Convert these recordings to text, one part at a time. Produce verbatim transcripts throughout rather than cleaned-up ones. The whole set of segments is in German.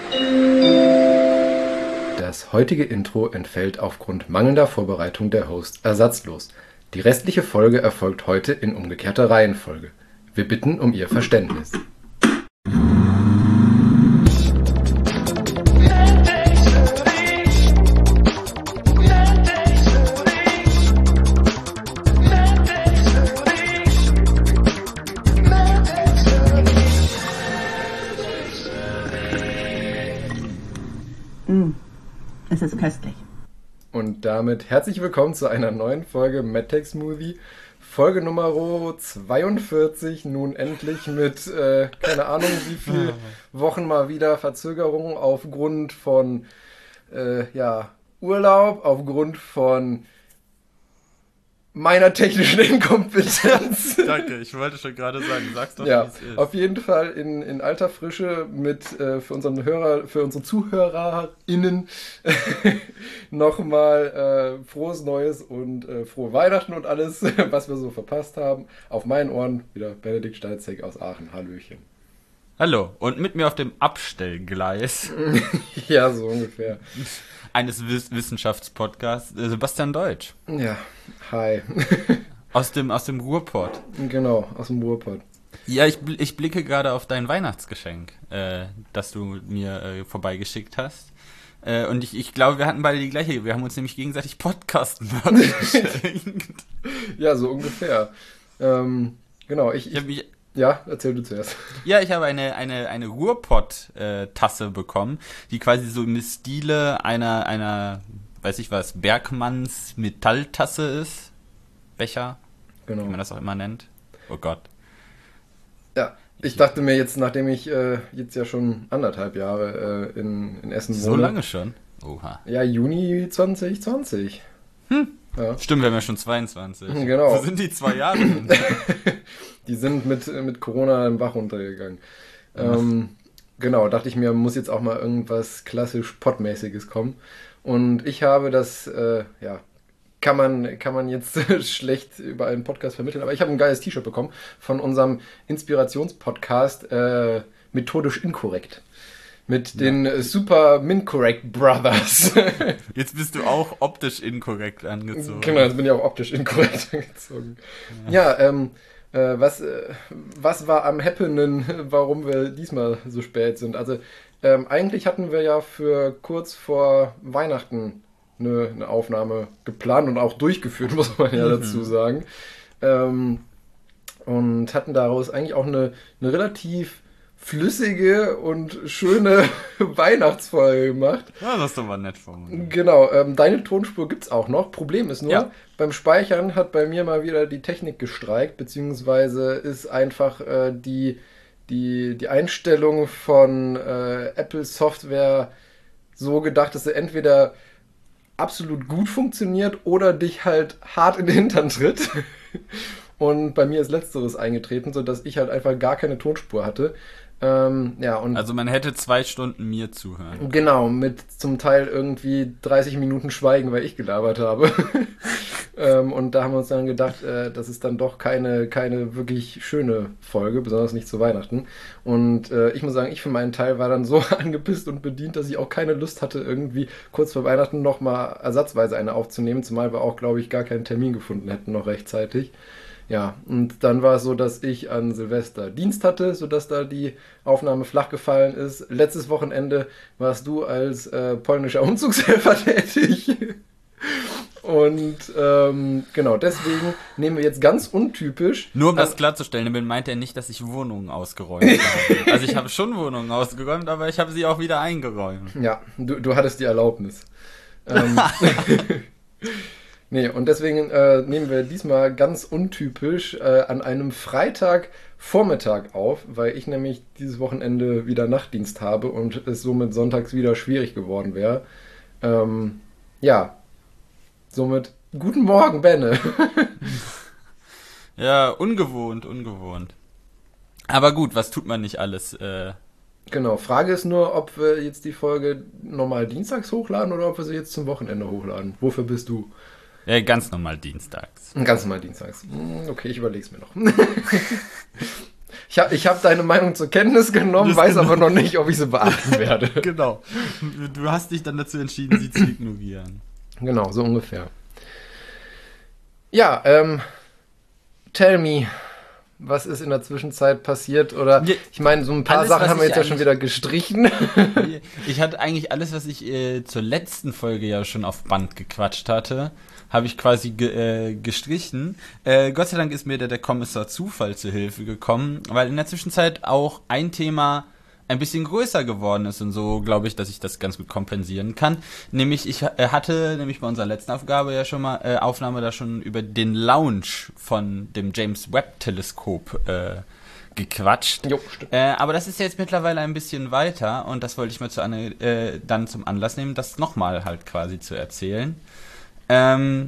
Das heutige Intro entfällt aufgrund mangelnder Vorbereitung der Host ersatzlos. Die restliche Folge erfolgt heute in umgekehrter Reihenfolge. Wir bitten um Ihr Verständnis. Es ist köstlich. Und damit herzlich willkommen zu einer neuen Folge MedTech Smoothie. Folge Nummer zweiundvierzig, nun endlich mit, äh, keine Ahnung wie viel Wochen mal wieder Verzögerung aufgrund von, äh, ja, Urlaub, aufgrund von meiner technischen Inkompetenz. Danke, ich wollte schon gerade sagen, sag's doch, Ja, wie es ist. auf jeden Fall in, in alter Frische mit äh, für unseren Hörer, für unsere ZuhörerInnen nochmal äh, frohes Neues und äh, frohe Weihnachten und alles, was wir so verpasst haben. Auf meinen Ohren wieder Benedikt Steizek aus Aachen. Hallöchen. Hallo, und mit mir auf dem Abstellgleis Ja, so ungefähr. eines Wiss- Wissenschaftspodcasts, äh, Sebastian Deutsch. Ja, hi. Aus dem, aus dem Ruhrpott. Genau, aus dem Ruhrpott. Ja, ich, bl- ich blicke gerade auf dein Weihnachtsgeschenk, äh, das du mir äh, vorbeigeschickt hast. Äh, und ich, ich glaube, wir hatten beide die gleiche. Wir haben uns nämlich gegenseitig Podcast-Merch geschenkt. Ja, so ungefähr. Ähm, genau, ich, Ich ich hab mich, ja, erzähl du zuerst. ja, ich habe eine, eine, eine Ruhrpott-Tasse bekommen, die quasi so im Stile einer, einer, weiß ich was, Bergmanns Metalltasse ist. Becher, Genau. wie man das auch immer nennt. Oh Gott. Ja, ich dachte mir jetzt, nachdem ich äh, jetzt ja schon anderthalb Jahre äh, in, in Essen wohne. So lange schon? Oha. Ja, Juni zwanzig zwanzig. Hm. Ja. Stimmt, wir haben ja schon zweiundzwanzig. Genau. Wo sind die zwei Jahre hin? Die sind mit, mit Corona im Bach runtergegangen. Ähm, genau, dachte ich mir, muss jetzt auch mal irgendwas klassisch Pottmäßiges kommen. Und ich habe das, äh, ja, kann man, kann man jetzt schlecht über einen Podcast vermitteln, aber ich habe ein geiles T-Shirt bekommen von unserem Inspirationspodcast äh, Methodisch Inkorrekt. Mit den äh, Super Mincorrect Brothers. Jetzt bist du auch optisch inkorrekt angezogen. Genau, jetzt bin ich auch optisch inkorrekt angezogen. Ja, ja ähm, äh, was, äh, was war am Happening, warum wir diesmal so spät sind? Also, ähm, eigentlich hatten wir ja für kurz vor Weihnachten eine, eine Aufnahme geplant und auch durchgeführt, muss man ja dazu sagen. Ähm, und hatten daraus eigentlich auch eine, eine relativ flüssige und schöne Weihnachtsfolge gemacht. Ja, das ist doch mal nett von mir. Genau, ähm, deine Tonspur gibt's auch noch. Problem ist nur, Ja. beim Speichern hat bei mir mal wieder die Technik gestreikt, beziehungsweise ist einfach äh, die, die, die Einstellung von äh, Apple Software so gedacht, dass sie entweder absolut gut funktioniert oder dich halt hart in den Hintern tritt. Und bei mir ist Letzteres eingetreten, sodass ich halt einfach gar keine Tonspur hatte. Ähm, ja, und Also man hätte zwei Stunden mir zuhören. genau, mit zum Teil irgendwie dreißig Minuten Schweigen, weil ich gelabert habe. ähm, und da haben wir uns dann gedacht, äh, das ist dann doch keine, keine wirklich schöne Folge, besonders nicht zu Weihnachten. Und äh, ich muss sagen, ich für meinen Teil war dann so angepisst und bedient, dass ich auch keine Lust hatte, irgendwie kurz vor Weihnachten nochmal ersatzweise eine aufzunehmen, zumal wir auch, glaube ich, gar keinen Termin gefunden hätten noch rechtzeitig. Ja, und dann war es so, dass ich an Silvester Dienst hatte, sodass da die Aufnahme flach gefallen ist. Letztes Wochenende warst du als äh, polnischer Umzugshelfer tätig. Und ähm, genau, deswegen nehmen wir jetzt ganz untypisch. Nur um das Also- klarzustellen, damit meint er nicht, dass ich Wohnungen ausgeräumt habe. Also ich habe schon Wohnungen ausgeräumt, aber ich habe sie auch wieder eingeräumt. Ja, du, du hattest die Erlaubnis. Ähm, nee, und deswegen äh, nehmen wir diesmal ganz untypisch äh, an einem Freitagvormittag auf, weil ich nämlich dieses Wochenende wieder Nachtdienst habe und es somit sonntags wieder schwierig geworden wäre. Ähm, ja, somit guten Morgen, Benne. Ja, ungewohnt, ungewohnt. Aber gut, was tut man nicht alles? Äh, Genau, Frage ist nur, ob wir jetzt die Folge normal dienstags hochladen oder ob wir sie jetzt zum Wochenende hochladen. Wofür bist du? ja, ganz normal dienstags. Ganz normal dienstags. Hm, Okay, ich überlege es mir noch. Ich habe ich hab deine Meinung zur Kenntnis genommen, Das weiß genau. aber noch nicht, ob ich sie beachten werde. Genau. Du hast dich dann dazu entschieden, sie zu ignorieren. Genau, so ungefähr. Ja, ähm, tell me, was ist in der Zwischenzeit passiert? Oder, Ja, ich meine, so ein paar alles, Sachen was haben wir ich jetzt ja schon eigentlich- wieder gestrichen. Ich hatte eigentlich alles, was ich äh, zur letzten Folge ja schon auf Band gequatscht hatte, habe ich quasi ge äh, gestrichen. Äh, Gott sei Dank ist mir der, der Kommissar Zufall zur Hilfe gekommen, weil in der Zwischenzeit auch ein Thema ein bisschen größer geworden ist und so glaube ich, dass ich das ganz gut kompensieren kann. Nämlich, ich äh, hatte nämlich bei unserer letzten Aufgabe ja schon mal, äh, Aufnahme da schon über den Launch von dem James Webb Teleskop äh, gequatscht. Jo, stimmt. Äh, aber das ist jetzt mittlerweile ein bisschen weiter und das wollte ich mir zu eine, äh, dann zum Anlass nehmen, das nochmal halt quasi zu erzählen. Ähm,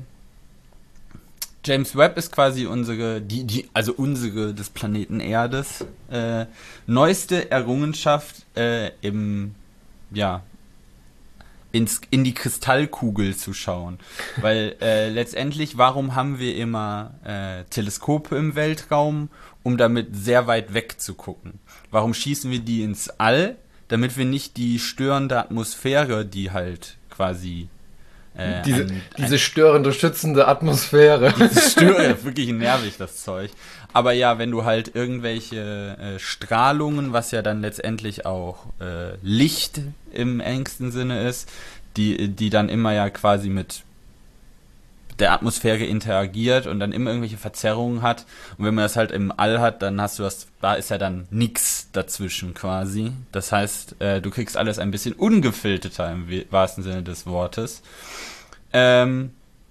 James Webb ist quasi unsere, die, die, also unsere des Planeten Erdes, äh, neueste Errungenschaft äh, im, ja, ins, in die Kristallkugel zu schauen. Weil äh, letztendlich, warum haben wir immer äh, Teleskope im Weltraum, um damit sehr weit weg zu gucken? Warum schießen wir die ins All? Damit wir nicht die störende Atmosphäre, die halt quasi äh, Diese, ein, diese störende, schützende Atmosphäre. Das stört wirklich nervig, das Zeug. Aber ja, wenn du halt irgendwelche äh, Strahlungen, was ja dann letztendlich auch äh, Licht im engsten Sinne ist, die, die dann immer ja quasi mit der Atmosphäre interagiert und dann immer irgendwelche Verzerrungen hat. Und wenn man das halt im All hat, dann hast du das, da ist ja dann nix dazwischen quasi. Das heißt, äh, du kriegst alles ein bisschen ungefilterter im wahrsten Sinne des Wortes. Ähm,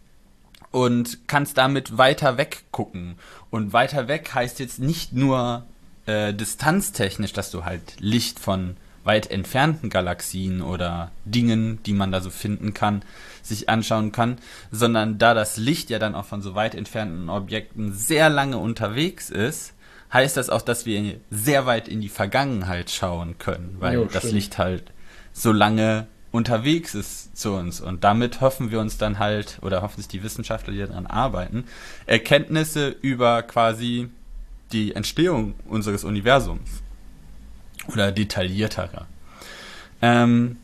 und kannst damit weiter weg gucken. Und weiter weg heißt jetzt nicht nur äh, distanztechnisch, dass du halt Licht von weit entfernten Galaxien oder Dingen, die man da so finden kann, sich anschauen kann, sondern da das Licht ja dann auch von so weit entfernten Objekten sehr lange unterwegs ist, heißt das auch, dass wir sehr weit in die Vergangenheit schauen können, weil Jo, das stimmt. Licht halt so lange unterwegs ist zu uns. Und damit hoffen wir uns dann halt, oder hoffen sich die Wissenschaftler, die daran arbeiten, Erkenntnisse über quasi die Entstehung unseres Universums. Oder detaillierterer. Ähm,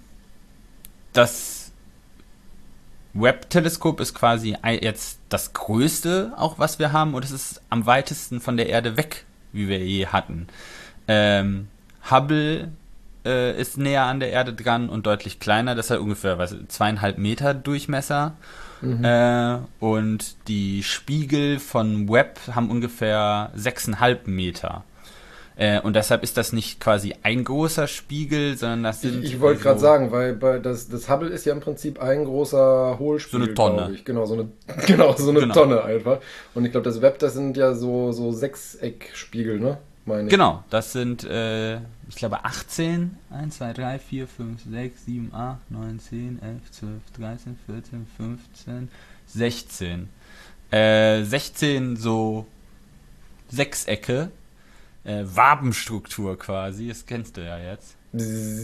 das Webb-Teleskop ist quasi ein- jetzt das größte, auch was wir haben, und es ist am weitesten von der Erde weg, wie wir je hatten. Ähm, Hubble äh, ist näher an der Erde dran und deutlich kleiner, das hat ungefähr was, zweieinhalb Meter Durchmesser. Mhm. Äh, und die Spiegel von Webb haben ungefähr sechseinhalb Meter. Äh, und deshalb ist das nicht quasi ein großer Spiegel, sondern das sind... Ich, ich wollte so- gerade sagen, weil bei das, das Hubble ist ja im Prinzip ein großer Hohlspiegel, So eine Tonne. glaub ich. Genau, so eine, genau, so eine Genau. Tonne einfach. Und ich glaube, das Webb, das sind ja so, so Sechseckspiegel, ne? Meine ich. Genau, das sind, äh, ich glaube, achtzehn. eins, zwei, drei, vier, fünf, sechs, sieben, acht, neun, zehn, elf, zwölf, dreizehn, vierzehn, fünfzehn, sechzehn. Äh, sechzehn so Sechsecke. Äh, Wabenstruktur quasi, das kennst du ja jetzt. Bzzz.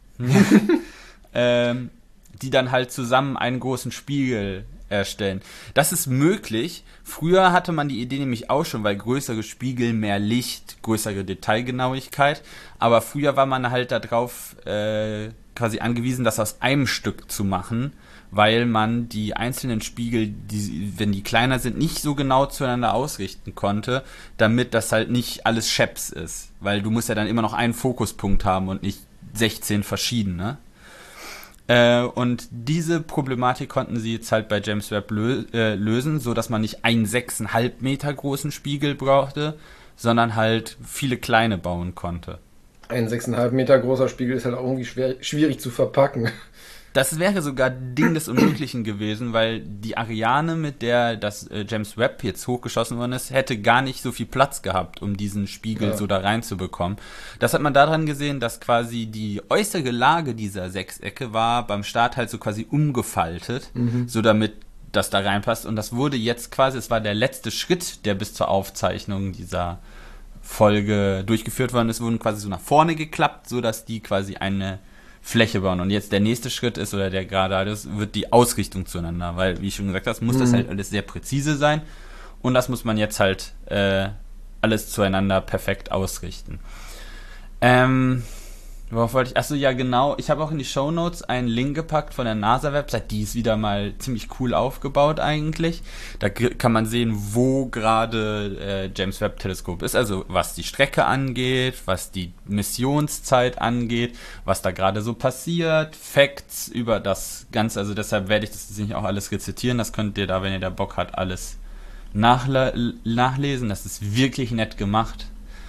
ähm, die dann halt zusammen einen großen Spiegel erstellen. Das ist möglich. Früher hatte man die Idee nämlich auch schon, weil größere Spiegel, mehr Licht, größere Detailgenauigkeit. Aber früher war man halt darauf äh, quasi angewiesen, das aus einem Stück zu machen, weil man die einzelnen Spiegel, die, wenn die kleiner sind, nicht so genau zueinander ausrichten konnte, damit das halt nicht alles Scheps ist. Weil du musst ja dann immer noch einen Fokuspunkt haben und nicht sechzehn verschiedene. Äh, und diese Problematik konnten sie jetzt halt bei James Webb lö äh, lösen, so dass man nicht einen sechseinhalb Meter großen Spiegel brauchte, sondern halt viele kleine bauen konnte. Ein sechseinhalb Meter großer Spiegel ist halt auch irgendwie schwer, schwierig zu verpacken. Das wäre sogar Ding des Unmöglichen gewesen, weil die Ariane, mit der das äh, James Webb jetzt hochgeschossen worden ist, hätte gar nicht so viel Platz gehabt, um diesen Spiegel Ja. so da reinzubekommen. Das hat man daran gesehen, dass quasi die äußere Lage dieser Sechsecke war beim Start halt so quasi umgefaltet, so damit das da reinpasst. Und das wurde jetzt quasi, es war der letzte Schritt, der bis zur Aufzeichnung dieser Folge durchgeführt worden ist, wurden quasi so nach vorne geklappt, so dass die quasi eine Fläche bauen. Und jetzt der nächste Schritt ist, oder der gerade halt ist, wird die Ausrichtung zueinander. Weil, wie ich schon gesagt habe, muss das Mhm. halt alles sehr präzise sein. Und das muss man jetzt halt äh, alles zueinander perfekt ausrichten. Ähm, worauf wollte ich? Achso, ja genau. Ich habe auch in die Shownotes einen Link gepackt von der NASA-Website. Die ist wieder mal ziemlich cool aufgebaut eigentlich. Da g- kann man sehen, wo gerade äh, James Webb-Teleskop ist. Also was die Strecke angeht, was die Missionszeit angeht, was da gerade so passiert, Facts über das Ganze. Also deshalb werde ich das jetzt nicht auch alles rezitieren. Das könnt ihr da, wenn ihr da Bock habt, alles nachle- nachlesen. Das ist wirklich nett gemacht.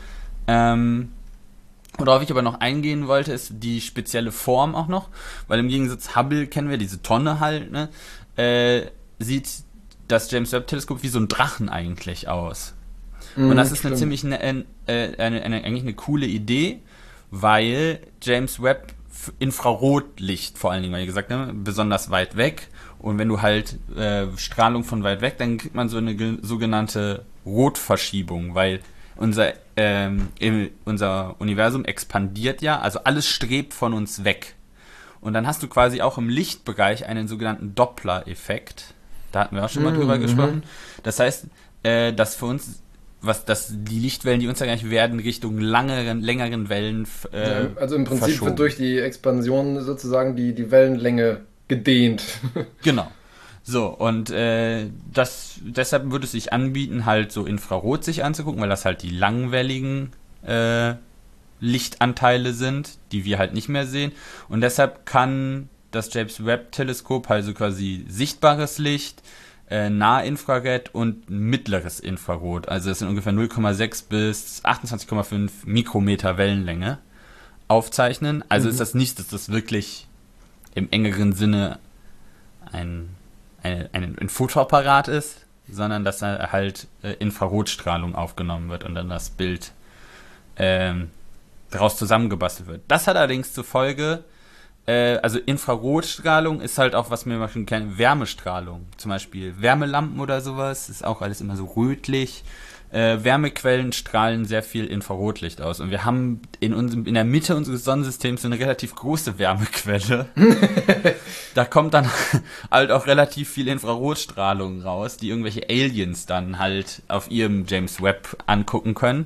Ähm... Worauf ich aber noch eingehen wollte, ist die spezielle Form auch noch, weil im Gegensatz Hubble kennen wir diese Tonne halt, ne, äh, sieht das James Webb Teleskop wie so ein Drachen eigentlich aus. Mm, und das ist stimmt. eine ziemlich, ne, äh, eine, eine, eigentlich eine coole Idee, weil James Webb Infrarotlicht vor allen Dingen, weil ihr gesagt habt, ne, besonders weit weg, und wenn du halt äh, Strahlung von weit weg, dann kriegt man so eine ge- sogenannte Rotverschiebung, weil unser ähm, unser Universum expandiert ja, also alles strebt von uns weg. Und dann hast du quasi auch im Lichtbereich einen sogenannten Doppler-Effekt. Da hatten wir auch schon mal mm, drüber mm-hmm. gesprochen. Das heißt, äh, dass für uns, was das, die Lichtwellen, die uns erreichen, werden Richtung langeren, längeren Wellen äh, ja, also im Prinzip wird durch die Expansion sozusagen die, die Wellenlänge gedehnt. Genau. So, und äh, das deshalb würde es sich anbieten, halt so Infrarot sich anzugucken, weil das halt die langwelligen äh, Lichtanteile sind, die wir halt nicht mehr sehen. Und deshalb kann das James Webb Teleskop also quasi sichtbares Licht, äh, Nahinfrarot und mittleres Infrarot, also das sind ungefähr null Komma sechs bis achtundzwanzig Komma fünf Mikrometer Wellenlänge, aufzeichnen. Also mhm. ist das nicht, dass das wirklich im engeren Sinne ein Ein, ein, ein Fotoapparat ist, sondern dass da halt äh, Infrarotstrahlung aufgenommen wird und dann das Bild ähm, daraus zusammengebastelt wird. Das hat allerdings zur Folge, äh, also Infrarotstrahlung ist halt auch, was wir schon kennen, Wärmestrahlung. Zum Beispiel Wärmelampen oder sowas, ist auch alles immer so rötlich. Äh, Wärmequellen strahlen sehr viel Infrarotlicht aus. Und wir haben in, unserem, in der Mitte unseres Sonnensystems eine relativ große Wärmequelle. Da kommt dann halt auch relativ viel Infrarotstrahlung raus, die irgendwelche Aliens dann halt auf ihrem James Webb angucken können.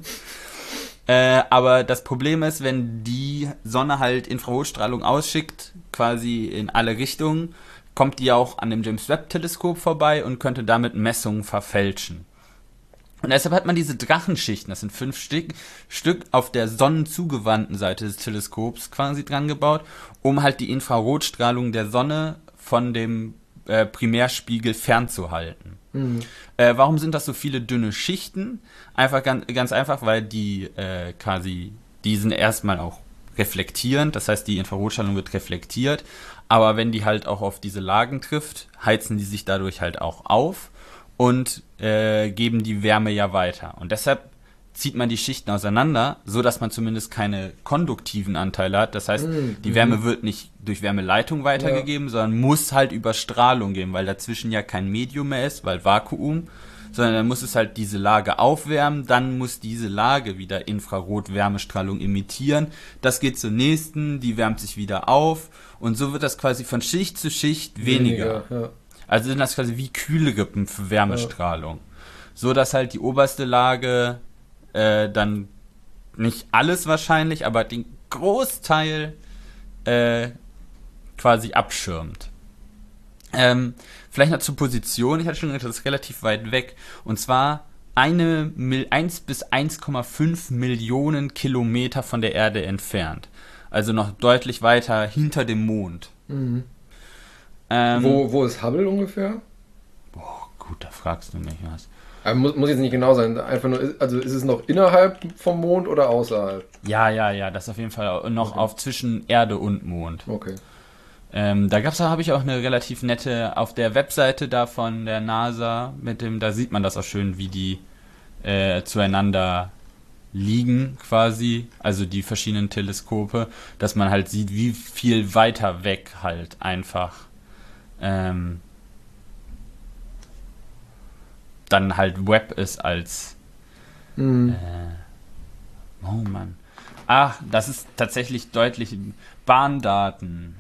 Äh, aber das Problem ist, wenn die Sonne halt Infrarotstrahlung ausschickt, quasi in alle Richtungen, kommt die auch an dem James Webb Teleskop vorbei und könnte damit Messungen verfälschen. Und deshalb hat man diese Drachenschichten, das sind fünf Stück, Stück auf der sonnenzugewandten Seite des Teleskops quasi dran gebaut, um halt die Infrarotstrahlung der Sonne von dem äh, Primärspiegel fernzuhalten. Mhm. Äh, warum sind das so viele dünne Schichten? Einfach ganz, ganz einfach, weil die äh, quasi, die sind erstmal auch reflektierend, das heißt, die Infrarotstrahlung wird reflektiert, aber wenn die halt auch auf diese Lagen trifft, heizen die sich dadurch halt auch auf und äh, geben die Wärme ja weiter. Und deshalb zieht man die Schichten auseinander, so dass man zumindest keine konduktiven Anteile hat. Das heißt, mm, die Wärme mm. wird nicht durch Wärmeleitung weitergegeben, ja. sondern muss halt über Strahlung gehen, weil dazwischen ja kein Medium mehr ist, weil Vakuum, sondern dann muss es halt diese Lage aufwärmen, dann muss diese Lage wieder Infrarot-Wärmestrahlung emittieren. Das geht zur nächsten, die wärmt sich wieder auf und so wird das quasi von Schicht zu Schicht weniger. weniger ja. Also sind das quasi wie Kühlrippen für Wärmestrahlung. Ja. So dass halt die oberste Lage äh, dann nicht alles wahrscheinlich, aber den Großteil äh, quasi abschirmt. Ähm, vielleicht noch zur Position. Ich hatte schon gesagt, das ist relativ weit weg. Und zwar eine, eins bis eins Komma fünf Millionen Kilometer von der Erde entfernt. Also noch deutlich weiter hinter dem Mond. Mhm. Ähm, wo, wo ist Hubble ungefähr? Boah, gut, da fragst du mich was. Aber muss, muss jetzt nicht genau sein. Einfach nur, also ist es noch innerhalb vom Mond oder außerhalb? Ja, ja, ja, das ist auf jeden Fall noch okay. auf zwischen Erde und Mond. Okay. Ähm, da gab's, habe ich auch eine relativ nette, auf der Webseite da von der NASA, mit dem, da sieht man das auch schön, wie die äh, zueinander liegen quasi, also die verschiedenen Teleskope, dass man halt sieht, wie viel weiter weg halt einfach ähm, dann halt Webb ist als mhm. äh, oh Mann. Ach, das ist tatsächlich deutlich Bahndaten.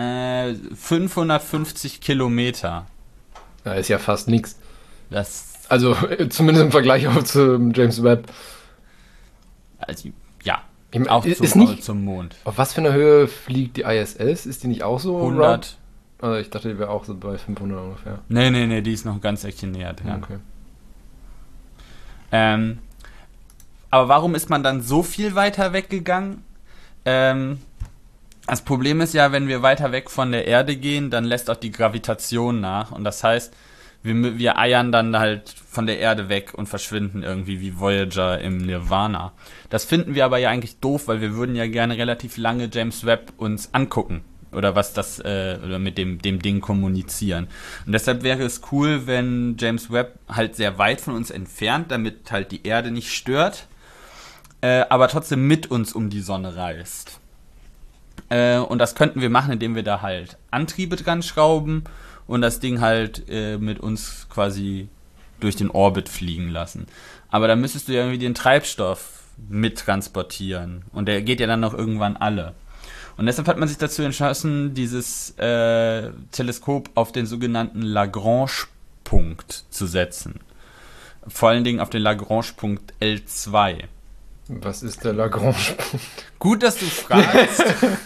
Äh, fünfhundertfünfzig Kilometer. Da ist ja fast nichts. Das Also äh, zumindest im Vergleich auch zu James Webb. Also, ja, Ich mein, auch ist zum, nicht- zum Mond. Auf was für einer Höhe fliegt die I S S? Ist die nicht auch so? hundert. Also ich dachte, die wäre auch so bei fünfhundert ungefähr. Nee, nee, nee, die ist noch ganz Eckchen näher dran. Okay. Ähm, aber warum ist man dann so viel weiter weggegangen? Ähm, das Problem ist ja, wenn wir weiter weg von der Erde gehen, dann lässt auch die Gravitation nach. Und das heißt, wir, mü- wir eiern dann halt von der Erde weg und verschwinden irgendwie wie Voyager im Nirvana. Das finden wir aber ja eigentlich doof, weil wir würden ja gerne relativ lange James Webb uns angucken. Oder was das, äh, oder mit dem, dem Ding kommunizieren. Und deshalb wäre es cool, wenn James Webb halt sehr weit von uns entfernt, damit halt die Erde nicht stört, äh, aber trotzdem mit uns um die Sonne reist. Äh, und das könnten wir machen, indem wir da halt Antriebe dran schrauben und das Ding halt äh, mit uns quasi durch den Orbit fliegen lassen. Aber da müsstest du ja irgendwie den Treibstoff mittransportieren. Und der geht ja dann noch irgendwann alle. Und deshalb hat man sich dazu entschlossen, dieses äh, Teleskop auf den sogenannten Lagrange-Punkt zu setzen. Vor allen Dingen auf den Lagrange-Punkt L zwei. Was ist der Lagrange? Gut, dass du fragst.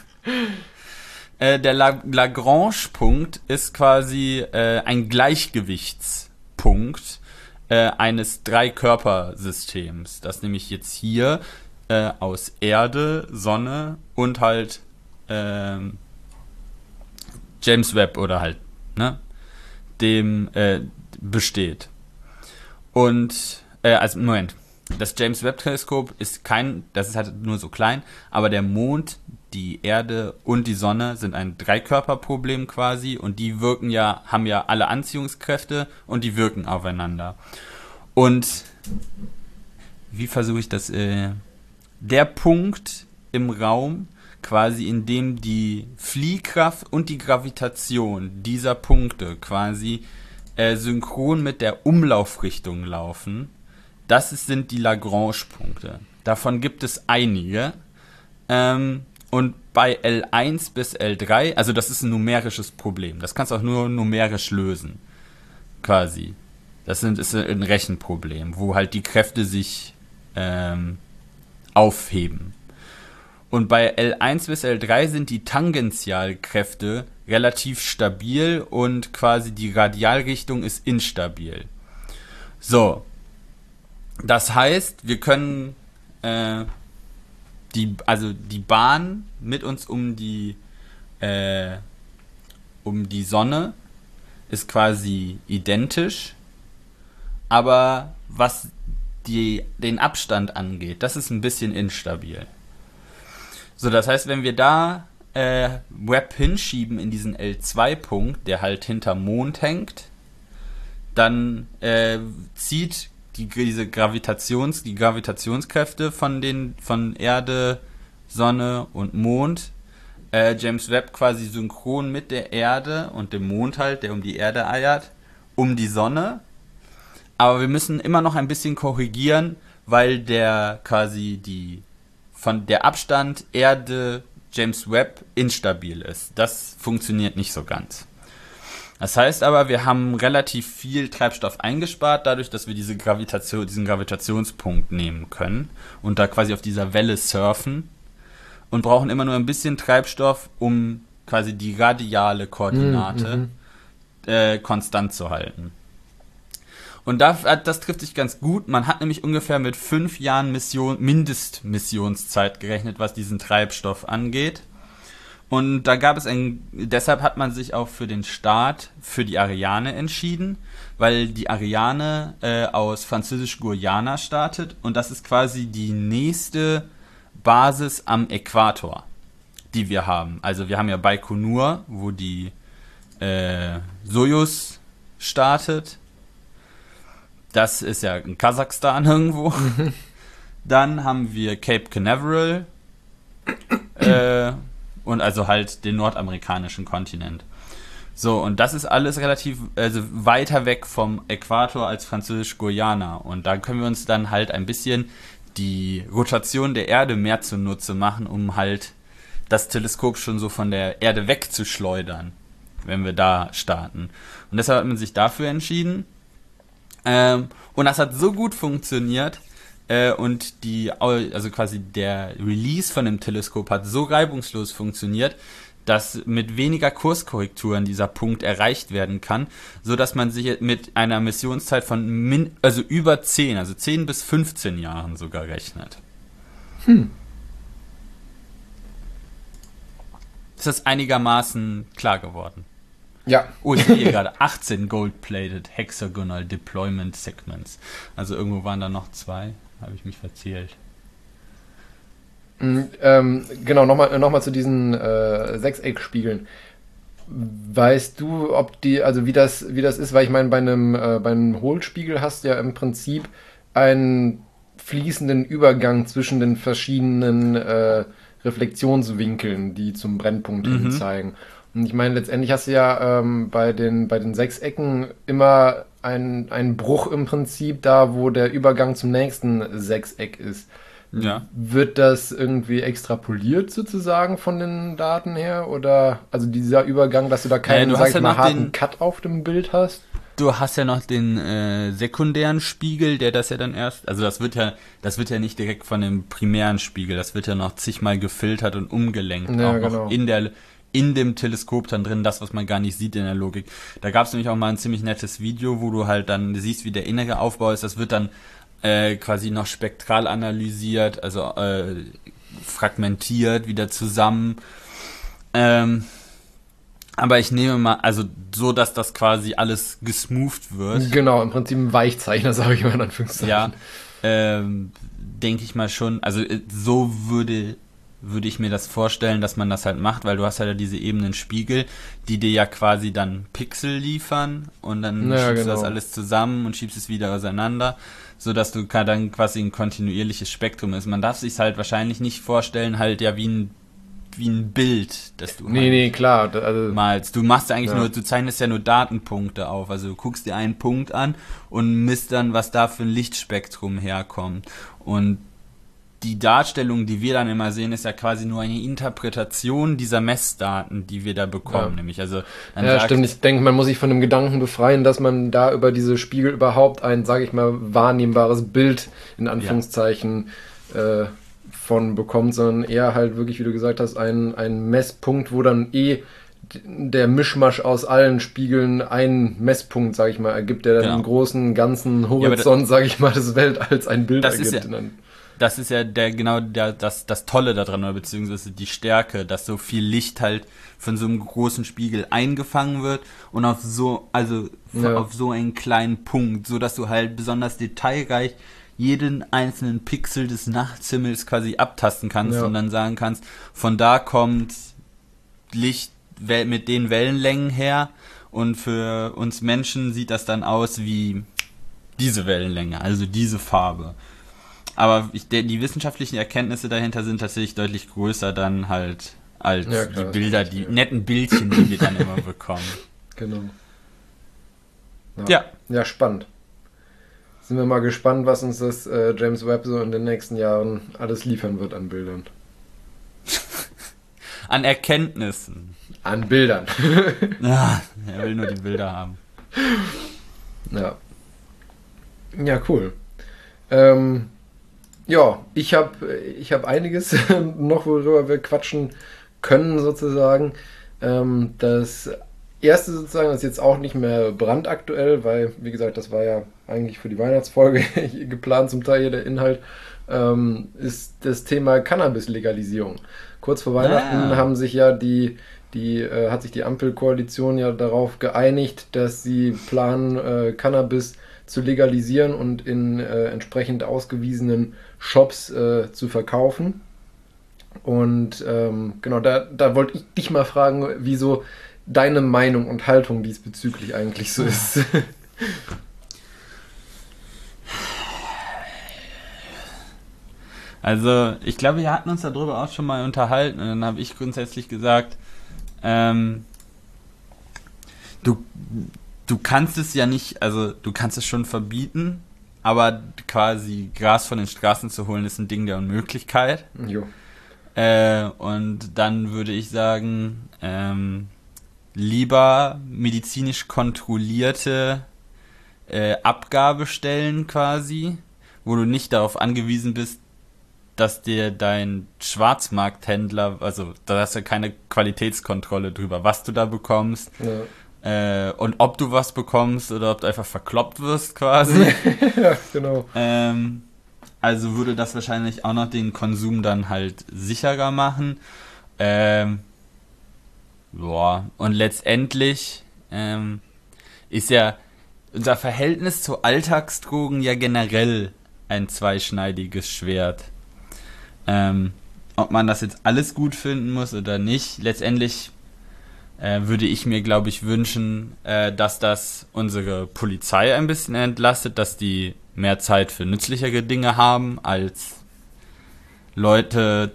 äh, der La- Lagrange-Punkt ist quasi äh, ein Gleichgewichtspunkt äh, eines Drei-Körper-Systems. Das nämlich jetzt hier äh, aus Erde, Sonne und halt ähm, James Webb oder halt, ne, dem äh, besteht. Und, äh, also, Moment, das James Webb-Teleskop ist kein, das ist halt nur so klein, aber der Mond, die Erde und die Sonne sind ein Dreikörperproblem quasi und die wirken ja, haben ja alle Anziehungskräfte und die wirken aufeinander. Und wie versuche ich das? Äh, der Punkt im Raum, quasi in dem die Fliehkraft und die Gravitation dieser Punkte quasi äh, synchron mit der Umlaufrichtung laufen, das ist, sind die Lagrange-Punkte. Davon gibt es einige. Ähm, und bei L eins bis L drei, also das ist ein numerisches Problem. Das kannst du auch nur numerisch lösen. Quasi. Das sind, ist ein Rechenproblem, wo halt die Kräfte sich ähm, aufheben. Und bei L eins bis L drei sind die Tangentialkräfte relativ stabil und quasi die Radialrichtung ist instabil. So. Das heißt, wir können äh, die, also die Bahn mit uns um die äh, um die Sonne ist quasi identisch, aber was die, den Abstand angeht, das ist ein bisschen instabil. So, das heißt, wenn wir da äh, Webb hinschieben in diesen L zwei Punkt, der halt hinterm Mond hängt, dann äh, zieht die, diese Gravitations, die Gravitationskräfte von den von Erde, Sonne und Mond äh, James Webb quasi synchron mit der Erde und dem Mond halt, der um die Erde eiert, um die Sonne. Aber wir müssen immer noch ein bisschen korrigieren, weil der quasi die von der Abstand Erde James Webb instabil ist. Das funktioniert nicht so ganz. Das heißt aber, wir haben relativ viel Treibstoff eingespart, dadurch, dass wir diese Gravitation, diesen Gravitationspunkt nehmen können und da quasi auf dieser Welle surfen und brauchen immer nur ein bisschen Treibstoff, um quasi die radiale Koordinate Mhm. äh, konstant zu halten. Und da, das trifft sich ganz gut. Man hat nämlich ungefähr mit fünf Jahren Mission, Mindestmissionszeit gerechnet, was diesen Treibstoff angeht. Und da gab es ein, deshalb hat man sich auch für den Start für die Ariane entschieden, weil die Ariane äh, aus Französisch-Guyana startet und das ist quasi die nächste Basis am Äquator, die wir haben. Also wir haben ja Baikonur, wo die äh, Sojus startet. Das ist ja in Kasachstan irgendwo. Mhm. Dann haben wir Cape Canaveral äh, und also halt den nordamerikanischen Kontinent. So, und das ist alles relativ, also weiter weg vom Äquator als Französisch-Guyana. Und da können wir uns dann halt ein bisschen die Rotation der Erde mehr zunutze machen, um halt das Teleskop schon so von der Erde wegzuschleudern, wenn wir da starten. Und deshalb hat man sich dafür entschieden. Ähm, und das hat so gut funktioniert, äh, und die, also quasi der Release von dem Teleskop hat so reibungslos funktioniert, dass mit weniger Kurskorrekturen dieser Punkt erreicht werden kann, so dass man sich mit einer Missionszeit von min, also über zehn, also zehn bis fünfzehn Jahren sogar rechnet. Hm. Ist das einigermaßen klar geworden? Ja. Oh, ich sehe hier gerade achtzehn Gold-Plated Hexagonal Deployment Segments. Also irgendwo waren da noch zwei. Habe ich mich verzählt. Ähm, genau, nochmal noch mal zu diesen äh, Sechseckspiegeln. Weißt du, ob die, also wie das, wie das ist, weil ich meine, bei einem, äh, bei einem Hohlspiegel hast du ja im Prinzip einen fließenden Übergang zwischen den verschiedenen äh, Reflexionswinkeln, die zum Brennpunkt Mhm. hin zeigen. Und ich meine, letztendlich hast du ja ähm, bei den, bei den Sechsecken immer einen, einen Bruch im Prinzip da, wo der Übergang zum nächsten Sechseck ist. Ja. Wird das irgendwie extrapoliert sozusagen von den Daten her? Oder also dieser Übergang, dass du da keinen, Äh, du sag hast ich ja mal, noch harten den- Cut auf dem Bild hast? Du hast ja noch den äh, sekundären Spiegel, der das ja dann erst, also das wird ja, das wird ja nicht direkt von dem primären Spiegel, das wird ja noch zigmal gefiltert und umgelenkt, Ja, auch genau. noch in der in dem Teleskop dann drin, das, was man gar nicht sieht in der Logik. Da gab es nämlich auch mal ein ziemlich nettes Video, wo du halt dann siehst, wie der innere Aufbau ist. Das wird dann äh, quasi noch spektral analysiert, also äh, fragmentiert, wieder zusammen. Ähm, aber ich nehme mal, also so, dass das quasi alles gesmoothed wird. Genau, im Prinzip ein Weichzeichner, sage ich mal in Anführungszeichen. Ja, ähm, denke ich mal schon. Also äh, so würde würde ich mir das vorstellen, dass man das halt macht, weil du hast halt diese ebenen Spiegel, die dir ja quasi dann Pixel liefern und dann Ja, schiebst genau. du das alles zusammen und schiebst es wieder auseinander, so dass du ka- dann quasi ein kontinuierliches Spektrum ist. Man darf sich halt wahrscheinlich nicht vorstellen, halt ja wie ein wie ein Bild, das du Nee, halt nee, klar. da- Also, malst. Du machst eigentlich Ja. nur, du zeichnest ja nur Datenpunkte auf. Also du guckst dir einen Punkt an und misst dann, was da für ein Lichtspektrum herkommt. Und die Darstellung, die wir dann immer sehen, ist ja quasi nur eine Interpretation dieser Messdaten, die wir da bekommen. Ja. Nämlich, also dann ja, sagt- stimmt. Ich denke, man muss sich von dem Gedanken befreien, dass man da über diese Spiegel überhaupt ein, sage ich mal, wahrnehmbares Bild in Anführungszeichen äh, von bekommt, sondern eher halt wirklich, wie du gesagt hast, ein, ein Messpunkt, wo dann eh d- der Mischmasch aus allen Spiegeln einen Messpunkt, sage ich mal, ergibt, der dann Genau. im großen, ganzen aber Horizont, sage ich mal, des Weltalls ein Bild Das ist ergibt. ja- Und dann- Das ist ja der genau der das das Tolle daran, oder beziehungsweise die Stärke, dass so viel Licht halt von so einem großen Spiegel eingefangen wird und auf so also Ja. auf so einen kleinen Punkt, so dass du halt besonders detailreich jeden einzelnen Pixel des Nachthimmels quasi abtasten kannst Ja. und dann sagen kannst, von da kommt Licht wel- mit den Wellenlängen her und für uns Menschen sieht das dann aus wie diese Wellenlänge, also diese Farbe. Aber ich, der, die wissenschaftlichen Erkenntnisse dahinter sind tatsächlich deutlich größer dann halt als Ja, klar, die Bilder, das die verstehe. netten Bildchen, die wir dann immer bekommen. Genau. Ja. Ja, spannend. Sind wir mal gespannt, was uns das äh, James Webb so in den nächsten Jahren alles liefern wird an Bildern. An Erkenntnissen. An Bildern. Ah, er will nur die Bilder haben. Ja. Ja, cool. Ähm, ja, ich habe ich hab einiges noch, worüber wir quatschen können, sozusagen. Ähm, das erste sozusagen ist jetzt auch nicht mehr brandaktuell, weil, wie gesagt, das war ja eigentlich für die Weihnachtsfolge geplant, zum Teil hier der Inhalt, ähm, ist das Thema Cannabis-Legalisierung. Kurz vor Weihnachten Ah. haben sich ja die, die äh, hat sich die Ampelkoalition ja darauf geeinigt, dass sie planen, äh, Cannabis zu legalisieren und in äh, entsprechend ausgewiesenen Shops äh, zu verkaufen. Und ähm, genau, da, da wollte ich dich mal fragen, wieso deine Meinung und Haltung diesbezüglich eigentlich so ist. Also, ich glaube, wir hatten uns darüber auch schon mal unterhalten und dann habe ich grundsätzlich gesagt, ähm, du, du kannst es ja nicht, also du kannst es schon verbieten, aber quasi Gras von den Straßen zu holen ist ein Ding der Unmöglichkeit. Jo. Äh, und dann würde ich sagen, ähm, lieber medizinisch kontrollierte äh, Abgabestellen quasi, wo du nicht darauf angewiesen bist, dass dir dein Schwarzmarkthändler, also da hast du keine Qualitätskontrolle drüber, was du da bekommst ja. äh, und ob du was bekommst oder ob du einfach verkloppt wirst quasi. Ja, genau. Ähm, also würde das wahrscheinlich auch noch den Konsum dann halt sicherer machen. Ähm, ja, und letztendlich ähm, ist ja unser Verhältnis zu Alltagsdrogen ja generell ein zweischneidiges Schwert. Ähm, ob man das jetzt alles gut finden muss oder nicht, letztendlich äh, würde ich mir, glaube ich, wünschen, äh, dass das unsere Polizei ein bisschen entlastet, dass die mehr Zeit für nützlichere Dinge haben, als Leute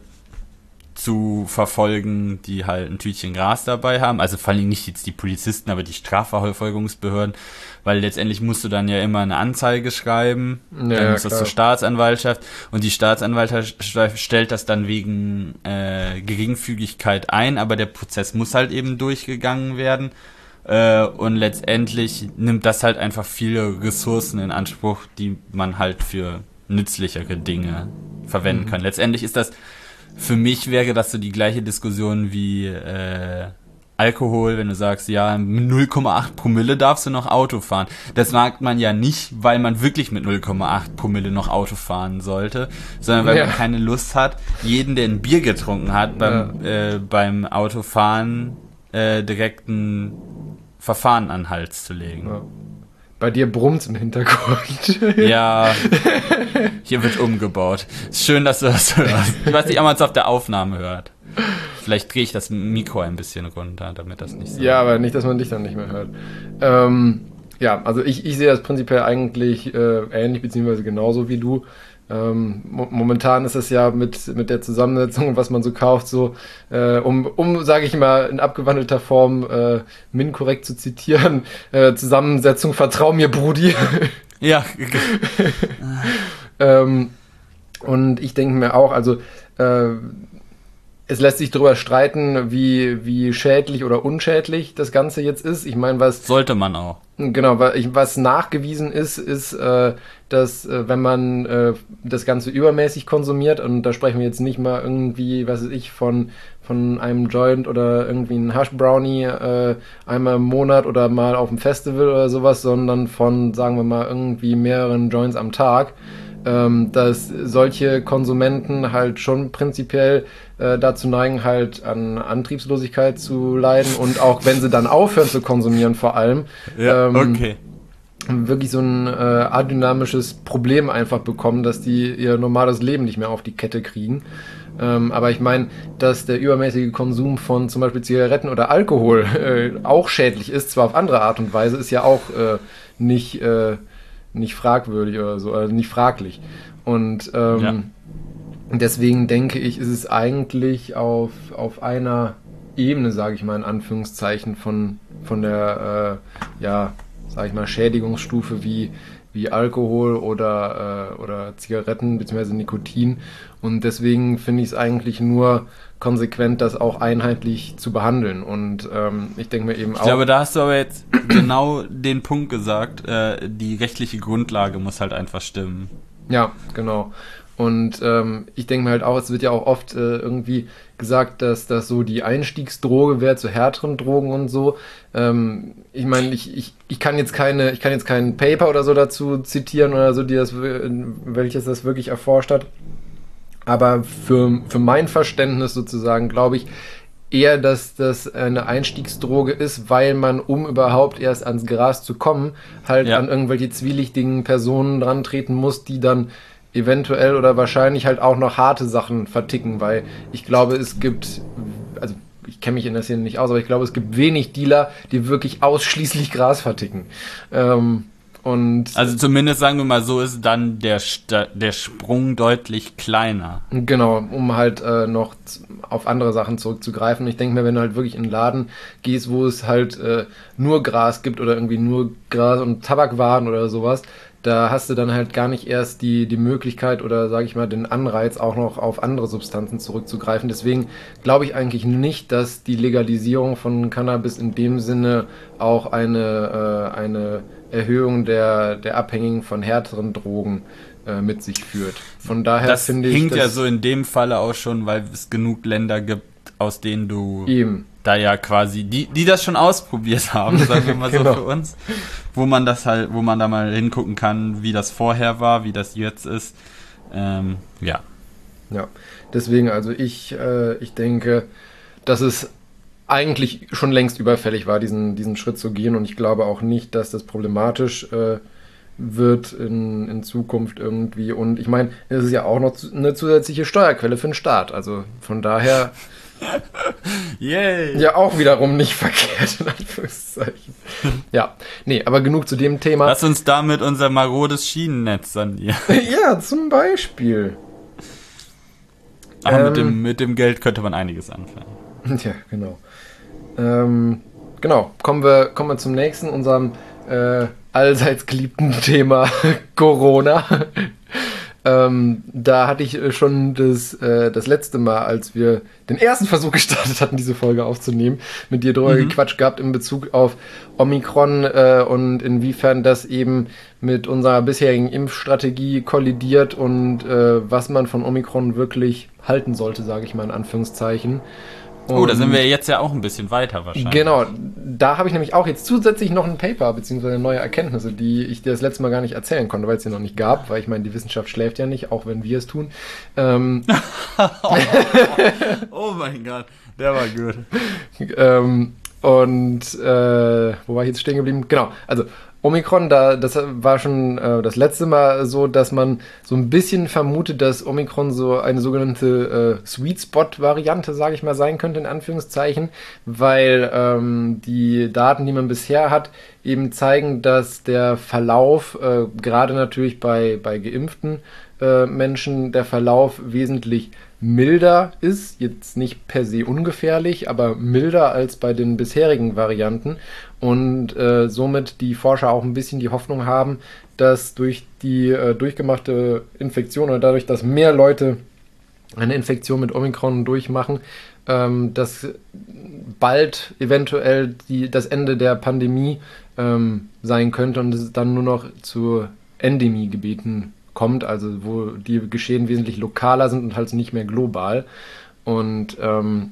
zu verfolgen, die halt ein Tütchen Gras dabei haben. Also vor allem nicht jetzt die Polizisten, aber die Strafverfolgungsbehörden, weil letztendlich musst du dann ja immer eine Anzeige schreiben, ja, dann muss das zur Staatsanwaltschaft und die Staatsanwaltschaft stellt das dann wegen äh, Geringfügigkeit ein, aber der Prozess muss halt eben durchgegangen werden äh, und letztendlich nimmt das halt einfach viele Ressourcen in Anspruch, die man halt für nützlichere Dinge verwenden mhm. kann. Letztendlich ist das für mich wäre das so die gleiche Diskussion wie äh, Alkohol, wenn du sagst, ja, mit null Komma acht Promille darfst du noch Auto fahren. Das mag man ja nicht, weil man wirklich mit null Komma acht Promille noch Auto fahren sollte, sondern weil ja. man keine Lust hat, jeden, der ein Bier getrunken hat, beim, ja. äh, beim Autofahren äh, direkt ein Verfahren an den Hals zu legen. Ja. Bei dir brummt's im Hintergrund. Ja, hier wird umgebaut. Ist schön, dass du das hörst. Ich weiß nicht, ob man es auf der Aufnahme hört. Vielleicht drehe ich das Mikro ein bisschen runter, damit das nicht so... Ja, aber nicht, dass man dich dann nicht mehr hört. Ähm, ja, also ich, ich sehe das prinzipiell eigentlich äh, ähnlich, beziehungsweise genauso wie du. Ähm, mo- momentan ist es ja mit, mit der Zusammensetzung, was man so kauft, so, äh, um, um sage ich mal, in abgewandelter Form äh, Min korrekt zu zitieren, äh, Zusammensetzung, vertrau mir, Brudi. Ja. ähm, und ich denke mir auch, also äh, es lässt sich darüber streiten, wie, wie schädlich oder unschädlich das Ganze jetzt ist. Ich meine, was... Sollte man auch. Genau, was nachgewiesen ist, ist, äh, dass äh, wenn man äh, das Ganze übermäßig konsumiert, und da sprechen wir jetzt nicht mal irgendwie, was weiß ich, von, von einem Joint oder irgendwie einen Hash Brownie äh, einmal im Monat oder mal auf dem Festival oder sowas, sondern von, sagen wir mal, irgendwie mehreren Joints am Tag, ähm, dass solche Konsumenten halt schon prinzipiell äh, dazu neigen, halt an Antriebslosigkeit zu leiden und auch wenn sie dann aufhören zu konsumieren vor allem, ja, ähm, okay. wirklich so ein äh, adynamisches Problem einfach bekommen, dass die ihr normales Leben nicht mehr auf die Kette kriegen. Ähm, aber ich meine, dass der übermäßige Konsum von zum Beispiel Zigaretten oder Alkohol äh, auch schädlich ist, zwar auf andere Art und Weise, ist ja auch äh, nicht, äh, nicht fragwürdig oder so, also nicht fraglich. Und ähm, ja. deswegen denke ich, ist es eigentlich auf, auf einer Ebene, sage ich mal in Anführungszeichen, von, von der, äh, ja, sag ich mal, Schädigungsstufe wie, wie Alkohol oder, äh, oder Zigaretten bzw. Nikotin. Und deswegen finde ich es eigentlich nur konsequent, das auch einheitlich zu behandeln. Und ähm, ich denke mir eben auch... Ich glaube, da hast du aber jetzt genau den Punkt gesagt, äh, die rechtliche Grundlage muss halt einfach stimmen. Ja, genau. Und ähm, ich denke mir halt auch, es wird ja auch oft äh, irgendwie gesagt, dass das so die Einstiegsdroge wäre zu härteren Drogen und so. Ähm, ich meine, ich, ich, ich kann jetzt keine, ich kann jetzt kein Paper oder so dazu zitieren oder so, die das, welches das wirklich erforscht hat. Aber für, für mein Verständnis sozusagen glaube ich eher, dass das eine Einstiegsdroge ist, weil man, um überhaupt erst ans Gras zu kommen, halt ja. an irgendwelche zwielichtigen Personen dran treten muss, die dann eventuell oder wahrscheinlich halt auch noch harte Sachen verticken, weil ich glaube, es gibt, also ich kenne mich in der Szene nicht aus, aber ich glaube, es gibt wenig Dealer, die wirklich ausschließlich Gras verticken. Ähm, und also zumindest sagen wir mal so, ist dann der, der Sprung deutlich kleiner. Genau, um halt äh, noch auf andere Sachen zurückzugreifen. Ich denke mir, wenn du halt wirklich in einen Laden gehst, wo es halt äh, nur Gras gibt oder irgendwie nur Gras und Tabakwaren oder sowas, da hast du dann halt gar nicht erst die, die Möglichkeit oder, sage ich mal, den Anreiz, auch noch auf andere Substanzen zurückzugreifen. Deswegen glaube ich eigentlich nicht, dass die Legalisierung von Cannabis in dem Sinne auch eine, äh, eine Erhöhung der, der Abhängigen von härteren Drogen äh, mit sich führt. Von daher das finde ich... hinkt Das ja so in dem Falle auch schon, weil es genug Länder gibt, aus denen du eben. da ja quasi, die, die das schon ausprobiert haben, sagen wir mal so Genau. für uns, wo man das halt, wo man da mal hingucken kann, wie das vorher war, wie das jetzt ist. Ähm, ja. Ja, deswegen, also ich, äh, ich denke, dass es eigentlich schon längst überfällig war, diesen, diesen Schritt zu gehen, und ich glaube auch nicht, dass das problematisch äh, wird in, in Zukunft irgendwie. Und ich meine, es ist ja auch noch zu, eine zusätzliche Steuerquelle für den Staat, also von daher Yay! ja auch wiederum nicht verkehrt, in Anführungszeichen. Ja, nee, aber genug zu dem Thema. Lass uns damit unser marodes Schienennetz sanieren. Ja, zum Beispiel. Aber Ähm, mit, dem, mit dem Geld könnte man einiges anfangen. Ja, genau. Ähm, genau, kommen wir, kommen wir zum nächsten, unserem äh, allseits geliebten Thema Corona. ähm, da hatte ich äh, schon das, äh, das letzte Mal, als wir den ersten Versuch gestartet hatten, diese Folge aufzunehmen, mit dir drüber Mhm. gequatscht gehabt in Bezug auf Omikron äh, und inwiefern das eben mit unserer bisherigen Impfstrategie kollidiert und äh, was man von Omikron wirklich halten sollte, sage ich mal in Anführungszeichen. Oh, da sind Und- wir jetzt ja auch ein bisschen weiter wahrscheinlich. Genau, da habe ich nämlich auch jetzt zusätzlich noch ein Paper beziehungsweise neue Erkenntnisse, die ich dir das letzte Mal gar nicht erzählen konnte, weil es sie noch nicht gab, weil ich meine, die Wissenschaft schläft ja nicht, auch wenn wir es tun. Ähm, Oh mein Gott, der war gut. ähm, und äh, wo war ich jetzt stehen geblieben? Genau, also Omikron, da, das war schon äh, das letzte Mal so, dass man so ein bisschen vermutet, dass Omikron so eine sogenannte äh, Sweet Spot-Variante, sage ich mal, sein könnte, in Anführungszeichen, weil ähm, die Daten, die man bisher hat, eben zeigen, dass der Verlauf, äh, gerade natürlich bei, bei geimpften äh, Menschen, der Verlauf wesentlich milder ist, jetzt nicht per se ungefährlich, aber milder als bei den bisherigen Varianten, und äh, somit die Forscher auch ein bisschen die Hoffnung haben, dass durch die äh, durchgemachte Infektion oder dadurch, dass mehr Leute eine Infektion mit Omikron durchmachen, ähm, dass bald eventuell die, das Ende der Pandemie ähm, sein könnte und es dann nur noch zu Endemiegebieten kommt, also wo die Geschehen wesentlich lokaler sind und halt nicht mehr global. Und ähm,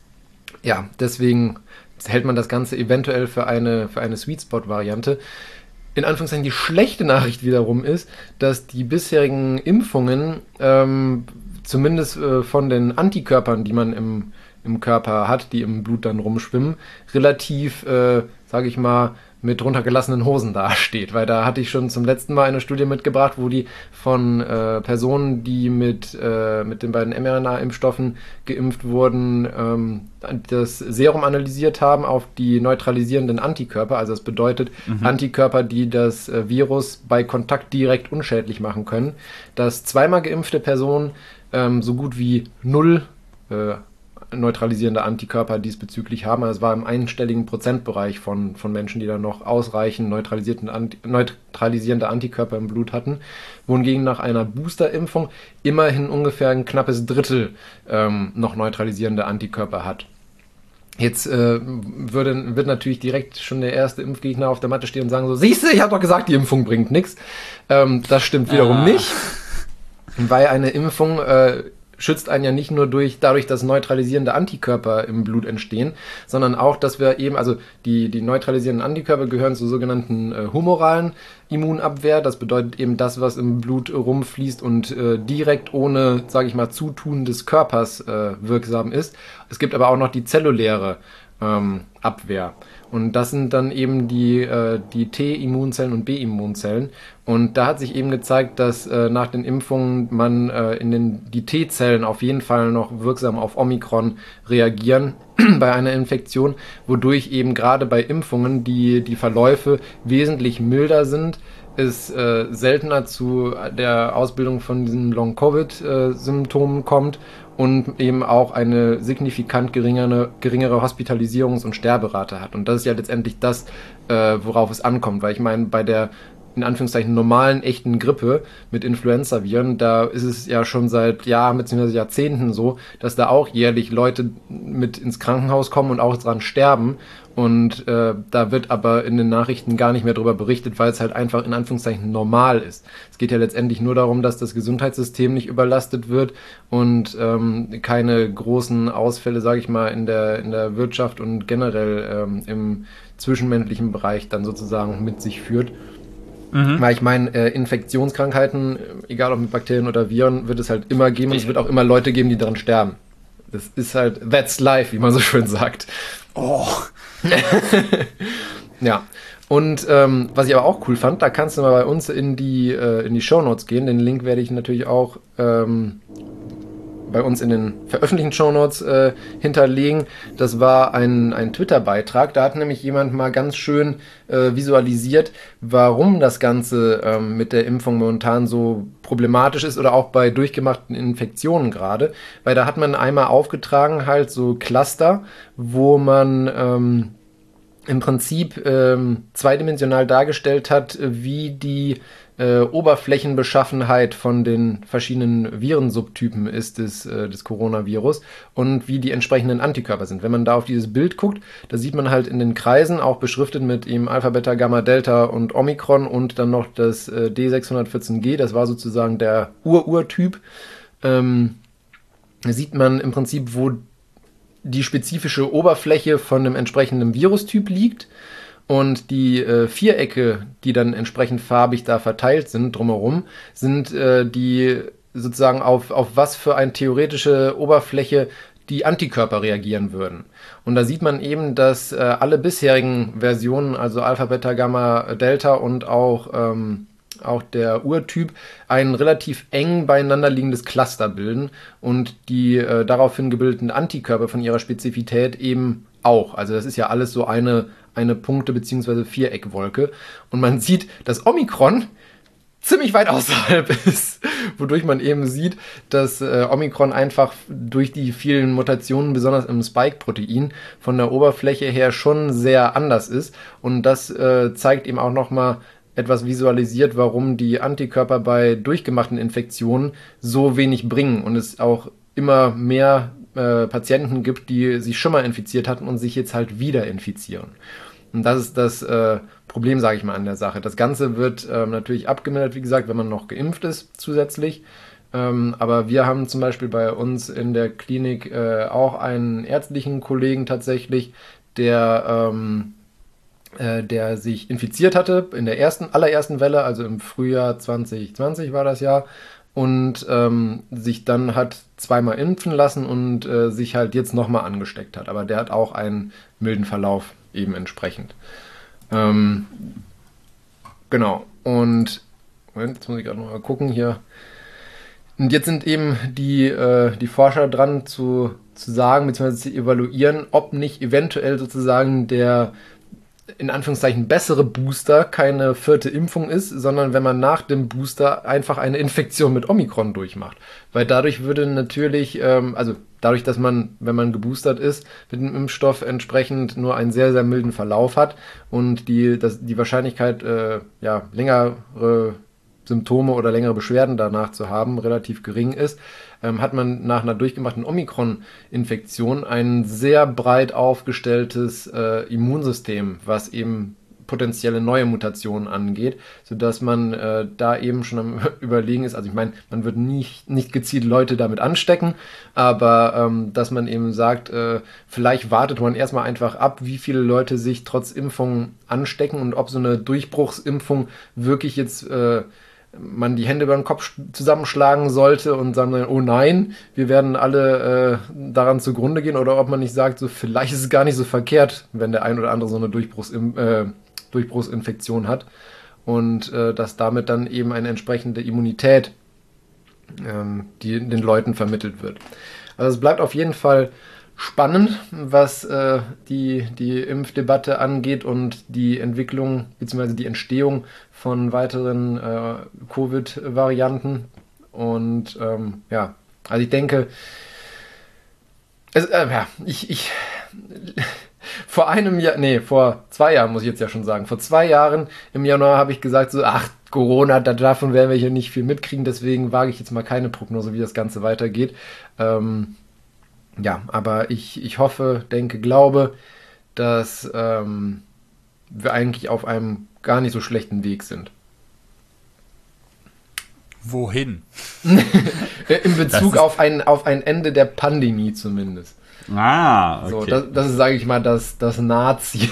ja, deswegen hält man das Ganze eventuell für eine, für eine Sweet Spot-Variante. In Anführungszeichen die schlechte Nachricht wiederum ist, dass die bisherigen Impfungen ähm, zumindest äh, von den Antikörpern, die man im, im Körper hat, die im Blut dann rumschwimmen, relativ, äh, sage ich mal, mit runtergelassenen Hosen dasteht, weil da hatte ich schon zum letzten Mal eine Studie mitgebracht, wo die von äh, Personen, die mit, äh, mit den beiden mRNA-Impfstoffen geimpft wurden, ähm, das Serum analysiert haben auf die neutralisierenden Antikörper, also das bedeutet Mhm. Antikörper, die das äh, Virus bei Kontakt direkt unschädlich machen können, dass zweimal geimpfte Personen ähm, so gut wie null äh, neutralisierende Antikörper diesbezüglich haben. Also es war im einstelligen Prozentbereich von, von Menschen, die dann noch ausreichend neutralisierten Anti, neutralisierende Antikörper im Blut hatten, wohingegen nach einer Boosterimpfung immerhin ungefähr ein knappes Drittel ähm, noch neutralisierende Antikörper hat. Jetzt äh, würde, wird natürlich direkt schon der erste Impfgegner auf der Matte stehen und sagen so, siehst du, ich habe doch gesagt, die Impfung bringt nichts. Ähm, das stimmt wiederum Ah. nicht, weil eine Impfung äh, schützt einen ja nicht nur durch, dadurch, dass neutralisierende Antikörper im Blut entstehen, sondern auch, dass wir eben, also die, die neutralisierenden Antikörper gehören zur sogenannten äh, humoralen Immunabwehr. Das bedeutet eben das, was im Blut rumfließt und äh, direkt ohne, sage ich mal, Zutun des Körpers äh, wirksam ist. Es gibt aber auch noch die zelluläre ähm, Abwehr. Und das sind dann eben die, äh, die T-Immunzellen und B-Immunzellen. Und da hat sich eben gezeigt, dass äh, nach den Impfungen man äh, in den, die T-Zellen auf jeden Fall noch wirksam auf Omikron reagieren bei einer Infektion, wodurch eben gerade bei Impfungen die, die Verläufe wesentlich milder sind, es äh, seltener zu der Ausbildung von diesen Long-Covid-Symptomen kommt und eben auch eine signifikant geringere, geringere Hospitalisierungs- und Sterberate hat. Und das ist ja letztendlich das, äh, worauf es ankommt. Weil ich meine, bei der in Anführungszeichen normalen, echten Grippe mit Influenza-Viren, da ist es ja schon seit Jahren bzw. Jahrzehnten so, dass da auch jährlich Leute mit ins Krankenhaus kommen und auch dran sterben. Und äh, da wird aber in den Nachrichten gar nicht mehr darüber berichtet, weil es halt einfach in Anführungszeichen normal ist. Es geht ja letztendlich nur darum, dass das Gesundheitssystem nicht überlastet wird und ähm, keine großen Ausfälle, sage ich mal, in der, in der Wirtschaft und generell ähm, im zwischenmenschlichen Bereich dann sozusagen mit sich führt. Mhm. Weil ich meine, äh, Infektionskrankheiten, egal ob mit Bakterien oder Viren, wird es halt immer geben und es wird auch immer Leute geben, die daran sterben. Das ist halt, that's life, wie man so schön sagt. Oh. Ja. Und ähm, was ich aber auch cool fand, da kannst du mal bei uns in die, äh, in die Shownotes gehen. Den Link werde ich natürlich auch ähm, bei uns in den veröffentlichten Shownotes äh, hinterlegen. Das war ein, ein Twitter-Beitrag. Da hat nämlich jemand mal ganz schön äh, visualisiert, warum das Ganze ähm, mit der Impfung momentan so problematisch ist oder auch bei durchgemachten Infektionen gerade. Weil da hat man einmal aufgetragen halt so Cluster, wo man ähm, im Prinzip ähm, zweidimensional dargestellt hat, wie die äh, Oberflächenbeschaffenheit von den verschiedenen Virensubtypen ist des, äh, des Coronavirus und wie die entsprechenden Antikörper sind. Wenn man da auf dieses Bild guckt, da sieht man halt in den Kreisen auch beschriftet mit eben Alpha, Beta, Gamma, Delta und Omikron und dann noch das äh, D sechshundertvierzehn G, das war sozusagen der Ur-Ur-Typ. Ähm, da sieht man im Prinzip, wo die spezifische Oberfläche von einem entsprechenden Virustyp liegt und die äh, Vierecke, die dann entsprechend farbig da verteilt sind drumherum, sind äh, die sozusagen auf, auf was für eine theoretische Oberfläche die Antikörper reagieren würden. Und da sieht man eben, dass äh, alle bisherigen Versionen, also Alpha, Beta, Gamma, Delta und auch ähm, auch der Urtyp, ein relativ eng beieinander liegendes Cluster bilden und die äh, daraufhin gebildeten Antikörper von ihrer Spezifität eben auch. Also das ist ja alles so eine, eine Punkte- bzw. Viereckwolke. Und man sieht, dass Omikron ziemlich weit außerhalb ist, wodurch man eben sieht, dass äh, Omikron einfach durch die vielen Mutationen, besonders im Spike-Protein, von der Oberfläche her schon sehr anders ist. Und das äh, zeigt eben auch nochmal etwas visualisiert, warum die Antikörper bei durchgemachten Infektionen so wenig bringen und es auch immer mehr äh, Patienten gibt, die sich schon mal infiziert hatten und sich jetzt halt wieder infizieren. Und das ist das äh, Problem, sage ich mal, an der Sache. Das Ganze wird ähm, natürlich abgemildert, wie gesagt, wenn man noch geimpft ist zusätzlich. Ähm, aber wir haben zum Beispiel bei uns in der Klinik äh, auch einen ärztlichen Kollegen tatsächlich, der ähm, der sich infiziert hatte in der ersten, allerersten Welle, also im Frühjahr zwanzig zwanzig war das Jahr, und ähm, sich dann hat zweimal impfen lassen und äh, sich halt jetzt nochmal angesteckt hat. Aber der hat auch einen milden Verlauf eben entsprechend. Ähm, genau. Und Moment, jetzt muss ich gerade noch mal gucken hier. Und jetzt sind eben die, äh, die Forscher dran zu, zu sagen, beziehungsweise zu evaluieren, ob nicht eventuell sozusagen der in Anführungszeichen bessere Booster keine vierte Impfung ist, sondern wenn man nach dem Booster einfach eine Infektion mit Omikron durchmacht. Weil dadurch würde natürlich, ähm, also dadurch, dass man, wenn man geboostert ist, mit dem Impfstoff entsprechend nur einen sehr, sehr milden Verlauf hat und die, das, die Wahrscheinlichkeit, äh, ja, längere Symptome oder längere Beschwerden danach zu haben, relativ gering ist, ähm, hat man nach einer durchgemachten Omikron-Infektion ein sehr breit aufgestelltes äh, Immunsystem, was eben potenzielle neue Mutationen angeht, sodass man äh, da eben schon am Überlegen ist. Also ich meine, man wird nicht, nicht gezielt Leute damit anstecken, aber ähm, dass man eben sagt, äh, vielleicht wartet man erstmal einfach ab, wie viele Leute sich trotz Impfung anstecken und ob so eine Durchbruchsimpfung wirklich jetzt äh, man die Hände über den Kopf zusammenschlagen sollte und sagen, oh nein, wir werden alle äh, daran zugrunde gehen, oder ob man nicht sagt, so vielleicht ist es gar nicht so verkehrt, wenn der ein oder andere so eine Durchbruchsim- äh, Durchbruchsinfektion hat und äh, dass damit dann eben eine entsprechende Immunität ähm, die den Leuten vermittelt wird. Also es bleibt auf jeden Fall spannend, was äh, die, die Impfdebatte angeht und die Entwicklung bzw. die Entstehung von weiteren äh, Covid-Varianten. Und ähm, ja, also ich denke, es, äh, ja, ich, ich vor einem Jahr, nee, vor zwei Jahren muss ich jetzt ja schon sagen, vor zwei Jahren im Januar habe ich gesagt so, ach, Corona, da, davon werden wir hier nicht viel mitkriegen, deswegen wage ich jetzt mal keine Prognose, wie das Ganze weitergeht. Ähm, ja, aber ich, ich hoffe, denke, glaube, dass ähm, wir eigentlich auf einem gar nicht so schlechten Weg sind. Wohin? In Bezug auf ein, auf ein Ende der Pandemie zumindest. Ah, okay. So, das, das ist, sage ich mal, das, das Nahziel.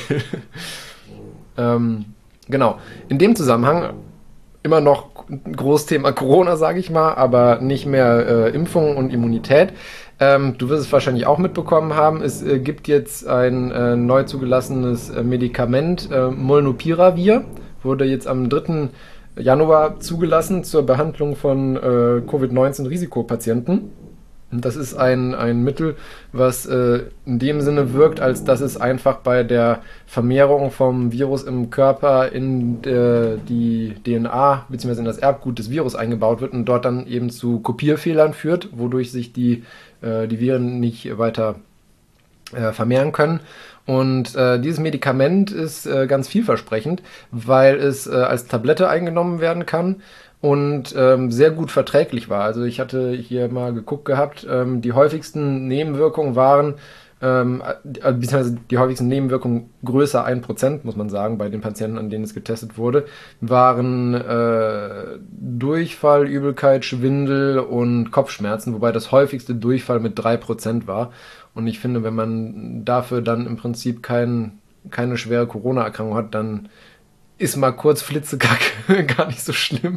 ähm, genau. In dem Zusammenhang immer noch ein Großthema Corona, sage ich mal, aber nicht mehr äh, Impfung und Immunität. Ähm, du wirst es wahrscheinlich auch mitbekommen haben. Es äh, gibt jetzt ein äh, neu zugelassenes äh, Medikament, äh, Molnupiravir, wurde jetzt am dritten Januar zugelassen zur Behandlung von äh, Covid neunzehn Risikopatienten. Das ist ein, ein Mittel, was äh, in dem Sinne wirkt, als dass es einfach bei der Vermehrung vom Virus im Körper in äh, die D N A bzw. in das Erbgut des Virus eingebaut wird und dort dann eben zu Kopierfehlern führt, wodurch sich die, äh, die Viren nicht weiter äh, vermehren können. Und äh, dieses Medikament ist äh, ganz vielversprechend, weil es äh, als Tablette eingenommen werden kann und ähm, sehr gut verträglich war. Also ich hatte hier mal geguckt gehabt, ähm, die häufigsten Nebenwirkungen waren, ähm, äh, beziehungsweise die häufigsten Nebenwirkungen größer ein Prozent, muss man sagen, bei den Patienten, an denen es getestet wurde, waren äh, Durchfall, Übelkeit, Schwindel und Kopfschmerzen, wobei das häufigste Durchfall mit drei Prozent war. Und ich finde, wenn man dafür dann im Prinzip kein, keine schwere Corona-Erkrankung hat, dann ist mal kurz Flitzekacke gar nicht so schlimm.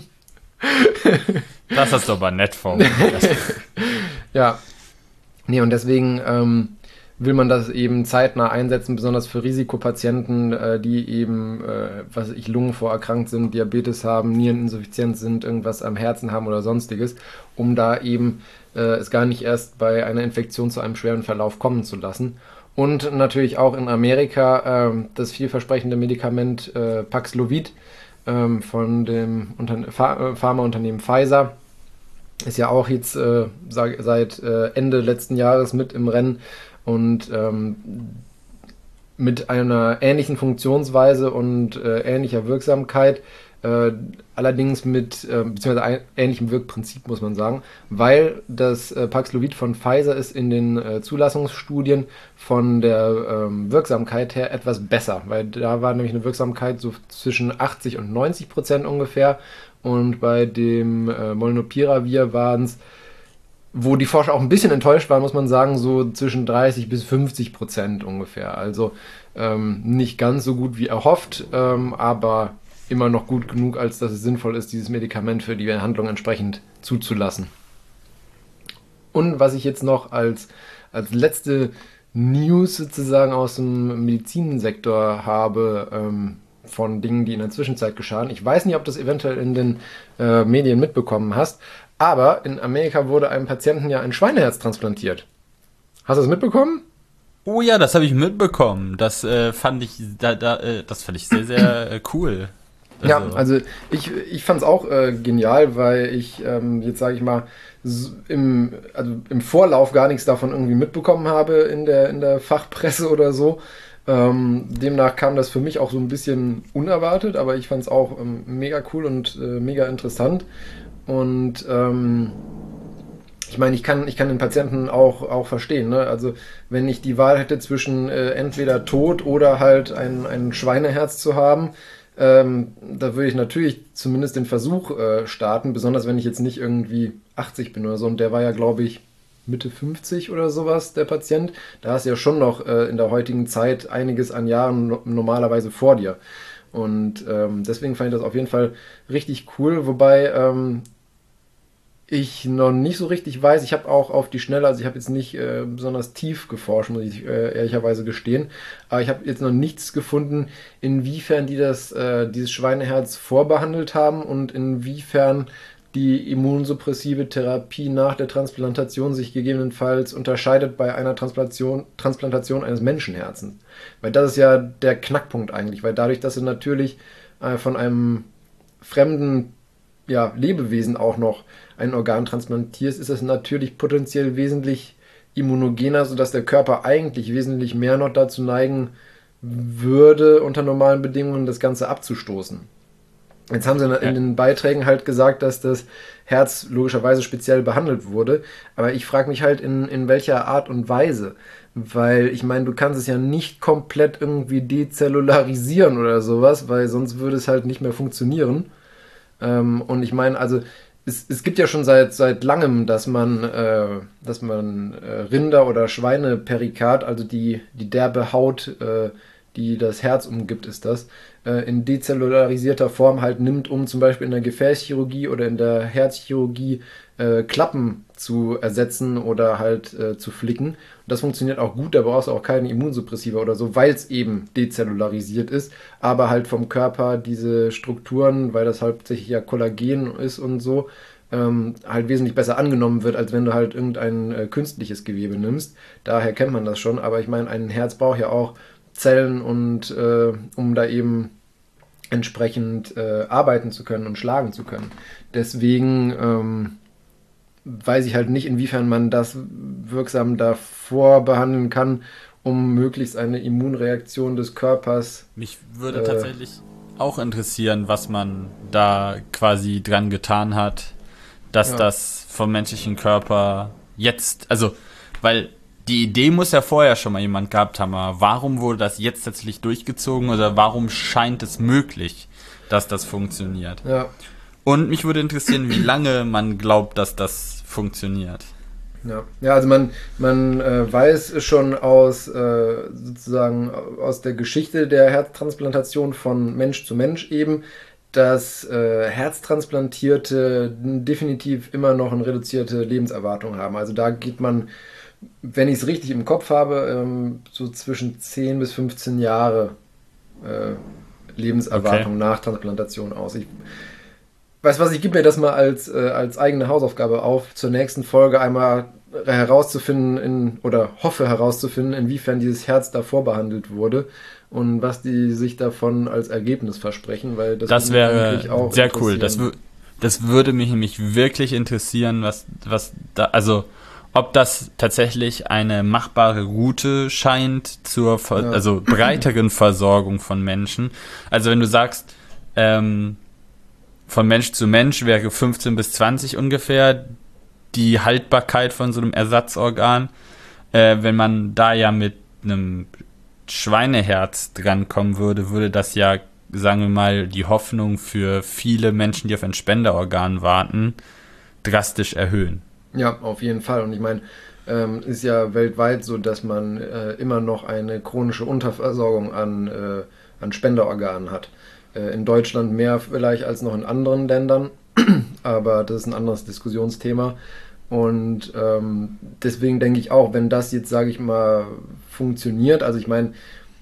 Das hast du aber nett formuliert. Ja. Nee, und deswegen ähm, will man das eben zeitnah einsetzen, besonders für Risikopatienten, äh, die eben, äh, was weiß ich, lungenvorerkrankt sind, Diabetes haben, Niereninsuffizienz sind, irgendwas am Herzen haben oder sonstiges, um da eben äh, es gar nicht erst bei einer Infektion zu einem schweren Verlauf kommen zu lassen. Und natürlich auch in Amerika äh, das vielversprechende Medikament äh, Paxlovid ähm, von dem Unter- Ph- Pharmaunternehmen Pfizer. Ist ja auch jetzt äh, sag, seit äh, Ende letzten Jahres mit im Rennen und ähm, mit einer ähnlichen Funktionsweise und äh, ähnlicher Wirksamkeit, äh, allerdings mit, äh, beziehungsweise ein, ähnlichem Wirkprinzip, muss man sagen, weil das äh, Paxlovid von Pfizer ist in den äh, Zulassungsstudien von der ähm, Wirksamkeit her etwas besser, weil da war nämlich eine Wirksamkeit so zwischen achtzig und neunzig Prozent ungefähr. Und bei dem äh, Molnupiravir waren es, wo die Forscher auch ein bisschen enttäuscht waren, muss man sagen, so zwischen dreißig bis fünfzig Prozent ungefähr. Also ähm, nicht ganz so gut wie erhofft, ähm, aber immer noch gut genug, als dass es sinnvoll ist, dieses Medikament für die Behandlung entsprechend zuzulassen. Und was ich jetzt noch als, als letzte News sozusagen aus dem Medizinsektor habe, ähm, von Dingen, die in der Zwischenzeit geschahen. Ich weiß nicht, ob du das eventuell in den äh, Medien mitbekommen hast, aber in Amerika wurde einem Patienten ja ein Schweineherz transplantiert. Hast du das mitbekommen? Oh ja, das habe ich mitbekommen. Das äh, fand ich, da, da, äh, das fand ich sehr, sehr äh, cool. Also. Ja, also ich, ich fand es auch äh, genial, weil ich ähm, jetzt sage ich mal so im, also im Vorlauf gar nichts davon irgendwie mitbekommen habe in der, in der Fachpresse oder so. Ähm, demnach kam das für mich auch so ein bisschen unerwartet, aber ich fand es auch ähm, mega cool und äh, mega interessant. Und ähm, ich meine, ich kann, ich kann den Patienten auch, auch verstehen. Ne? Also wenn ich die Wahl hätte zwischen äh, entweder Tod oder halt ein, ein Schweineherz zu haben, ähm, da würde ich natürlich zumindest den Versuch äh, starten, besonders wenn ich jetzt nicht irgendwie achtzig bin oder so. Und der war ja, glaube ich, Mitte fünfzig oder sowas, der Patient. Da hast du ja schon noch äh, in der heutigen Zeit einiges an Jahren no- normalerweise vor dir. Und ähm, deswegen fand ich das auf jeden Fall richtig cool, wobei ähm, ich noch nicht so richtig weiß, ich habe auch auf die Schnelle, also ich habe jetzt nicht äh, besonders tief geforscht, muss ich äh, ehrlicherweise gestehen, aber ich habe jetzt noch nichts gefunden, inwiefern die das, äh, dieses Schweineherz vorbehandelt haben und inwiefern die immunsuppressive Therapie nach der Transplantation sich gegebenenfalls unterscheidet bei einer Transplantation, Transplantation eines Menschenherzens. Weil das ist ja der Knackpunkt eigentlich, weil dadurch, dass du natürlich äh, von einem fremden ja, Lebewesen auch noch ein Organ transplantierst, ist es natürlich potenziell wesentlich immunogener, sodass der Körper eigentlich wesentlich mehr noch dazu neigen würde, unter normalen Bedingungen das Ganze abzustoßen. Jetzt haben sie in den Beiträgen halt gesagt, dass das Herz logischerweise speziell behandelt wurde, aber ich frage mich halt, in, in welcher Art und Weise, weil ich meine, du kannst es ja nicht komplett irgendwie dezellularisieren oder sowas, weil sonst würde es halt nicht mehr funktionieren. Ähm, und ich meine, also es, es gibt ja schon seit, seit langem, dass man, äh, dass man äh, Rinder- oder Schweineperikat, also die, die derbe Haut, äh, die das Herz umgibt, ist das, äh, in dezellularisierter Form halt nimmt, um zum Beispiel in der Gefäßchirurgie oder in der Herzchirurgie äh, Klappen zu ersetzen oder halt äh, zu flicken. Und das funktioniert auch gut, da brauchst du auch keine Immunsuppressiva oder so, weil es eben dezellularisiert ist, aber halt vom Körper diese Strukturen, weil das hauptsächlich ja Kollagen ist und so, ähm, halt wesentlich besser angenommen wird, als wenn du halt irgendein äh, künstliches Gewebe nimmst. Daher kennt man das schon, aber ich meine, ein Herz braucht ja auch Zellen und äh, um da eben entsprechend äh, arbeiten zu können und schlagen zu können. Deswegen ähm, weiß ich halt nicht, inwiefern man das wirksam davor behandeln kann, um möglichst eine Immunreaktion des Körpers. Mich würde äh, tatsächlich auch interessieren, was man da quasi dran getan hat, dass Ja. das vom menschlichen Körper jetzt, also, weil die Idee muss ja vorher schon mal jemand gehabt haben, aber warum wurde das jetzt tatsächlich durchgezogen oder warum scheint es möglich, dass das funktioniert? Ja, Und mich würde interessieren, wie lange man glaubt, dass das funktioniert. ja. Ja, also man, man äh, weiß schon aus äh, sozusagen aus der Geschichte der Herztransplantation von Mensch zu Mensch eben, dass äh, Herztransplantierte definitiv immer noch eine reduzierte Lebenserwartung haben. Also da geht man, wenn ich es richtig im Kopf habe, ähm, so zwischen zehn bis fünfzehn Jahre äh, Lebenserwartung Okay. nach Transplantation aus. Ich weiß was, ich gebe mir das mal als, äh, als eigene Hausaufgabe auf, zur nächsten Folge einmal herauszufinden in, oder hoffe herauszufinden, inwiefern dieses Herz davor behandelt wurde und was die sich davon als Ergebnis versprechen, weil das, Das würde mich eigentlich wäre auch sehr cool. Das, interessieren. wü- das würde mich nämlich wirklich interessieren, was, was da, also ob das tatsächlich eine machbare Route scheint zur Ver- Ja. also breiteren Versorgung von Menschen. Also wenn du sagst, ähm, von Mensch zu Mensch wäre fünfzehn bis zwanzig ungefähr die Haltbarkeit von so einem Ersatzorgan. Äh, wenn man da ja mit einem Schweineherz drankommen würde, würde das ja, sagen wir mal, die Hoffnung für viele Menschen, die auf ein Spenderorgan warten, drastisch erhöhen. Ja, auf jeden Fall. Und ich meine, ähm, ist ja weltweit so, dass man äh, immer noch eine chronische Unterversorgung an, äh, an Spenderorganen hat. Äh, in Deutschland mehr vielleicht als noch in anderen Ländern, aber das ist ein anderes Diskussionsthema. Und ähm, deswegen denke ich auch, wenn das jetzt, sage ich mal, funktioniert, also ich meine,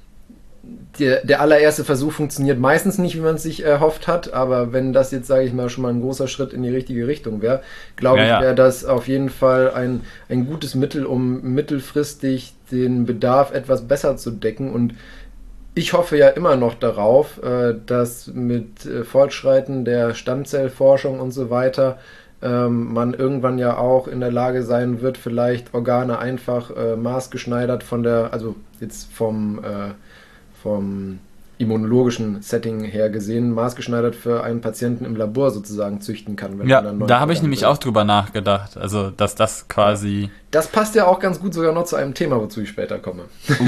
der, der allererste Versuch funktioniert meistens nicht, wie man es sich erhofft hat, aber wenn das jetzt, sage ich mal, schon mal ein großer Schritt in die richtige Richtung wäre, glaube Ja, ich, ja. wäre das auf jeden Fall ein, ein gutes Mittel, um mittelfristig den Bedarf etwas besser zu decken. Und ich hoffe ja immer noch darauf, äh, dass mit äh, Fortschreiten der Stammzellforschung und so weiter ähm, man irgendwann ja auch in der Lage sein wird, vielleicht Organe einfach äh, maßgeschneidert von der, also jetzt vom äh, vom immunologischen Setting her gesehen, maßgeschneidert für einen Patienten im Labor sozusagen züchten kann. Wenn Ja, man dann neuen da habe ich Organ nämlich will. auch drüber nachgedacht. Also, dass das quasi. Das passt ja auch ganz gut sogar noch zu einem Thema, wozu ich später komme.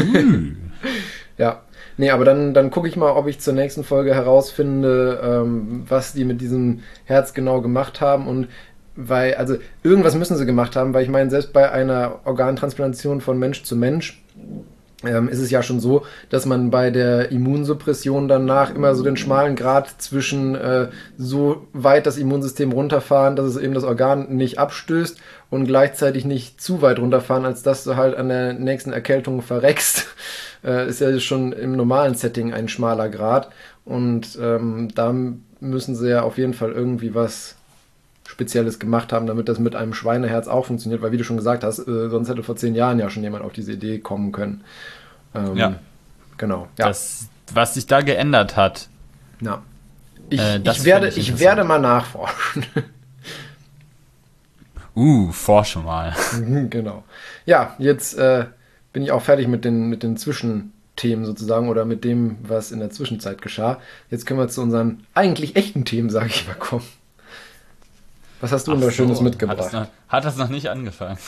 Ja, nee, aber dann, dann gucke ich mal, ob ich zur nächsten Folge herausfinde, ähm, was die mit diesem Herz genau gemacht haben und weil, also irgendwas müssen sie gemacht haben, weil ich meine, selbst bei einer Organtransplantation von Mensch zu Mensch ähm, ist es ja schon so, dass man bei der Immunsuppression danach immer so den schmalen Grat zwischen äh, so weit das Immunsystem runterfahren, dass es eben das Organ nicht abstößt und gleichzeitig nicht zu weit runterfahren, als dass du halt an der nächsten Erkältung verreckst. Äh, ist ja schon im normalen Setting ein schmaler Grat und ähm, da müssen sie ja auf jeden Fall irgendwie was Spezielles gemacht haben, damit das mit einem Schweineherz auch funktioniert, weil wie du schon gesagt hast, äh, sonst hätte vor zehn Jahren ja schon jemand auf diese Idee kommen können. Ähm, Ja. Genau. Ja. Das, was sich da geändert hat. ja. Ich, Äh, das ich, werde, fänd ich ich interessant. werde mal nachforschen. Uh, forsche mal. Genau. Ja, jetzt äh, bin ich auch fertig mit den, mit den Zwischenthemen sozusagen oder mit dem, was in der Zwischenzeit geschah. Jetzt können wir zu unseren eigentlich echten Themen, sage ich mal, kommen. Was hast du denn da Schönes mitgebracht? Hat das, noch, hat das noch nicht angefangen?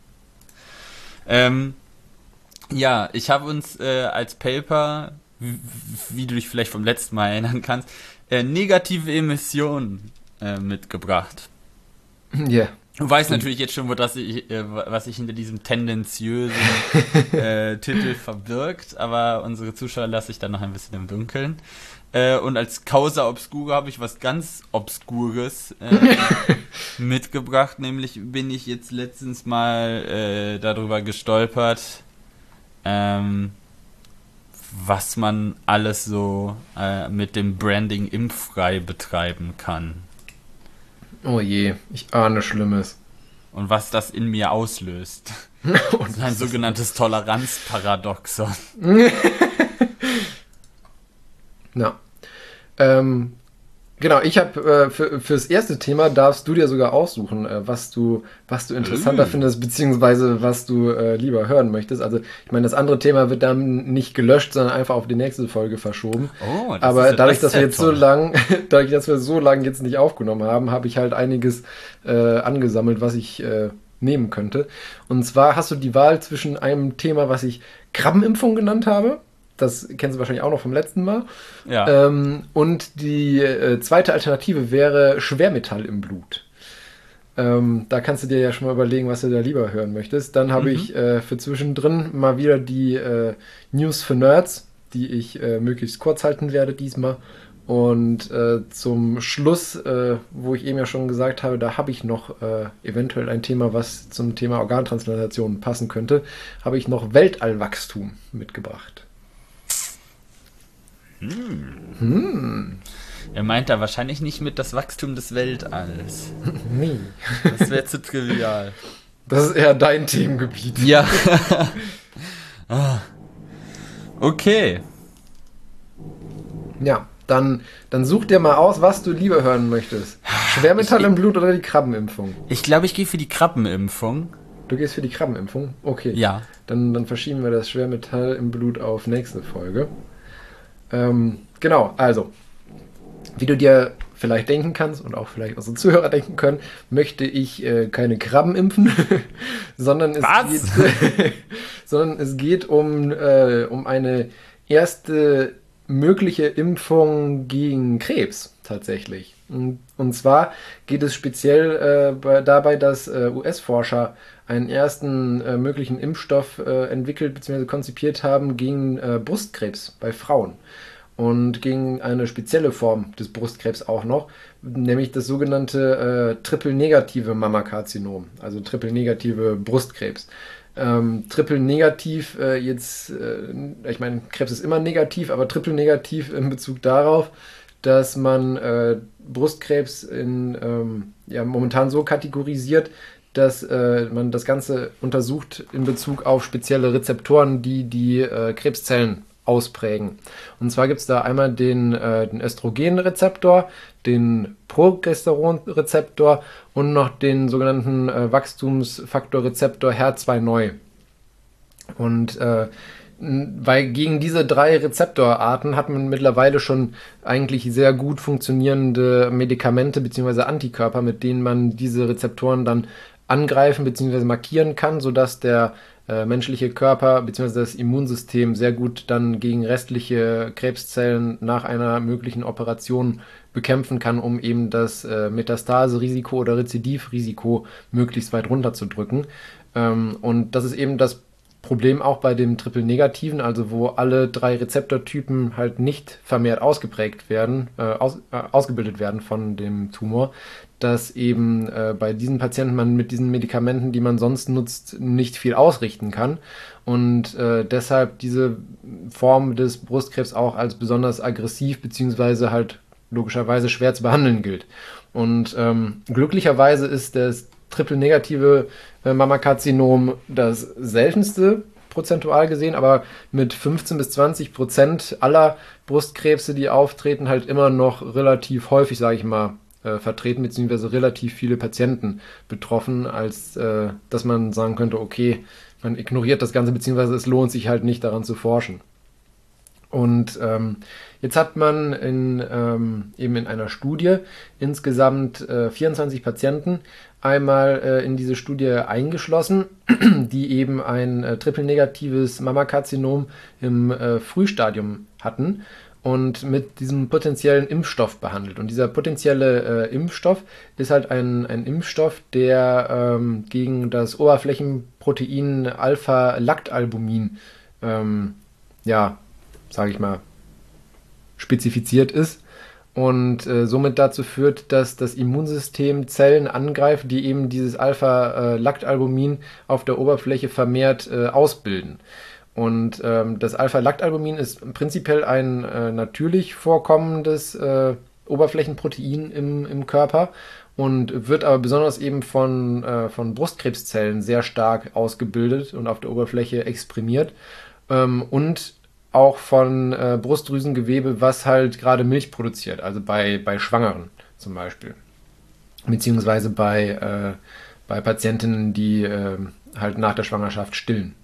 ähm, ja, ich habe uns äh, als Paper, wie, wie du dich vielleicht vom letzten Mal erinnern kannst, äh, negative Emissionen äh, mitgebracht. Ja. Yeah. Du weißt natürlich jetzt schon, wo das ich, äh, was sich hinter diesem tendenziösen äh, Titel verbirgt, aber unsere Zuschauer lasse ich dann noch ein bisschen im Dunkeln. Äh, und als Causa Obscura habe ich was ganz Obskures äh, mitgebracht, nämlich bin ich jetzt letztens mal äh, darüber gestolpert, ähm, was man alles so äh, mit dem Branding impffrei betreiben kann. Oh je, ich ahne Schlimmes. Und was das in mir auslöst. Das ist ein sogenanntes Toleranzparadoxon. Ja. Ähm, genau, ich habe äh, für fürs erste Thema darfst du dir sogar aussuchen, äh, was du was du interessanter mm. findest, beziehungsweise was du äh, lieber hören möchtest. Also ich meine, das andere Thema wird dann nicht gelöscht, sondern einfach auf die nächste Folge verschoben. Oh, das Aber ist, dadurch, das dass wir jetzt toll. so lang, dadurch, dass wir so lange jetzt nicht aufgenommen haben, habe ich halt einiges äh, angesammelt, was ich äh, nehmen könnte. Und zwar hast du die Wahl zwischen einem Thema, was ich Krabbenimpfung genannt habe. Das kennst du wahrscheinlich auch noch vom letzten Mal. Ja. Ähm, und die äh, zweite Alternative wäre Schwermetall im Blut. Ähm, da kannst du dir ja schon mal überlegen, was du da lieber hören möchtest. Dann habe mhm. ich äh, für zwischendrin mal wieder die äh, News für Nerds, die ich äh, möglichst kurz halten werde diesmal. Und äh, zum Schluss, äh, wo ich eben ja schon gesagt habe, da habe ich noch äh, eventuell ein Thema, was zum Thema Organtransplantation passen könnte, habe ich noch Weltallwachstum mitgebracht. Hm. Hm. Er meint da wahrscheinlich nicht mit das Wachstum des Weltalls. Nee. Das wäre zu trivial. Das ist eher dein Themengebiet. Ja. Okay. Ja, dann, dann such dir mal aus, was du lieber hören möchtest. Schwermetall ich, im Blut oder die Krabbenimpfung? Ich glaube, ich gehe für die Krabbenimpfung. Du gehst für die Krabbenimpfung? Okay. Ja. Dann, dann verschieben wir das Schwermetall im Blut auf nächste Folge. Ähm, genau, also, wie du dir vielleicht denken kannst und auch vielleicht unsere Zuhörer denken können, möchte ich äh, keine Krabben impfen, sondern, es geht, sondern es geht um, äh, um eine erste mögliche Impfung gegen Krebs tatsächlich. Und, und zwar geht es speziell äh, bei, dabei, dass äh, U S-Forscher einen ersten äh, möglichen Impfstoff äh, entwickelt bzw. konzipiert haben gegen äh, Brustkrebs bei Frauen. Und gegen eine spezielle Form des Brustkrebs auch noch, nämlich das sogenannte äh, triple-negative Mammakarzinom, also triple-negative Brustkrebs. Ähm, triple-negativ äh, jetzt, äh, ich meine, Krebs ist immer negativ, aber triple-negativ in Bezug darauf, dass man äh, Brustkrebs in, ähm, ja, momentan so kategorisiert, dass äh, man das Ganze untersucht in Bezug auf spezielle Rezeptoren, die die äh, Krebszellen ausprägen. Und zwar gibt es da einmal den, äh, den Östrogenrezeptor, den Progesteronrezeptor und noch den sogenannten äh, Wachstumsfaktorrezeptor H E R zwei neu. Und äh, weil gegen diese drei Rezeptorarten hat man mittlerweile schon eigentlich sehr gut funktionierende Medikamente bzw. Antikörper, mit denen man diese Rezeptoren dann angreifen bzw. markieren kann, sodass der äh, menschliche Körper bzw. das Immunsystem sehr gut dann gegen restliche Krebszellen nach einer möglichen Operation bekämpfen kann, um eben das äh, Metastase-Risiko oder Rezidivrisiko möglichst weit runterzudrücken. Ähm, und das ist eben das Problem auch bei dem Triple-Negativen, also wo alle drei Rezeptortypen halt nicht vermehrt ausgeprägt werden, äh, aus, äh, ausgebildet werden von dem Tumor, dass eben äh, bei diesen Patienten man mit diesen Medikamenten, die man sonst nutzt, nicht viel ausrichten kann und äh, deshalb diese Form des Brustkrebs auch als besonders aggressiv beziehungsweise halt logischerweise schwer zu behandeln gilt. Und ähm, glücklicherweise ist das triple-negative äh, Mammakarzinom das seltenste prozentual gesehen, aber mit fünfzehn bis zwanzig Prozent aller Brustkrebse, die auftreten, halt immer noch relativ häufig, sage ich mal, äh, vertreten, beziehungsweise relativ viele Patienten betroffen, als äh, dass man sagen könnte, okay, man ignoriert das Ganze, beziehungsweise es lohnt sich halt nicht daran zu forschen. Und ähm, jetzt hat man in, ähm, eben in einer Studie insgesamt äh, vierundzwanzig Patienten einmal äh, in diese Studie eingeschlossen, die eben ein äh, triple-negatives Mammakarzinom im äh, Frühstadium hatten und mit diesem potenziellen Impfstoff behandelt. Und dieser potenzielle äh, Impfstoff ist halt ein, ein Impfstoff, der ähm, gegen das Oberflächenprotein Alpha-Lactalbumin ähm, ja, sage ich mal, spezifiziert ist und äh, somit dazu führt, dass das Immunsystem Zellen angreift, die eben dieses Alpha-Lactalbumin auf der Oberfläche vermehrt äh, ausbilden. Und ähm, das Alpha-Lactalbumin ist prinzipiell ein äh, natürlich vorkommendes äh, Oberflächenprotein im, im Körper und wird aber besonders eben von, äh, von Brustkrebszellen sehr stark ausgebildet und auf der Oberfläche exprimiert ähm, und auch von äh, Brustdrüsengewebe, was halt gerade Milch produziert, also bei, bei Schwangeren zum Beispiel. Beziehungsweise bei, äh, bei Patientinnen, die äh, halt nach der Schwangerschaft stillen.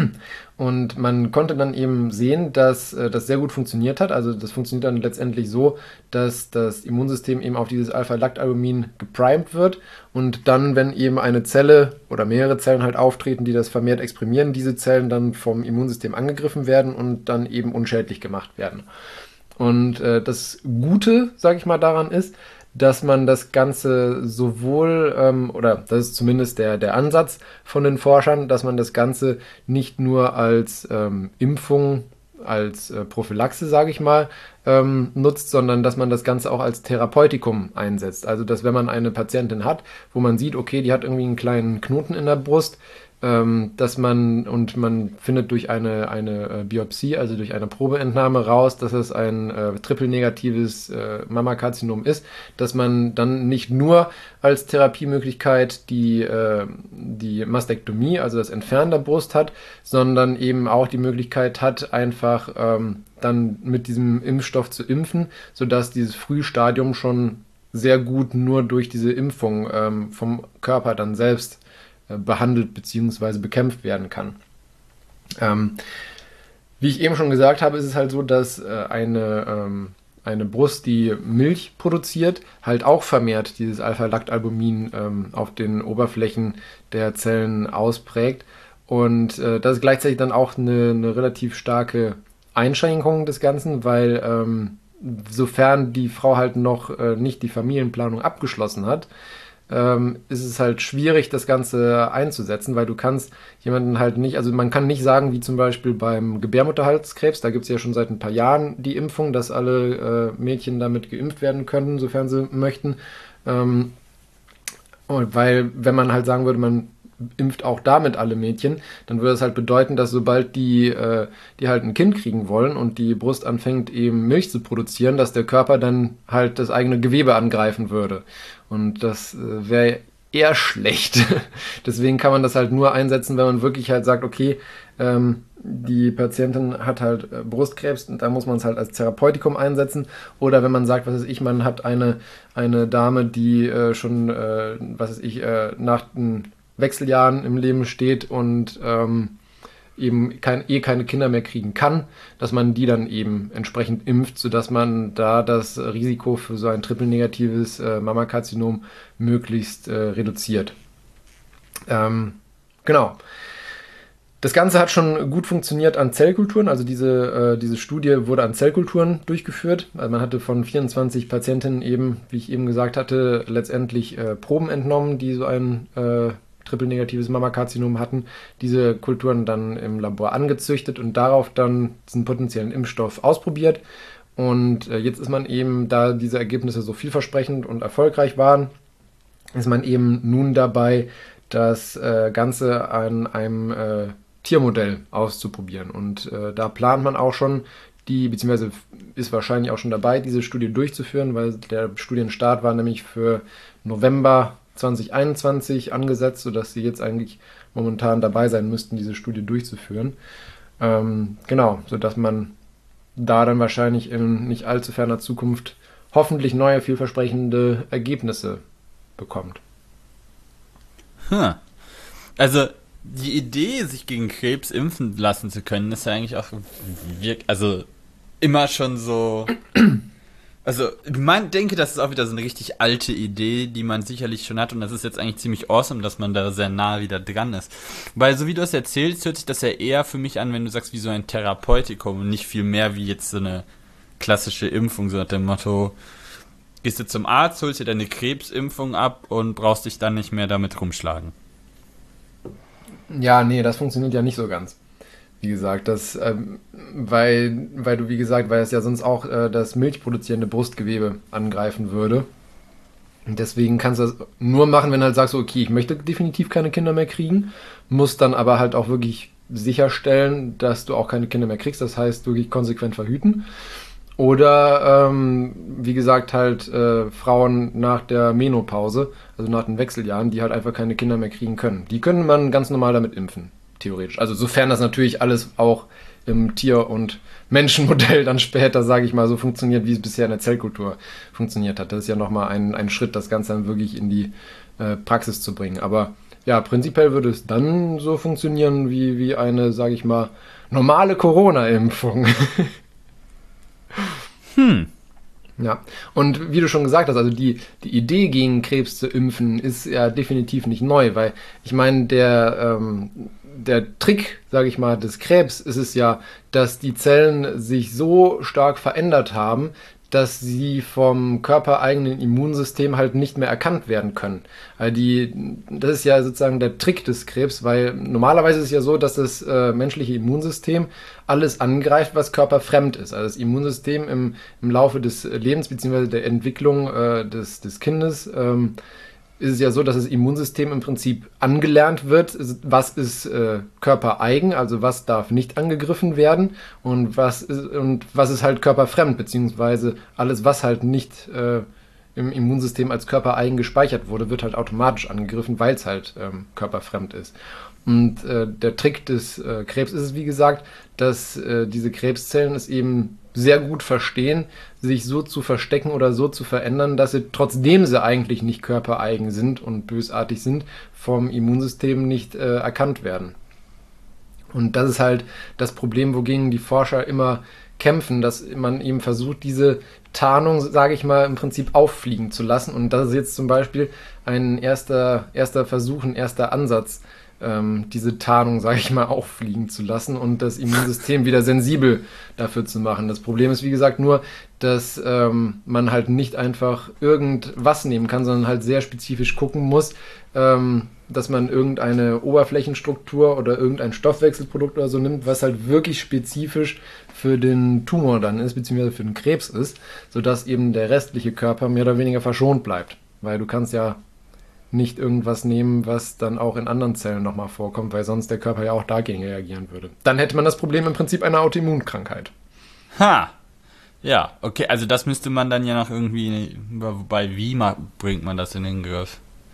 Und man konnte dann eben sehen, dass äh, das sehr gut funktioniert hat. Also das funktioniert dann letztendlich so, dass das Immunsystem eben auf dieses Alpha-Lactalbumin geprimed wird und dann, wenn eben eine Zelle oder mehrere Zellen halt auftreten, die das vermehrt exprimieren, diese Zellen dann vom Immunsystem angegriffen werden und dann eben unschädlich gemacht werden. Und äh, das Gute, sage ich mal, daran ist, dass man das Ganze sowohl, ähm, oder das ist zumindest der, der Ansatz von den Forschern, dass man das Ganze nicht nur als ähm, Impfung, als äh, Prophylaxe, sage ich mal, ähm, nutzt, sondern dass man das Ganze auch als Therapeutikum einsetzt. Also, dass wenn man eine Patientin hat, wo man sieht, okay, die hat irgendwie einen kleinen Knoten in der Brust, ähm, dass man, und man findet durch eine, eine äh, Biopsie, also durch eine Probeentnahme raus, dass es ein äh, triple-negatives äh, Mammakarzinom ist, dass man dann nicht nur als Therapiemöglichkeit die, äh, die Mastektomie, also das Entfernen der Brust hat, sondern eben auch die Möglichkeit hat, einfach ähm, dann mit diesem Impfstoff zu impfen, sodass dieses Frühstadium schon sehr gut nur durch diese Impfung ähm, vom Körper dann selbst behandelt bzw. bekämpft werden kann. Ähm, wie ich eben schon gesagt habe, ist es halt so, dass äh, eine, ähm, eine Brust, die Milch produziert, halt auch vermehrt dieses Alpha-Lactalbumin ähm, auf den Oberflächen der Zellen ausprägt. Und äh, das ist gleichzeitig dann auch eine, eine relativ starke Einschränkung des Ganzen, weil ähm, sofern die Frau halt noch äh, nicht die Familienplanung abgeschlossen hat, ähm, ist es halt schwierig, das Ganze einzusetzen, weil du kannst jemanden halt nicht, also man kann nicht sagen, wie zum Beispiel beim Gebärmutterhalskrebs, da gibt es ja schon seit ein paar Jahren die Impfung, dass alle äh, Mädchen damit geimpft werden können, sofern sie möchten. Ähm, und weil, wenn man halt sagen würde, man impft auch damit alle Mädchen, dann würde das halt bedeuten, dass sobald die, äh, die halt ein Kind kriegen wollen und die Brust anfängt eben Milch zu produzieren, dass der Körper dann halt das eigene Gewebe angreifen würde. Und das äh, wäre eher schlecht. Deswegen kann man das halt nur einsetzen, wenn man wirklich halt sagt, okay, ähm, die Patientin hat halt äh, Brustkrebs und da muss man es halt als Therapeutikum einsetzen. Oder wenn man sagt, was weiß ich, man hat eine, eine Dame, die äh, schon, äh, was weiß ich, äh, nach den Wechseljahren im Leben steht und ähm, eben kein, eh keine Kinder mehr kriegen kann, dass man die dann eben entsprechend impft, sodass man da das Risiko für so ein triple-negatives äh, Mammakarzinom möglichst äh, reduziert. Ähm, genau. Das Ganze hat schon gut funktioniert an Zellkulturen, also diese, äh, diese Studie wurde an Zellkulturen durchgeführt. Also man hatte von vierundzwanzig Patientinnen eben, wie ich eben gesagt hatte, letztendlich äh, Proben entnommen, die so ein äh, triple-negatives Mammakarzinom hatten, diese Kulturen dann im Labor angezüchtet und darauf dann diesen potenziellen Impfstoff ausprobiert. Und äh, jetzt ist man eben, da diese Ergebnisse so vielversprechend und erfolgreich waren, ist man eben nun dabei, das äh, Ganze an einem äh, Tiermodell auszuprobieren. Und äh, da plant man auch schon, die, beziehungsweise ist wahrscheinlich auch schon dabei, diese Studie durchzuführen, weil der Studienstart war nämlich für November zwanzig einundzwanzig angesetzt, sodass sie jetzt eigentlich momentan dabei sein müssten, diese Studie durchzuführen. Ähm, genau, sodass man da dann wahrscheinlich in nicht allzu ferner Zukunft hoffentlich neue, vielversprechende Ergebnisse bekommt. Hm. Also die Idee, sich gegen Krebs impfen lassen zu können, ist ja eigentlich auch wirk- also immer schon so. Also ich mein, denke, das ist auch wieder so eine richtig alte Idee, die man sicherlich schon hat, und das ist jetzt eigentlich ziemlich awesome, dass man da sehr nah wieder dran ist. Weil so wie du es erzählst, hört sich das ja eher für mich an, wenn du sagst, wie so ein Therapeutikum und nicht viel mehr wie jetzt so eine klassische Impfung, so nach dem Motto, gehst du zum Arzt, holst dir deine Krebsimpfung ab und brauchst dich dann nicht mehr damit rumschlagen. Ja, nee, das funktioniert ja nicht so ganz. Wie gesagt, das, ähm, weil, weil du, wie gesagt, weil es ja sonst auch äh, das milchproduzierende Brustgewebe angreifen würde. Und deswegen kannst du das nur machen, wenn du halt sagst, okay, ich möchte definitiv keine Kinder mehr kriegen, musst dann aber halt auch wirklich sicherstellen, dass du auch keine Kinder mehr kriegst, das heißt wirklich konsequent verhüten. Oder, ähm, wie gesagt, halt äh, Frauen nach der Menopause, also nach den Wechseljahren, die halt einfach keine Kinder mehr kriegen können. Die können man ganz normal damit impfen, theoretisch. Also sofern das natürlich alles auch im Tier- und Menschenmodell dann später, sage ich mal, so funktioniert, wie es bisher in der Zellkultur funktioniert hat. Das ist ja nochmal ein, ein Schritt, das Ganze dann wirklich in die äh, Praxis zu bringen. Aber ja, prinzipiell würde es dann so funktionieren wie, wie eine, sage ich mal, normale Corona-Impfung. Hm. Ja, und wie du schon gesagt hast, also die, die Idee gegen Krebs zu impfen ist ja definitiv nicht neu, weil ich meine, der, ähm, der Trick, sage ich mal, des Krebs ist es ja, dass die Zellen sich so stark verändert haben, dass sie vom körpereigenen Immunsystem halt nicht mehr erkannt werden können. Also die, das ist ja sozusagen der Trick des Krebs, weil normalerweise ist es ja so, dass das äh, menschliche Immunsystem alles angreift, was körperfremd ist. Also das Immunsystem im, im Laufe des Lebens bzw. der Entwicklung äh, des, des Kindes ähm, ist es ja so, dass das Immunsystem im Prinzip angelernt wird, was ist äh, körpereigen, also was darf nicht angegriffen werden und was ist, und was ist halt körperfremd, beziehungsweise alles, was halt nicht äh, im Immunsystem als körpereigen gespeichert wurde, wird halt automatisch angegriffen, weil es halt ähm, körperfremd ist. Und äh, der Trick des äh, Krebs ist es, wie gesagt, dass äh, diese Krebszellen es eben sehr gut verstehen, sich so zu verstecken oder so zu verändern, dass sie, trotzdem sie eigentlich nicht körpereigen sind und bösartig sind, vom Immunsystem nicht äh, erkannt werden. Und das ist halt das Problem, wogegen die Forscher immer kämpfen, dass man eben versucht, diese Tarnung, sage ich mal, im Prinzip auffliegen zu lassen. Und das ist jetzt zum Beispiel ein erster, erster Versuch, ein erster Ansatz, ähm, diese Tarnung, sage ich mal, auffliegen zu lassen und das Immunsystem wieder sensibel dafür zu machen. Das Problem ist, wie gesagt, nur, dass ähm, man halt nicht einfach irgendwas nehmen kann, sondern halt sehr spezifisch gucken muss, ähm, dass man irgendeine Oberflächenstruktur oder irgendein Stoffwechselprodukt oder so nimmt, was halt wirklich spezifisch für den Tumor dann ist, beziehungsweise für den Krebs ist, sodass eben der restliche Körper mehr oder weniger verschont bleibt. Weil du kannst ja nicht irgendwas nehmen, was dann auch in anderen Zellen nochmal vorkommt, weil sonst der Körper ja auch dagegen reagieren würde. Dann hätte man das Problem im Prinzip einer Autoimmunkrankheit. Ha! Ja, okay, also das müsste man dann ja noch irgendwie, wobei, wie bringt man das in den Griff?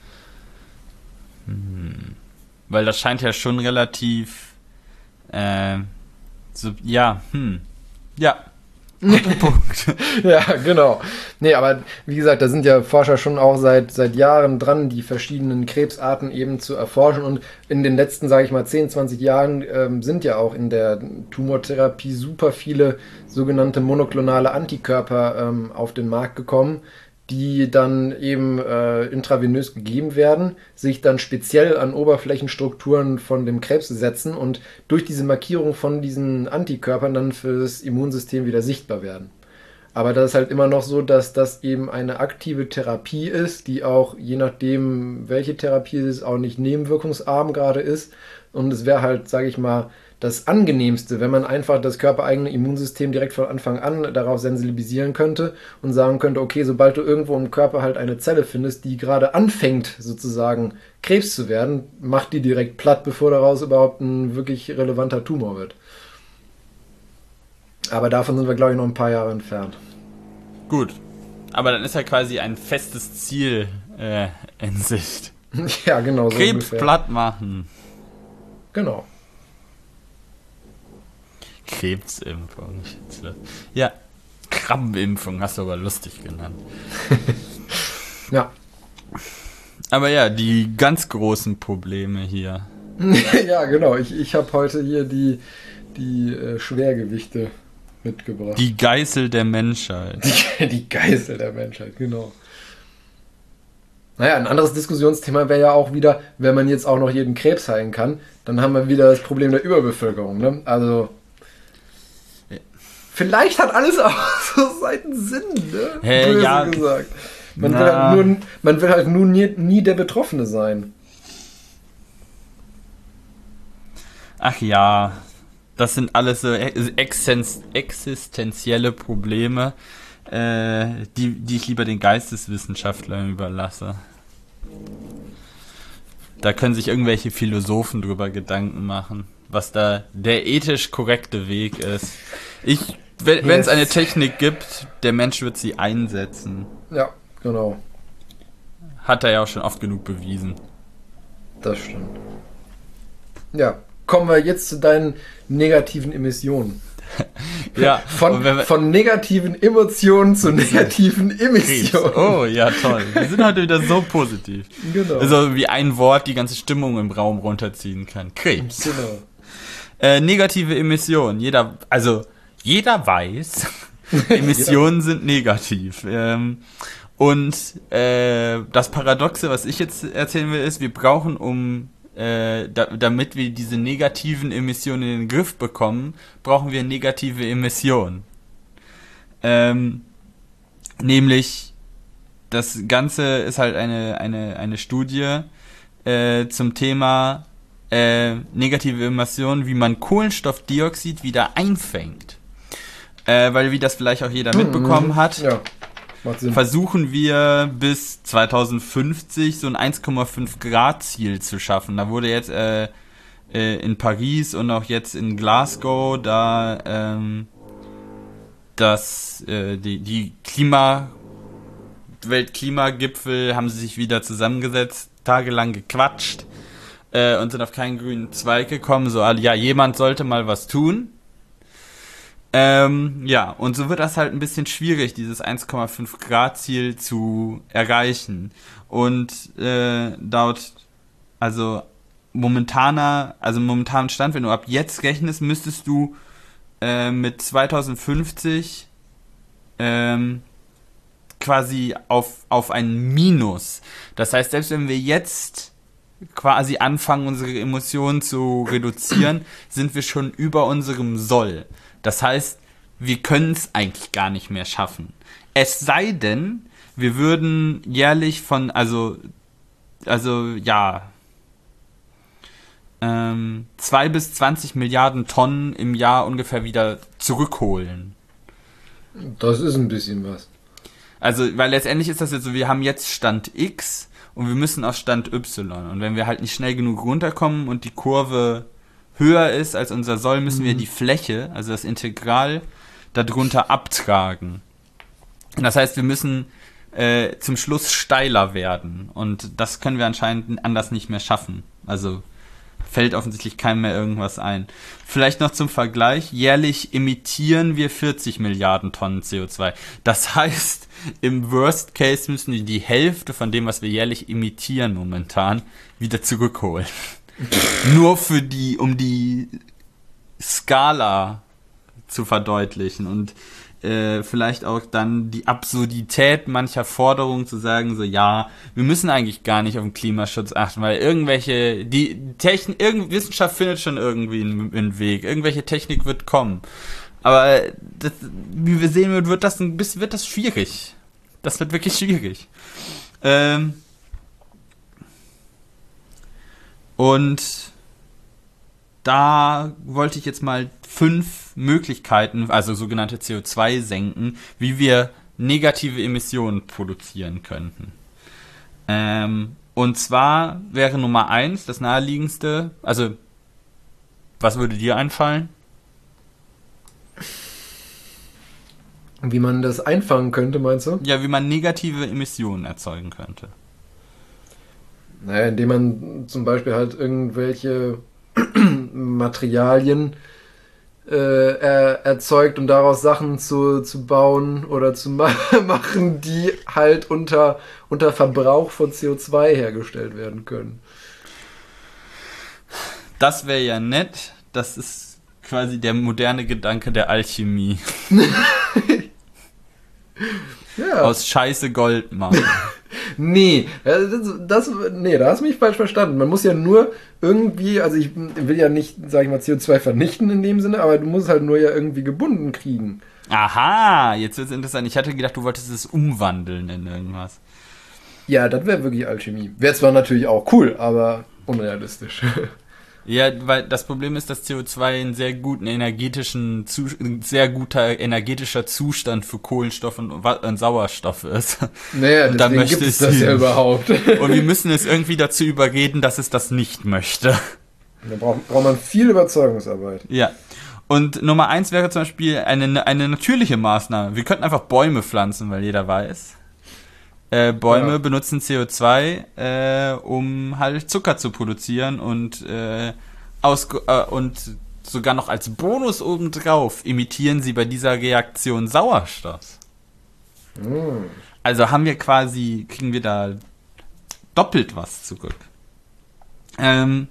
Hm. Weil das scheint ja schon relativ, äh, so, ja, hm, ja, guter Punkt. Ja, genau. Nee, aber wie gesagt, da sind ja Forscher schon auch seit, seit Jahren dran, die verschiedenen Krebsarten eben zu erforschen, und in den letzten, sage ich mal, zehn, zwanzig Jahren ähm, sind ja auch in der Tumortherapie super viele sogenannte monoklonale Antikörper ähm, auf den Markt gekommen, die dann eben äh, intravenös gegeben werden, sich dann speziell an Oberflächenstrukturen von dem Krebs setzen und durch diese Markierung von diesen Antikörpern dann für das Immunsystem wieder sichtbar werden. Aber das ist halt immer noch so, dass das eben eine aktive Therapie ist, die auch, je nachdem, welche Therapie es ist, auch nicht nebenwirkungsarm gerade ist. Und es wäre halt, sage ich mal, das Angenehmste, wenn man einfach das körpereigene Immunsystem direkt von Anfang an darauf sensibilisieren könnte und sagen könnte, okay, sobald du irgendwo im Körper halt eine Zelle findest, die gerade anfängt, sozusagen Krebs zu werden, mach die direkt platt, bevor daraus überhaupt ein wirklich relevanter Tumor wird. Aber davon sind wir, glaube ich, noch ein paar Jahre entfernt. Gut, aber dann ist ja quasi ein festes Ziel äh, in Sicht. Ja, genau so Krebs ungefähr. platt machen. Genau. Krebsimpfung. Ja, Krabbenimpfung hast du aber lustig genannt. Ja. Aber ja, die ganz großen Probleme hier. Ja, genau. Ich, ich habe heute hier die, die äh, Schwergewichte mitgebracht. Die Geißel der Menschheit. Die, die Geißel der Menschheit, genau. Naja, ein anderes Diskussionsthema wäre ja auch wieder, wenn man jetzt auch noch jeden Krebs heilen kann, dann haben wir wieder das Problem der Überbevölkerung. Ne? Also, ja. Vielleicht hat alles auch so seinen Sinn, ne? Hey, Böse ja. gesagt. Man will, halt nur, man will halt nur nie, nie der Betroffene sein. Ach ja, das sind alles so existen- existenzielle Probleme, äh, die, die ich lieber den Geisteswissenschaftlern überlasse. Da können sich irgendwelche Philosophen drüber Gedanken machen, was da der ethisch korrekte Weg ist. Ich, wenn es Yes. eine Technik gibt, der Mensch wird sie einsetzen. Ja, genau. Hat er ja auch schon oft genug bewiesen. Das stimmt. Ja, kommen wir jetzt zu deinen negativen Emissionen. Ja, Von, und wenn wir- von negativen Emotionen zu negativen Krebs. Emissionen. Oh, ja, toll. Wir sind heute wieder so positiv. Genau. Also wie ein Wort die ganze Stimmung im Raum runterziehen kann. Krebs. Genau. Äh, negative Emissionen. Jeder, also jeder weiß, Emissionen sind negativ. Ähm, und äh, das Paradoxe, was ich jetzt erzählen will, ist, wir brauchen, um äh, da, damit wir diese negativen Emissionen in den Griff bekommen, brauchen wir negative Emissionen. Ähm, nämlich, das Ganze ist halt eine, eine, eine Studie äh, zum Thema äh, negative Emissionen, wie man Kohlenstoffdioxid wieder einfängt. Äh, weil, wie das vielleicht auch jeder mitbekommen hat, Ja, macht Sinn. versuchen wir bis zweitausendfünfzig so ein eins Komma fünf Grad Ziel zu schaffen. Da wurde jetzt äh, äh, in Paris und auch jetzt in Glasgow da ähm, das äh, die, die Klima Weltklimagipfel haben sie sich wieder zusammengesetzt, tagelang gequatscht äh, und sind auf keinen grünen Zweig gekommen. So, ja, jemand sollte mal was tun. Ähm, ja, und so wird das halt ein bisschen schwierig, dieses eins Komma fünf Grad Ziel zu erreichen. Und äh, laut, also momentaner, also momentanen Stand, wenn du ab jetzt rechnest, müsstest du äh, mit zweitausendfünfzig ähm, quasi auf, auf ein Minus. Das heißt, selbst wenn wir jetzt quasi anfangen, unsere Emissionen zu reduzieren, sind wir schon über unserem Soll. Das heißt, wir können es eigentlich gar nicht mehr schaffen. Es sei denn, wir würden jährlich von, also, also, ja, ähm, zwei bis zwanzig Milliarden Tonnen im Jahr ungefähr wieder zurückholen. Das ist ein bisschen was. Also, weil letztendlich ist das jetzt so, wir haben jetzt Stand X und wir müssen auf Stand Y. Und wenn wir halt nicht schnell genug runterkommen und die Kurve höher ist als unser Soll, müssen wir die Fläche, also das Integral, darunter abtragen. Und das heißt, wir müssen äh, zum Schluss steiler werden. Und das können wir anscheinend anders nicht mehr schaffen. Also fällt offensichtlich keinem mehr irgendwas ein. Vielleicht noch zum Vergleich, jährlich emittieren wir vierzig Milliarden Tonnen C O zwei. Das heißt, im Worst Case müssen wir die Hälfte von dem, was wir jährlich emittieren momentan, wieder zurückholen. Nur für die, um die Skala zu verdeutlichen und äh, vielleicht auch dann die Absurdität mancher Forderungen zu sagen, so ja, wir müssen eigentlich gar nicht auf den Klimaschutz achten, weil irgendwelche, die Technik, irgend, Wissenschaft findet schon irgendwie einen, einen Weg, irgendwelche Technik wird kommen. Aber das, wie wir sehen, wird, wird das ein bisschen, wird das schwierig. Das wird wirklich schwierig. Ähm, Und da wollte ich jetzt mal fünf Möglichkeiten, also sogenannte C O zwei senken, wie wir negative Emissionen produzieren könnten. Ähm, und zwar wäre Nummer eins, das naheliegendste, also was würde dir einfallen? Wie man das einfangen könnte, meinst du? Ja, wie man negative Emissionen erzeugen könnte. Naja, indem man zum Beispiel halt irgendwelche Materialien äh, er, erzeugt und daraus Sachen zu, zu bauen oder zu ma- machen, die halt unter, unter Verbrauch von C O zwei hergestellt werden können. Das wäre ja nett. Das ist quasi der moderne Gedanke der Alchemie. Ja. Aus Scheiße Gold machen. Nee, das, das, nee, da hast du mich falsch verstanden. Man muss ja nur irgendwie, also ich will ja nicht, sag ich mal, C O zwei vernichten in dem Sinne, aber du musst halt nur ja irgendwie gebunden kriegen. Aha, jetzt wird's interessant. Ich hatte gedacht, du wolltest es umwandeln in irgendwas. Ja, das wäre wirklich Alchemie. Wäre zwar natürlich auch cool, aber unrealistisch. Ja, weil das Problem ist, dass C O zwei ein sehr guten energetischen, ein sehr guter energetischer Zustand für Kohlenstoff und, und Sauerstoff ist. Naja, und dann deswegen möchte gibt es es das sie- ja überhaupt. Und wir müssen es irgendwie dazu überreden, dass es das nicht möchte. Da braucht, braucht man viel Überzeugungsarbeit. Ja. Und Nummer eins wäre zum Beispiel eine, eine natürliche Maßnahme. Wir könnten einfach Bäume pflanzen, weil jeder weiß. Äh, Bäume Ja. benutzen C O zwei, äh, um halt Zucker zu produzieren und, äh, aus, äh, und sogar noch als Bonus obendrauf imitieren sie bei dieser Reaktion Sauerstoff. Hm. Also haben wir quasi, kriegen wir da doppelt was zurück. Ähm,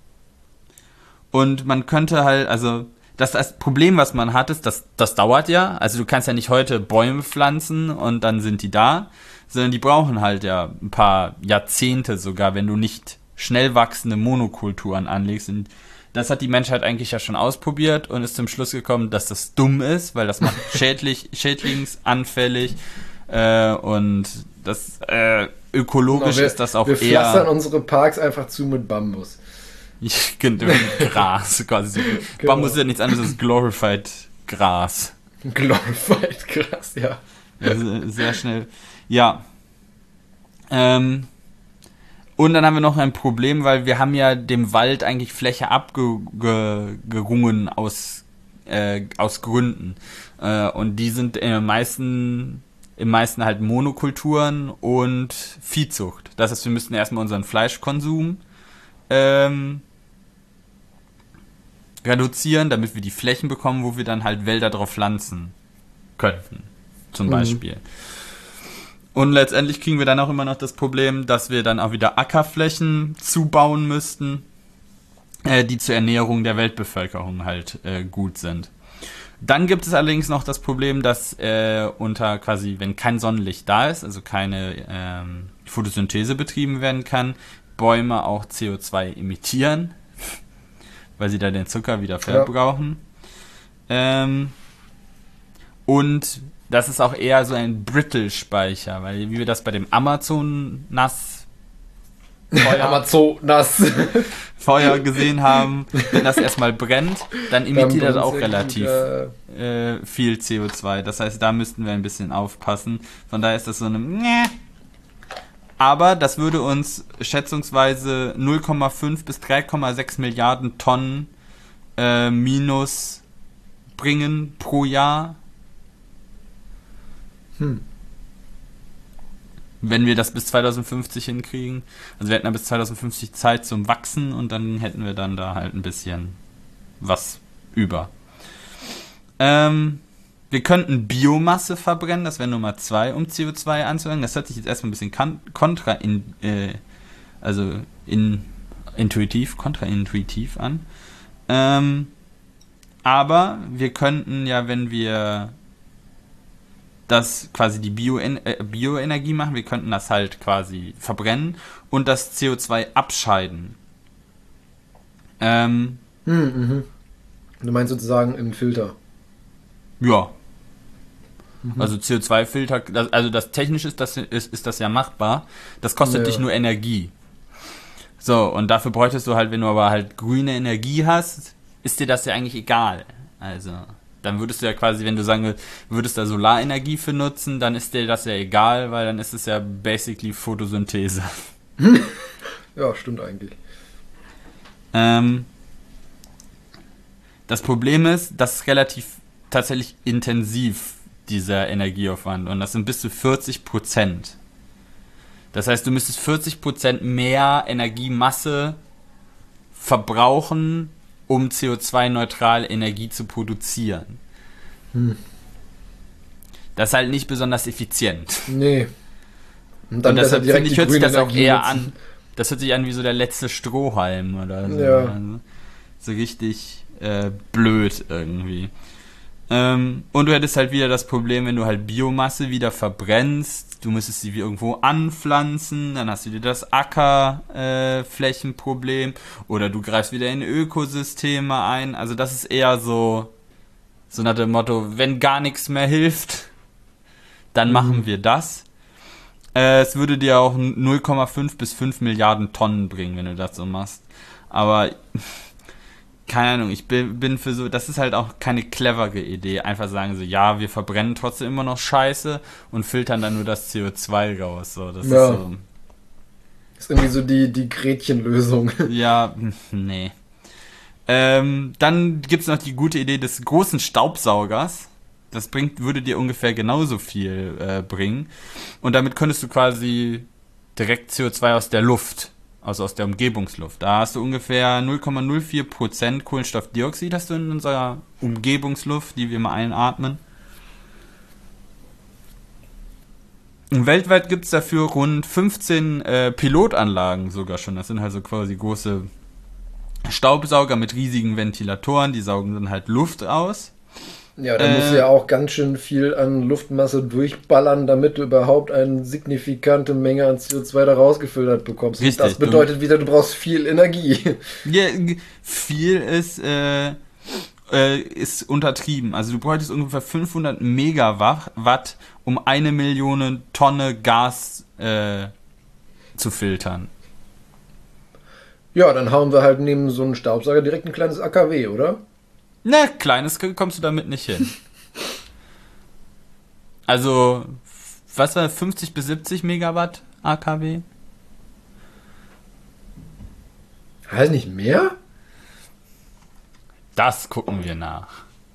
und man könnte halt, also das, das Problem, was man hat, ist, dass das dauert ja. Also du kannst ja nicht heute Bäume pflanzen und dann sind die da, sondern die brauchen halt ja ein paar Jahrzehnte sogar, wenn du nicht schnell wachsende Monokulturen anlegst. Und das hat die Menschheit eigentlich ja schon ausprobiert und ist zum Schluss gekommen, dass das dumm ist, weil das macht schädlich, schädlingsanfällig äh, und das äh, ökologisch wir, ist das auch wir eher... pflastern unsere Parks einfach zu mit Bambus. Genau, Gras quasi. Genau. Bambus ist ja nichts anderes als glorified Gras. Glorified Gras, ja. Also sehr schnell. Ja. Ähm, und dann haben wir noch ein Problem, weil wir haben ja dem Wald eigentlich Fläche abgerungen aus, äh, aus Gründen. Äh, und die sind im meisten, im meisten halt Monokulturen und Viehzucht. Das heißt, wir müssten erstmal unseren Fleischkonsum ähm, reduzieren, damit wir die Flächen bekommen, wo wir dann halt Wälder drauf pflanzen könnten, zum Mhm. Beispiel. Und letztendlich kriegen wir dann auch immer noch das Problem, dass wir dann auch wieder Ackerflächen zubauen müssten, äh, die zur Ernährung der Weltbevölkerung halt äh, gut sind. Dann gibt es allerdings noch das Problem, dass äh, unter quasi, wenn kein Sonnenlicht da ist, also keine ähm, Photosynthese betrieben werden kann, Bäume auch C O zwei emittieren, weil sie da den Zucker wieder verbrauchen. Ja. Ähm, und das ist auch eher so ein Brittle-Speicher, weil wie wir das bei dem Amazon-Nass Feuer, Amazonas. Feuer gesehen haben, wenn das erstmal brennt, dann emittiert das auch relativ Gut, äh, äh, viel C O zwei. Das heißt, da müssten wir ein bisschen aufpassen. Von daher ist das so eine Mäh. Aber das würde uns schätzungsweise null Komma fünf bis drei Komma sechs Milliarden Tonnen äh, Minus bringen pro Jahr. Hm. Wenn wir das bis zweitausendfünfzig hinkriegen. Also wir hätten dann bis zweitausendfünfzig Zeit zum Wachsen und dann hätten wir dann da halt ein bisschen was über. Ähm, wir könnten Biomasse verbrennen, das wäre Nummer zwei, um C O zwei anzufangen. Das hört sich jetzt erstmal ein bisschen kan- kontra in, äh, also in, intuitiv, kontraintuitiv an. Ähm, aber wir könnten ja, wenn wir das quasi die Bioen- äh, Bioenergie machen, wir könnten das halt quasi verbrennen und das C O zwei abscheiden. Ähm, Hm, mhm. Du meinst sozusagen im Filter. ja. Mhm. Also C O zwei Filter, das, also das technisch ist das, ist, ist das ja machbar. Das kostet Ja. dich nur Energie. So, und dafür bräuchtest du halt, wenn du aber halt grüne Energie hast, ist dir das ja eigentlich egal. Also, dann würdest du ja quasi, wenn du sagen würdest da Solarenergie für nutzen, dann ist dir das ja egal, weil dann ist es ja basically Photosynthese. Ja, stimmt eigentlich. Ähm, das Problem ist, das ist relativ tatsächlich intensiv, dieser Energieaufwand. Und das sind bis zu vierzig Prozent. Das heißt, du müsstest vierzig Prozent mehr Energiemasse verbrauchen, um C O zwei neutral Energie zu produzieren. Hm. Das ist halt nicht besonders effizient. Nee. Und, Und deshalb finde ich, hört sich das auch eher nutzen. an. Das hört sich an wie so der letzte Strohhalm oder so. Ja. Also, so richtig äh, blöd irgendwie. Ähm, und du hättest halt wieder das Problem, wenn du halt Biomasse wieder verbrennst, du müsstest sie irgendwo anpflanzen, dann hast du wieder das Ackerflächenproblem äh, oder du greifst wieder in Ökosysteme ein. Also das ist eher so, so nach dem Motto, wenn gar nichts mehr hilft, dann mhm. machen wir das. Äh, es würde dir auch null Komma fünf bis fünf Milliarden Tonnen bringen, wenn du das so machst. Aber keine Ahnung, ich bin, bin für so, das ist halt auch keine clevere Idee. Einfach sagen so, ja, wir verbrennen trotzdem immer noch Scheiße und filtern dann nur das C O zwei raus. So, das ja. ist so. Das ist irgendwie so die, die Gretchenlösung. Ja, nee. Ähm, dann gibt's noch die gute Idee des großen Staubsaugers. Das bringt, würde dir ungefähr genauso viel äh, bringen. Und damit könntest du quasi direkt C O zwei aus der Luft, also aus der Umgebungsluft. Da hast du ungefähr null Komma null vier Prozent Kohlenstoffdioxid hast du in unserer Umgebungsluft, die wir mal einatmen. Und weltweit gibt es dafür rund fünfzehn äh, Pilotanlagen sogar schon. Das sind halt so quasi große Staubsauger mit riesigen Ventilatoren, die saugen dann halt Luft aus. Ja, da äh, musst du ja auch ganz schön viel an Luftmasse durchballern, damit du überhaupt eine signifikante Menge an C O zwei da rausgefiltert bekommst. Richtig, das bedeutet du, wieder, du brauchst viel Energie. Ja, viel ist, äh, äh, ist untertrieben. Also du bräuchtest ungefähr fünfhundert Megawatt, um eine Million Tonne Gas äh, zu filtern. Ja, dann hauen wir halt neben so einem Staubsauger direkt ein kleines A K W, oder? Ne, kleines kommst du damit nicht hin. Also, was war fünfzig bis siebzig Megawatt A K W? Heißt nicht mehr? Das gucken wir nach.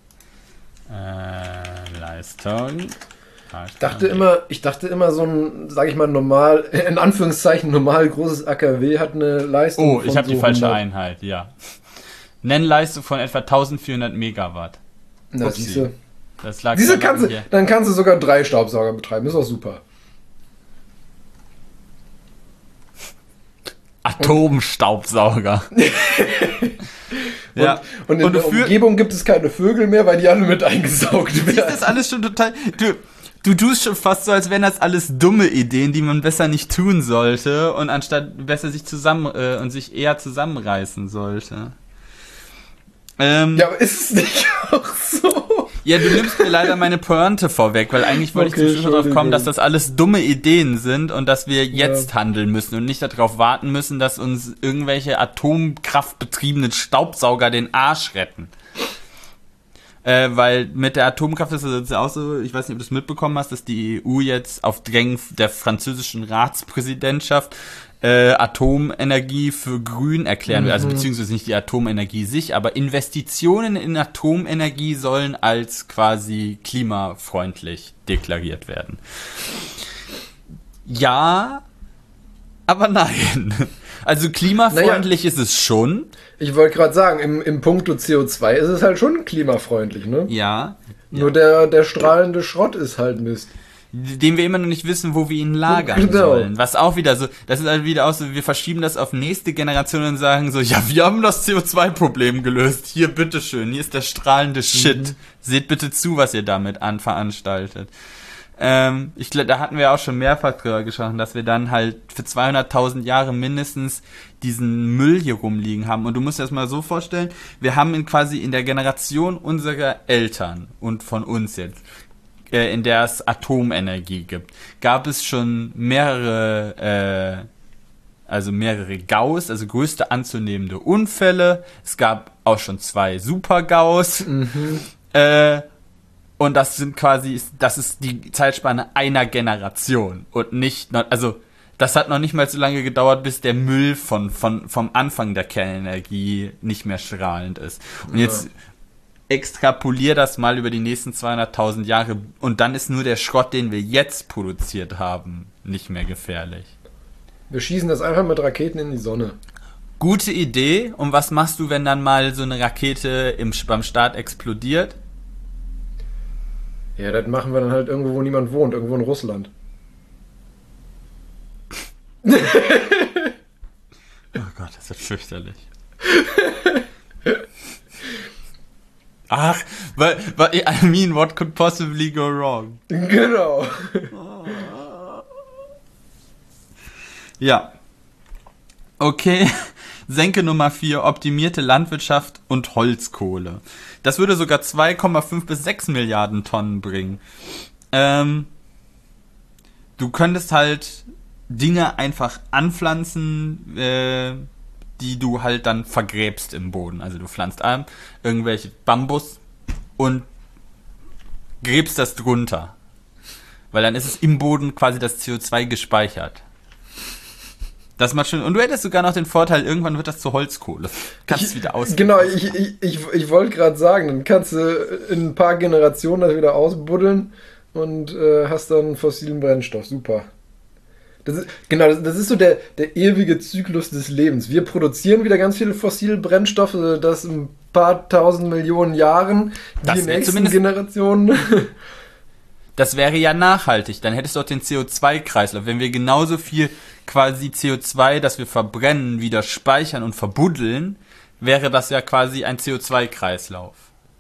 Äh, Leistung. Ich dachte immer, ich dachte immer, so ein, sag ich mal, normal, in Anführungszeichen normal großes A K W hat eine Leistung. Oh, ich habe so die falsche hundert Einheit, ja. Nennleistung von etwa eintausendvierhundert Megawatt. Na, siehste. Das lag Diese kannst du, dann kannst du sogar drei Staubsauger betreiben, ist auch super. Atomstaubsauger. Ja. Und, und in und der Umgebung gibt es keine Vögel mehr, weil die alle mit eingesaugt werden. Das ist alles schon total. Du, du tust schon fast so, als wären das alles dumme Ideen, die man besser nicht tun sollte und anstatt besser sich zusammen äh, und sich eher zusammenreißen sollte. Ähm, ja, aber ist es nicht auch so? Ja, du nimmst mir leider meine Pointe vorweg, weil eigentlich wollte okay, ich zum Schluss darauf kommen, dass das alles dumme Ideen sind und dass wir jetzt ja. handeln müssen und nicht darauf warten müssen, dass uns irgendwelche atomkraftbetriebenen Staubsauger den Arsch retten. Äh, weil mit der Atomkraft ist es auch so, ich weiß nicht, ob du es mitbekommen hast, dass die E U jetzt auf Drängen der französischen Ratspräsidentschaft Äh, Atomenergie für grün erklären will, also mhm. beziehungsweise nicht die Atomenergie sich, aber Investitionen in Atomenergie sollen als quasi klimafreundlich deklariert werden. Ja, aber nein. Also klimafreundlich naja, ist es schon. Ich wollte gerade sagen, im, im Punkto C O zwei ist es halt schon klimafreundlich, ne? Ja. Nur ja. der, der strahlende Schrott ist halt Mist. Den wir immer noch nicht wissen, wo wir ihn lagern genau. sollen. Was auch wieder so, das ist halt wieder auch so, wir verschieben das auf nächste Generation und sagen so, ja, wir haben das C O zwei Problem gelöst. Hier, bitteschön, hier ist der strahlende Shit. Mhm. Seht bitte zu, was ihr damit an veranstaltet. Ähm, ich glaube, da hatten wir auch schon mehrfach drüber gesprochen, dass wir dann halt für zweihunderttausend Jahre mindestens diesen Müll hier rumliegen haben. Und du musst dir das mal so vorstellen, wir haben in quasi in der Generation unserer Eltern und von uns jetzt, in der es Atomenergie gibt, gab es schon mehrere, äh, also mehrere Gaus, also größte anzunehmende Unfälle. Es gab auch schon zwei Super-Gaus. Mhm. Äh, und das sind quasi, das ist die Zeitspanne einer Generation und nicht, also das hat noch nicht mal so lange gedauert, bis der Müll von, von, vom Anfang der Kernenergie nicht mehr strahlend ist. Und ja. jetzt extrapolier das mal über die nächsten zweihunderttausend Jahre und dann ist nur der Schrott, den wir jetzt produziert haben, nicht mehr gefährlich. Wir schießen das einfach mit Raketen in die Sonne. Gute Idee. Und was machst du, wenn dann mal so eine Rakete im, beim Start explodiert? Ja, das machen wir dann halt irgendwo, wo niemand wohnt, irgendwo in Russland. Oh Gott, das wird fürchterlich. Ach, weil, weil, I mean, what could possibly go wrong? Genau. Ja. Okay. Senke Nummer vier, optimierte Landwirtschaft und Holzkohle. Das würde sogar zwei Komma fünf bis sechs Milliarden Tonnen bringen. Ähm, du könntest halt Dinge einfach anpflanzen, äh, die du halt dann vergräbst im Boden. Also du pflanzt an irgendwelche Bambus und gräbst das drunter. Weil dann ist es im Boden quasi das C O zwei gespeichert. Das macht schon. Und du hättest sogar noch den Vorteil, irgendwann wird das zu Holzkohle. Kannst es wieder aus. Genau, ich, ich, ich, ich wollte gerade sagen, dann kannst du in ein paar Generationen das wieder ausbuddeln und äh, hast dann fossilen Brennstoff. Super. Das ist, genau, das, das ist so der, der ewige Zyklus des Lebens. Wir produzieren wieder ganz viele fossile Brennstoffe, das in ein paar tausend Millionen Jahren Das die wär nächsten zumindest- Generationen. Das wäre ja nachhaltig. Dann hättest du auch den C O zwei Kreislauf. Wenn wir genauso viel quasi C O zwei, das wir verbrennen, wieder speichern und verbuddeln, wäre das ja quasi ein C O zwei Kreislauf.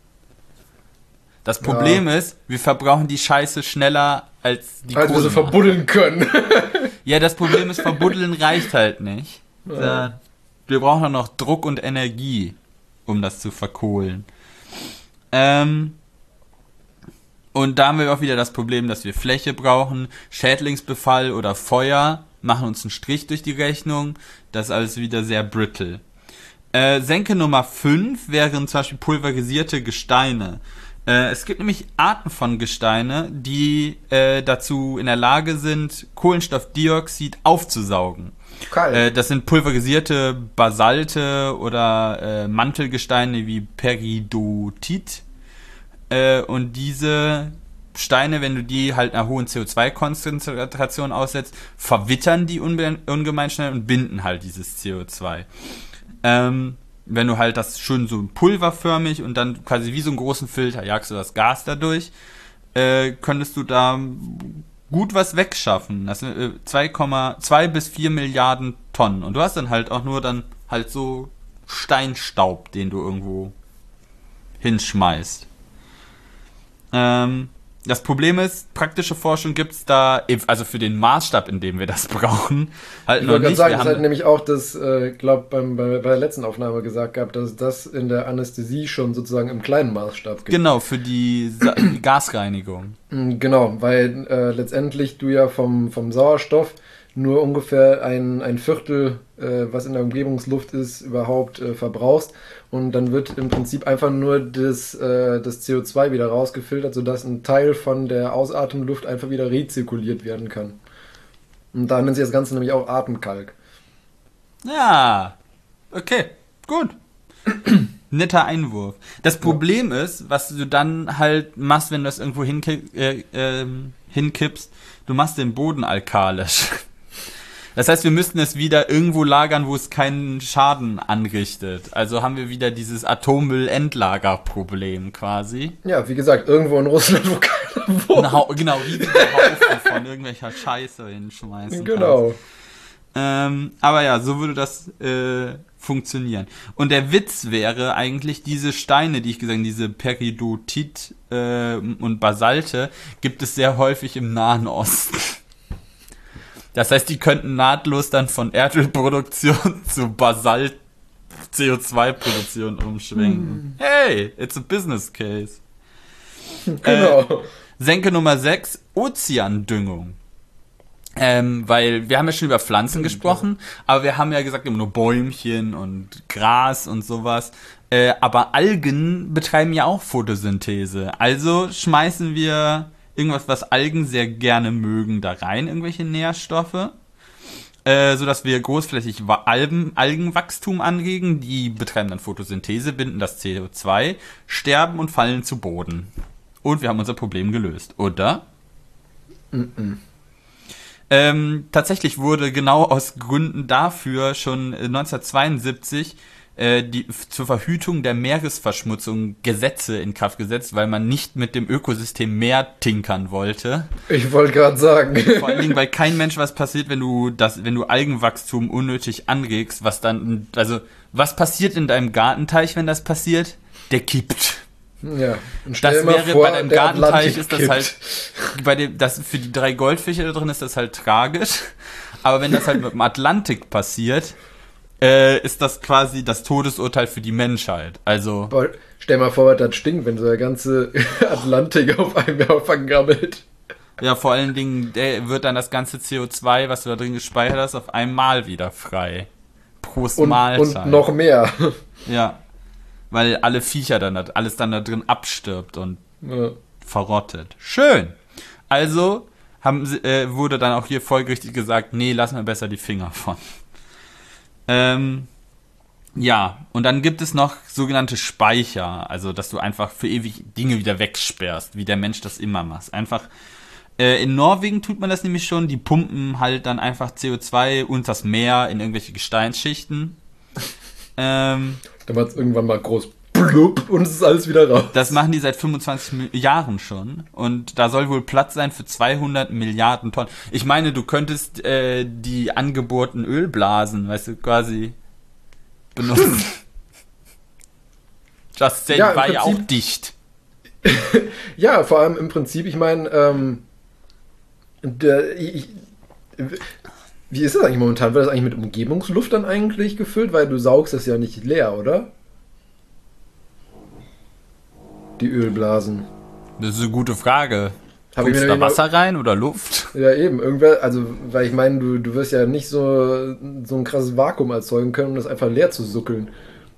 Das Problem Ja. ist, wir verbrauchen die Scheiße schneller als die Als wir Kohle. so verbuddeln können. Ja, das Problem ist, verbuddeln reicht halt nicht. Ja. Da- Wir brauchen auch noch Druck und Energie, um das zu verkohlen. Ähm, und da haben wir auch wieder das Problem, dass wir Fläche brauchen. Schädlingsbefall oder Feuer machen uns einen Strich durch die Rechnung. Das ist alles wieder sehr brittle. Äh, Senke Nummer fünf wären zum Beispiel pulverisierte Gesteine. Äh, es gibt nämlich Arten von Gesteine, die äh, dazu in der Lage sind, Kohlenstoffdioxid aufzusaugen. Kalt. Äh, das sind pulverisierte Basalte oder äh, Mantelgesteine wie Peridotit. Äh, und diese Steine, wenn du die halt einer hohen C O zwei Konzentration aussetzt, verwittern die unbe- ungemein schnell und binden halt dieses C O zwei. Ähm, wenn du halt das schön so pulverförmig und dann quasi wie so einen großen Filter jagst du das Gas dadurch, äh, könntest du da gut was wegschaffen. Das sind äh, zwei Komma zwei bis vier Milliarden Tonnen. Und du hast dann halt auch nur dann halt so Steinstaub, den du irgendwo hinschmeißt. Ähm, das Problem ist, praktische Forschung gibt's da, also für den Maßstab, in dem wir das brauchen, halt Ich noch wollte gerade nicht. sagen, Wir das haben- hat nämlich auch das, äh, glaube beim bei, bei der letzten Aufnahme gesagt gehabt, dass es das in der Anästhesie schon sozusagen im kleinen Maßstab gibt. Genau, für die Sa Gasreinigung. Mm, Genau, weil äh, letztendlich du ja vom, vom Sauerstoff nur ungefähr ein, ein Viertel, äh, was in der Umgebungsluft ist, überhaupt äh, verbrauchst. Und dann wird im Prinzip einfach nur das, äh, das C O zwei wieder rausgefiltert, sodass ein Teil von der Ausatemluft einfach wieder rezirkuliert werden kann. Und da nennt sich das Ganze nämlich auch Atemkalk. Ja, okay, gut. Netter Einwurf. Das Problem ist, was du dann halt machst, wenn du das irgendwo hinki äh, ähm, hinkippst, du machst den Boden alkalisch. Das heißt, wir müssten es wieder irgendwo lagern, wo es keinen Schaden anrichtet. Also haben wir wieder dieses Atommüll-Endlagerproblem quasi. Ja, wie gesagt, irgendwo in Russland, wo keiner wohnt. Ein Hau- genau, riesige Haufen von irgendwelcher Scheiße hinschmeißen. Genau. Ähm, aber ja, so würde das äh, funktionieren. Und der Witz wäre eigentlich, diese Steine, die ich gesagt habe, diese Peridotit äh, und Basalte, gibt es sehr häufig im Nahen Osten. Das heißt, die könnten nahtlos dann von Erdölproduktion zu Basalt-C O zwei Produktion umschwenken. Hey, it's a business case. Genau. Äh, Senke Nummer sechs, Ozeandüngung. Ähm, weil wir haben ja schon über Pflanzen gesprochen, aber wir haben ja gesagt, immer nur Bäumchen und Gras und sowas. Äh, aber Algen betreiben ja auch Photosynthese. Also schmeißen wir irgendwas, was Algen sehr gerne mögen, da rein, irgendwelche Nährstoffe. Äh, sodass wir großflächig Wa- Algen, Algenwachstum anregen. Die betreiben dann Photosynthese, binden das C O zwei, sterben und fallen zu Boden. Und wir haben unser Problem gelöst, oder? Mm-mm. Ähm, tatsächlich wurde genau aus Gründen dafür schon neunzehnhundertzweiundsiebzig äh, die zur Verhütung der Meeresverschmutzung Gesetze in Kraft gesetzt, weil man nicht mit dem Ökosystem Meer tinkern wollte. Ich wollte gerade sagen. Vor allen Dingen, weil kein Mensch was passiert, wenn du das, wenn du Algenwachstum unnötig anregst, was dann, also was passiert in deinem Gartenteich, wenn das passiert? Der kippt. Ja, und stell Das dir mal wäre vor, bei deinem der Gartenteich Atlantik ist das kippt. halt bei dem das für die drei Goldfische da drin ist das halt tragisch, aber wenn das halt mit dem Atlantik passiert, äh, ist das quasi das Todesurteil für die Menschheit. Also Boah, stell mal vor, was das stinkt, wenn so der ganze Atlantik auf einmal vergammelt. ja, vor allen Dingen der wird dann das ganze C O zwei, was du da drin gespeichert hast, auf einmal wieder frei. Prost Und, Mahlzeit. und noch mehr. Ja, weil alle Viecher dann, da- alles dann da drin abstirbt und Ja. verrottet. Schön. Also haben sie, äh, wurde dann auch hier folgerichtig gesagt, nee, lass mal besser die Finger von. Ähm, ja, und dann gibt es noch sogenannte Speicher, also dass du einfach für ewig Dinge wieder wegsperrst, wie der Mensch das immer macht. Einfach, äh, in Norwegen tut man das nämlich schon, die pumpen halt dann einfach C O zwei unters Meer in irgendwelche Gesteinsschichten. Ähm, Dann war es irgendwann mal groß blub und es ist alles wieder raus. Das machen die seit fünfundzwanzig Mi- Jahren schon. Und da soll wohl Platz sein für zweihundert Milliarden Tonnen. Ich meine, du könntest äh, die angebohrten Ölblasen, weißt du, quasi benutzen. Just Saying Ja, im war ja auch Prinzip- dicht. Ja, vor allem im Prinzip, ich meine, ähm, der, ich, wie ist das eigentlich momentan? Wird das eigentlich mit Umgebungsluft dann eigentlich gefüllt? Weil du saugst das ja nicht leer, oder? Die Ölblasen. Das ist eine gute Frage. Hab ich Pumpst mir da nämlich mal- Wasser rein oder Luft? Ja, eben. Irgendwer, also, weil ich meine, du, du wirst ja nicht so, so ein krasses Vakuum erzeugen können, um das einfach leer zu suckeln.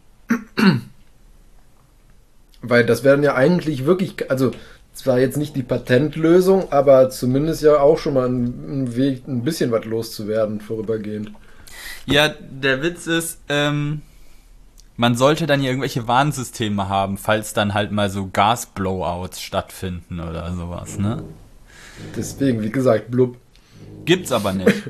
Weil das wären ja eigentlich wirklich, also zwar jetzt nicht die Patentlösung, aber zumindest ja auch schon mal ein, ein Weg, ein bisschen was loszuwerden, vorübergehend. Ja, der Witz ist, ähm, man sollte dann ja irgendwelche Warnsysteme haben, falls dann halt mal so Gas-Blowouts stattfinden oder sowas, ne? Deswegen, wie gesagt, blub. Gibt's aber nicht.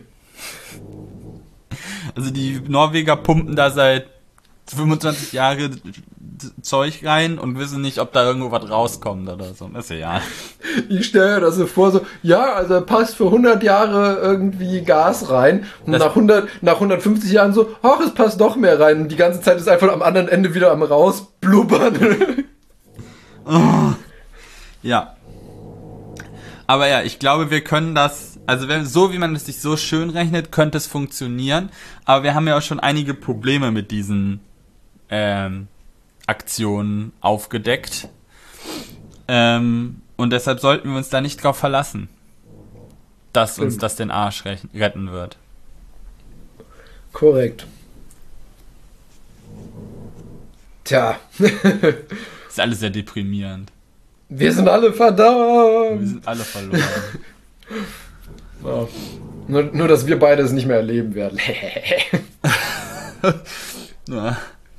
Also die Norweger pumpen da seit fünfundzwanzig Jahren Zeug rein und wissen nicht, ob da irgendwo was rauskommt oder so. Das ist ja. Ich stelle mir das so vor, so, ja, also da passt für hundert Jahre irgendwie Gas rein und Das- nach, hundert, nach hundertfünfzig Jahren so, ach, es passt doch mehr rein und die ganze Zeit ist einfach am anderen Ende wieder am rausblubbern. Ja. Aber ja, ich glaube, wir können das, also wenn, so wie man es sich so schön rechnet, könnte es funktionieren. Aber wir haben ja auch schon einige Probleme mit diesen ähm, Aktionen aufgedeckt. Ähm, und deshalb sollten wir uns da nicht drauf verlassen, dass uns Stimmt. das den Arsch rech- retten wird. Korrekt. Tja, Ist alles sehr deprimierend. wir sind alle Wir verdammt. sind alle verloren. Ja. Nur, nur, dass wir beide es nicht mehr erleben werden. Ja.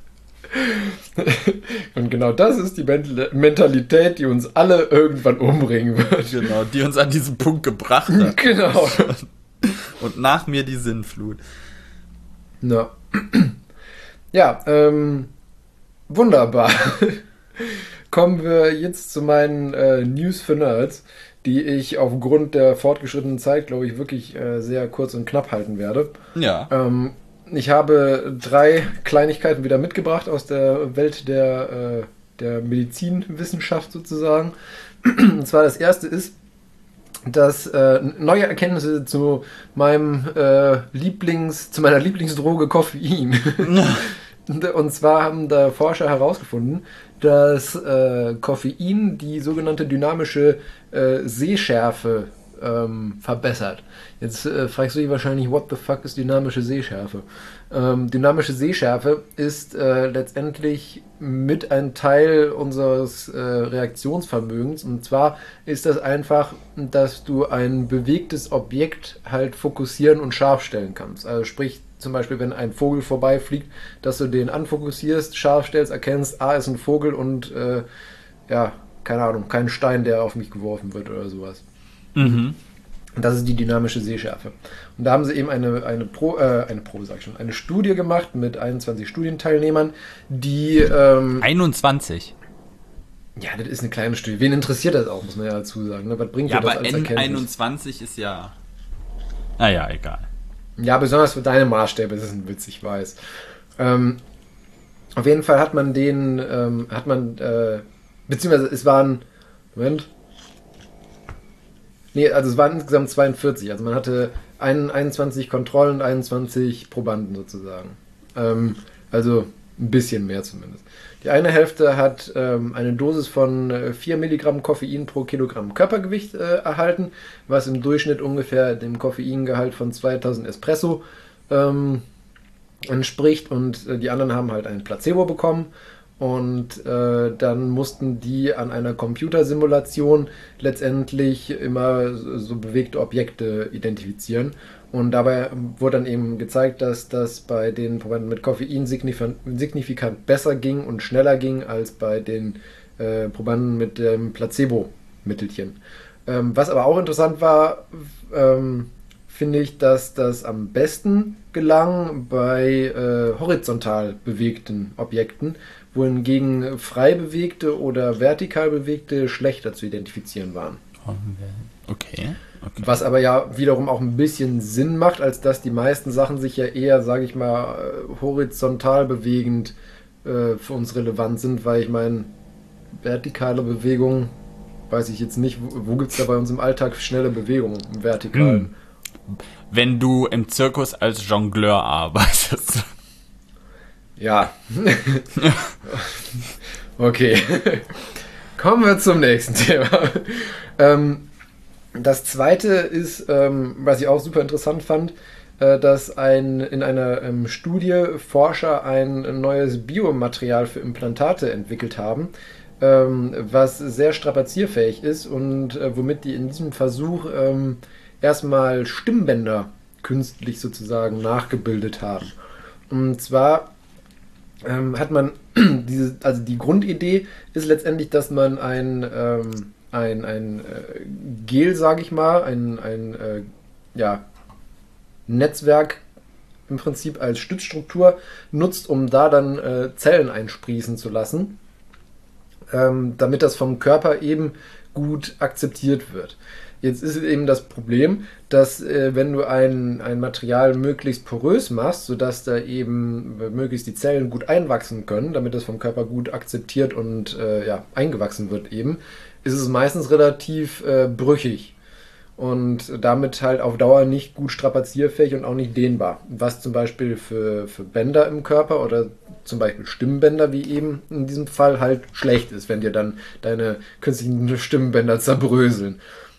Und genau das ist die Mental- Mentalität, die uns alle irgendwann umbringen wird. Genau, die uns an diesen Punkt gebracht hat. Genau. Und nach mir die Sinnflut. Ja, ja ähm, wunderbar. Kommen wir jetzt zu meinen äh, News für Nerds, die ich aufgrund der fortgeschrittenen Zeit, glaube ich, wirklich äh, sehr kurz und knapp halten werde. Ja. Ähm, ich habe drei Kleinigkeiten wieder mitgebracht aus der Welt der, äh, der Medizinwissenschaft sozusagen. Und zwar das erste ist, dass äh, neue Erkenntnisse zu meinem äh, Lieblings, zu meiner Lieblingsdroge Koffein. Und zwar haben da Forscher herausgefunden, dass äh, Koffein die sogenannte dynamische äh, Sehschärfe ähm, verbessert. Jetzt äh, fragst du dich wahrscheinlich, what the fuck ist dynamische Sehschärfe? Ähm, dynamische Sehschärfe ist äh, letztendlich mit ein Teil unseres äh, Reaktionsvermögens. Und zwar ist das einfach, dass du ein bewegtes Objekt halt fokussieren und scharf stellen kannst. Also sprich, zum Beispiel, wenn ein Vogel vorbeifliegt, dass du den anfokussierst, scharf stellst, erkennst, ah, ist ein Vogel und äh, ja, keine Ahnung, kein Stein, der auf mich geworfen wird oder sowas. Mhm. Und das ist die dynamische Sehschärfe. Und da haben sie eben eine, eine, Pro, äh, eine Probe, sag ich schon, eine Studie gemacht mit einundzwanzig Studienteilnehmern, die... Ähm, einundzwanzig? Ja, das ist eine kleine Studie. Wen interessiert das auch, muss man ja dazu sagen. Ne? Was bringt ja, dir das aber als N Erkenntnis? einundzwanzig ist ja... Naja, egal. Ja, besonders für deine Maßstäbe ist es ein Witz, ich weiß. Ähm, auf jeden Fall hat man den, ähm, hat man, äh, beziehungsweise es waren, Moment, nee, also es waren insgesamt zweiundvierzig, also man hatte ein, einundzwanzig Kontrollen und einundzwanzig Probanden sozusagen. Ähm, also ein bisschen mehr zumindest. Die eine Hälfte hat ähm, eine Dosis von äh, vier Milligramm Koffein pro Kilogramm Körpergewicht äh, erhalten, was im Durchschnitt ungefähr dem Koffeingehalt von zweitausend Espresso ähm, entspricht, und äh, die anderen haben halt ein Placebo bekommen, und äh, dann mussten die an einer Computersimulation letztendlich immer so, so bewegte Objekte identifizieren. Und dabei wurde dann eben gezeigt, dass das bei den Probanden mit Koffein signifikant, signifikant besser ging und schneller ging als bei den äh, Probanden mit dem Placebo-Mittelchen. Ähm, was aber auch interessant war, ähm, finde ich, dass das am besten gelang bei äh, horizontal bewegten Objekten, wohingegen frei bewegte oder vertikal bewegte schlechter zu identifizieren waren. Okay. Okay. Was aber ja wiederum auch ein bisschen Sinn macht, als dass die meisten Sachen sich ja eher, sage ich mal, horizontal bewegend äh, für uns relevant sind, weil ich meine, vertikale Bewegung, weiß ich jetzt nicht, wo, wo gibt es da bei uns im Alltag schnelle Bewegungen im Vertikalen? Hm. Wenn du im Zirkus als Jongleur arbeitest. Ja. Okay. Kommen wir zum nächsten Thema. Ähm, Das zweite ist, ähm, was ich auch super interessant fand, äh, dass ein, in einer ähm, Studie Forscher ein neues Biomaterial für Implantate entwickelt haben, ähm, was sehr strapazierfähig ist und äh, womit die in diesem Versuch ähm, erstmal Stimmbänder künstlich sozusagen nachgebildet haben. Und zwar ähm, hat man diese, also die Grundidee ist letztendlich, dass man ein ähm, ein, ein äh, Gel, sage ich mal, ein, ein äh, ja, Netzwerk im Prinzip als Stützstruktur nutzt, um da dann äh, Zellen einsprießen zu lassen, ähm, damit das vom Körper eben gut akzeptiert wird. Jetzt ist eben das Problem, dass äh, wenn du ein, ein Material möglichst porös machst, sodass da eben äh, möglichst die Zellen gut einwachsen können, damit das vom Körper gut akzeptiert und äh, ja, eingewachsen wird eben, ist es meistens relativ äh, brüchig und damit halt auf Dauer nicht gut strapazierfähig und auch nicht dehnbar. Was zum Beispiel für, für Bänder im Körper oder zum Beispiel Stimmbänder, wie eben in diesem Fall, halt schlecht ist, wenn dir dann deine künstlichen Stimmbänder zerbröseln.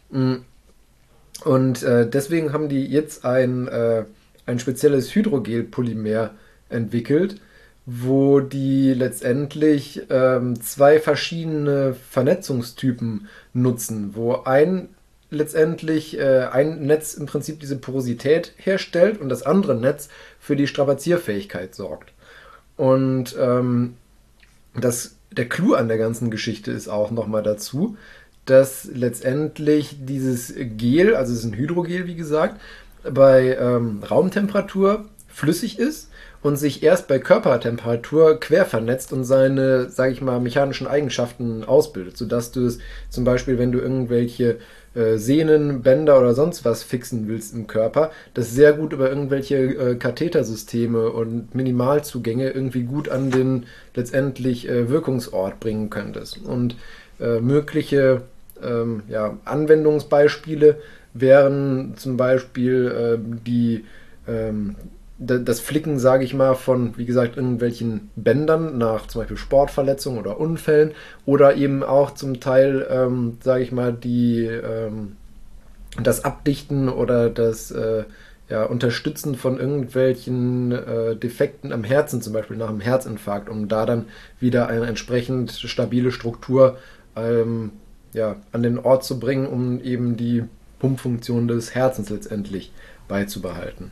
Und äh, deswegen haben die jetzt ein, äh, ein spezielles Hydrogel-Polymer entwickelt, wo die letztendlich ähm, zwei verschiedene Vernetzungstypen nutzen, wo ein letztendlich äh, ein Netz im Prinzip diese Porosität herstellt und das andere Netz für die Strapazierfähigkeit sorgt. Und ähm, das, der Clou an der ganzen Geschichte ist auch nochmal dazu, dass letztendlich dieses Gel, also es ist ein Hydrogel, wie gesagt, bei ähm, Raumtemperatur flüssig ist und sich erst bei Körpertemperatur quer vernetzt und seine, sage ich mal, mechanischen Eigenschaften ausbildet, sodass du es zum Beispiel, wenn du irgendwelche äh, Sehnen, Bänder oder sonst was fixen willst im Körper, das sehr gut über irgendwelche äh, Kathetersysteme und Minimalzugänge irgendwie gut an den letztendlich äh, Wirkungsort bringen könntest. Und äh, mögliche ähm, ja, Anwendungsbeispiele wären zum Beispiel äh, die ähm, das Flicken, sage ich mal, von, wie gesagt, irgendwelchen Bändern nach zum Beispiel Sportverletzungen oder Unfällen oder eben auch zum Teil, ähm, sage ich mal, die, ähm, das Abdichten oder das äh, ja, Unterstützen von irgendwelchen äh, Defekten am Herzen, zum Beispiel nach einem Herzinfarkt, um da dann wieder eine entsprechend stabile Struktur ähm, ja, an den Ort zu bringen, um eben die Pumpfunktion des Herzens letztendlich beizubehalten.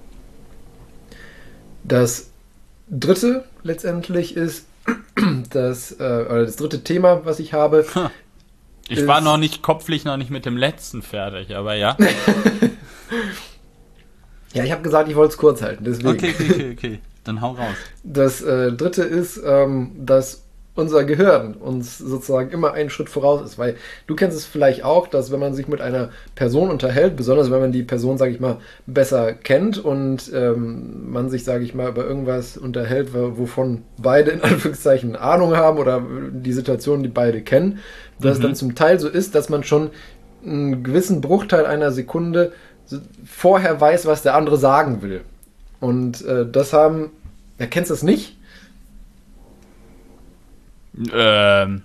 Das dritte letztendlich ist das, äh, oder das dritte Thema, was ich habe, Ha. Ich ist, war noch nicht kopflich noch nicht mit dem letzten fertig, aber ja. Ja, ich habe gesagt, ich wollte es kurz halten, deswegen. Okay, okay, okay, okay. Dann hau raus. Das äh, dritte ist, ähm, dass unser Gehirn uns sozusagen immer einen Schritt voraus ist, weil du kennst es vielleicht auch, dass wenn man sich mit einer Person unterhält, besonders wenn man die Person, sage ich mal, besser kennt und ähm, man sich, sage ich mal, über irgendwas unterhält, wovon beide in Anführungszeichen Ahnung haben oder die Situation, die beide kennen, dass mhm. es dann zum Teil so ist, dass man schon einen gewissen Bruchteil einer Sekunde vorher weiß, was der andere sagen will. Und äh, das haben, ja, kennst du das nicht? Ähm.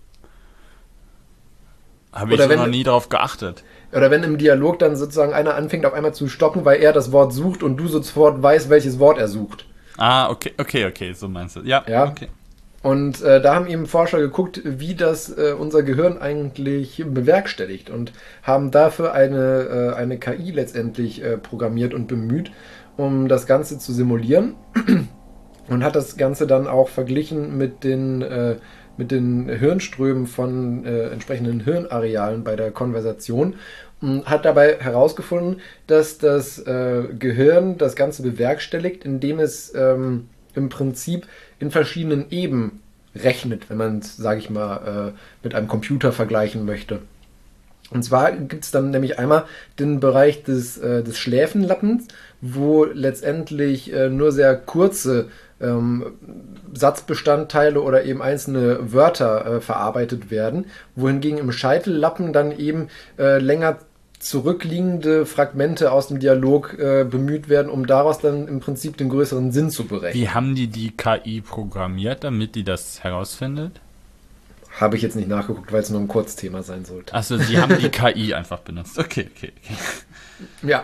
Habe ich Oder wenn- noch nie drauf geachtet. Oder wenn im Dialog dann sozusagen einer anfängt auf einmal zu stocken, weil er das Wort sucht und du sofort weißt, welches Wort er sucht. Ah, okay, okay, okay, so meinst du. Ja, Ja. okay. Und äh, da haben eben Forscher geguckt, wie das äh, unser Gehirn eigentlich bewerkstelligt und haben dafür eine, äh, eine K I letztendlich äh, programmiert und bemüht, um das Ganze zu simulieren. Und hat das Ganze dann auch verglichen mit den, äh, mit den Hirnströmen von äh, entsprechenden Hirnarealen bei der Konversation und hat dabei herausgefunden, dass das äh, Gehirn das Ganze bewerkstelligt, indem es ähm, im Prinzip in verschiedenen Ebenen rechnet, wenn man es, sage ich mal, äh, mit einem Computer vergleichen möchte. Und zwar gibt es dann nämlich einmal den Bereich des, äh, des Schläfenlappens, wo letztendlich äh, nur sehr kurze ähm, Satzbestandteile oder eben einzelne Wörter äh, verarbeitet werden, wohingegen im Scheitellappen dann eben äh, länger zurückliegende Fragmente aus dem Dialog äh, bemüht werden, um daraus dann im Prinzip den größeren Sinn zu berechnen. Wie haben die die K I programmiert, damit die das herausfindet? Habe ich jetzt nicht nachgeguckt, weil es nur ein Kurzthema sein sollte. Achso, sie haben die K I einfach benutzt. Okay, okay, okay. Ja.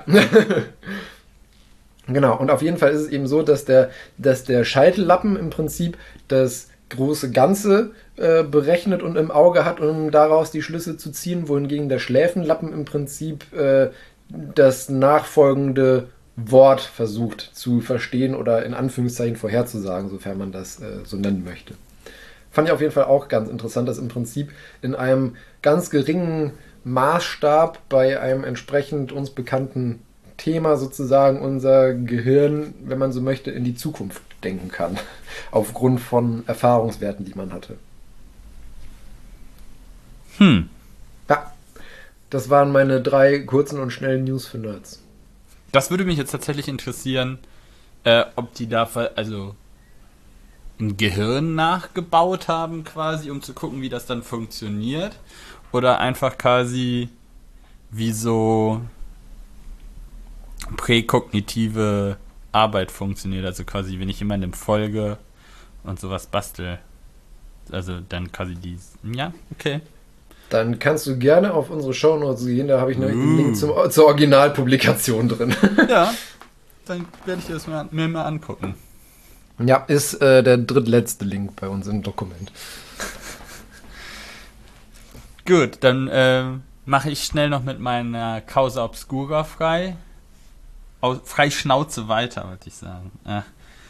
Genau, und auf jeden Fall ist es eben so, dass der, dass der Scheitellappen im Prinzip das große Ganze äh, berechnet und im Auge hat, um daraus die Schlüsse zu ziehen, wohingegen der Schläfenlappen im Prinzip äh, das nachfolgende Wort versucht zu verstehen oder in Anführungszeichen vorherzusagen, sofern man das äh, so nennen möchte. Fand ich auf jeden Fall auch ganz interessant, dass im Prinzip in einem ganz geringen Maßstab bei einem entsprechend uns bekannten Thema sozusagen unser Gehirn, wenn man so möchte, in die Zukunft denken kann. Aufgrund von Erfahrungswerten, die man hatte. Hm. Ja, das waren meine drei kurzen und schnellen News für Nerds. Das würde mich jetzt tatsächlich interessieren, äh, ob die da ver- also ein Gehirn nachgebaut haben quasi, um zu gucken, wie das dann funktioniert. Oder einfach quasi wie so präkognitive Arbeit funktioniert. Also quasi, wenn ich jemandem folge und sowas bastel. Also dann quasi die... Ja, okay. Dann kannst du gerne auf unsere Shownotes gehen, da habe ich noch den Uh. Link zum, zur Originalpublikation drin. Ja, dann werde ich das mal, mir mal angucken. Ja, ist äh, der drittletzte Link bei uns im Dokument. Gut, dann äh, mache ich schnell noch mit meiner Causa Obscura frei. Aus, frei Schnauze weiter, wollte ich sagen. Ja.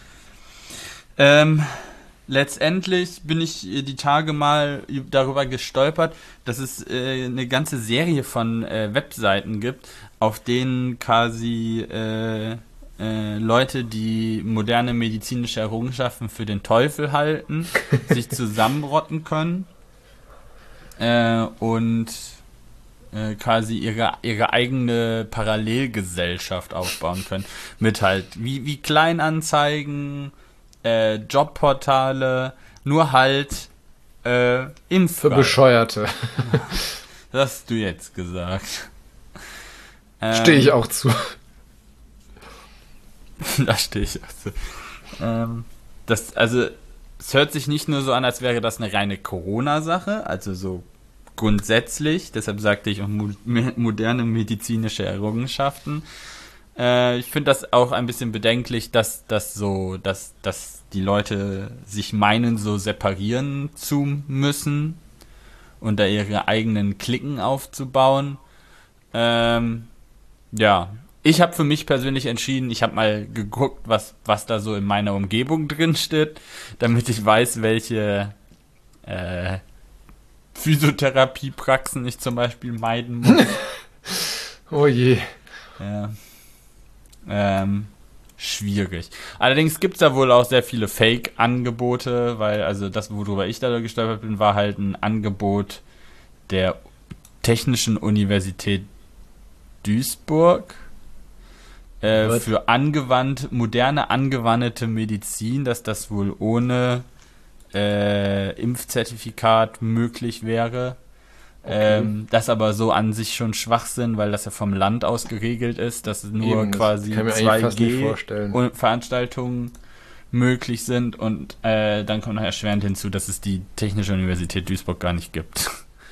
Ähm, letztendlich bin ich die Tage mal darüber gestolpert, dass es äh, eine ganze Serie von äh, Webseiten gibt, auf denen quasi äh, äh, Leute, die moderne medizinische Errungenschaften für den Teufel halten, sich zusammenrotten können äh, und äh, quasi ihre, ihre eigene Parallelgesellschaft aufbauen können. Mit halt wie, wie Kleinanzeigen, äh, Jobportale, nur halt äh, Für Bescheuerte. Das hast du jetzt gesagt. Ähm, Stehe ich auch zu. Da stehe ich auch zu. Ähm, das, also, es hört sich nicht nur so an, als wäre das eine reine Corona-Sache, also so grundsätzlich, deshalb sagte ich auch mo- moderne medizinische Errungenschaften. Äh, ich finde das auch ein bisschen bedenklich, dass das so, dass, dass die Leute sich meinen, so separieren zu müssen und da ihre eigenen Cliquen aufzubauen. Ähm, ja, ich habe für mich persönlich entschieden, ich habe mal geguckt, was, was da so in meiner Umgebung drin steht, damit ich weiß, welche äh, Physiotherapiepraxen ich zum Beispiel meiden muss. Oh je. Ja. Ähm, schwierig. Allerdings gibt es da wohl auch sehr viele Fake-Angebote, weil, also das, worüber ich da gestolpert bin, war halt ein Angebot der Technischen Universität Duisburg äh, für angewandt, moderne angewandte Medizin, dass das wohl ohne äh, Impfzertifikat möglich wäre. Okay. Ähm, das aber so an sich schon Schwachsinn, weil das ja vom Land aus geregelt ist, dass nur Eben, quasi zwei G Veranstaltungen möglich sind und äh, dann kommt noch erschwerend hinzu, dass es die Technische Universität Duisburg gar nicht gibt.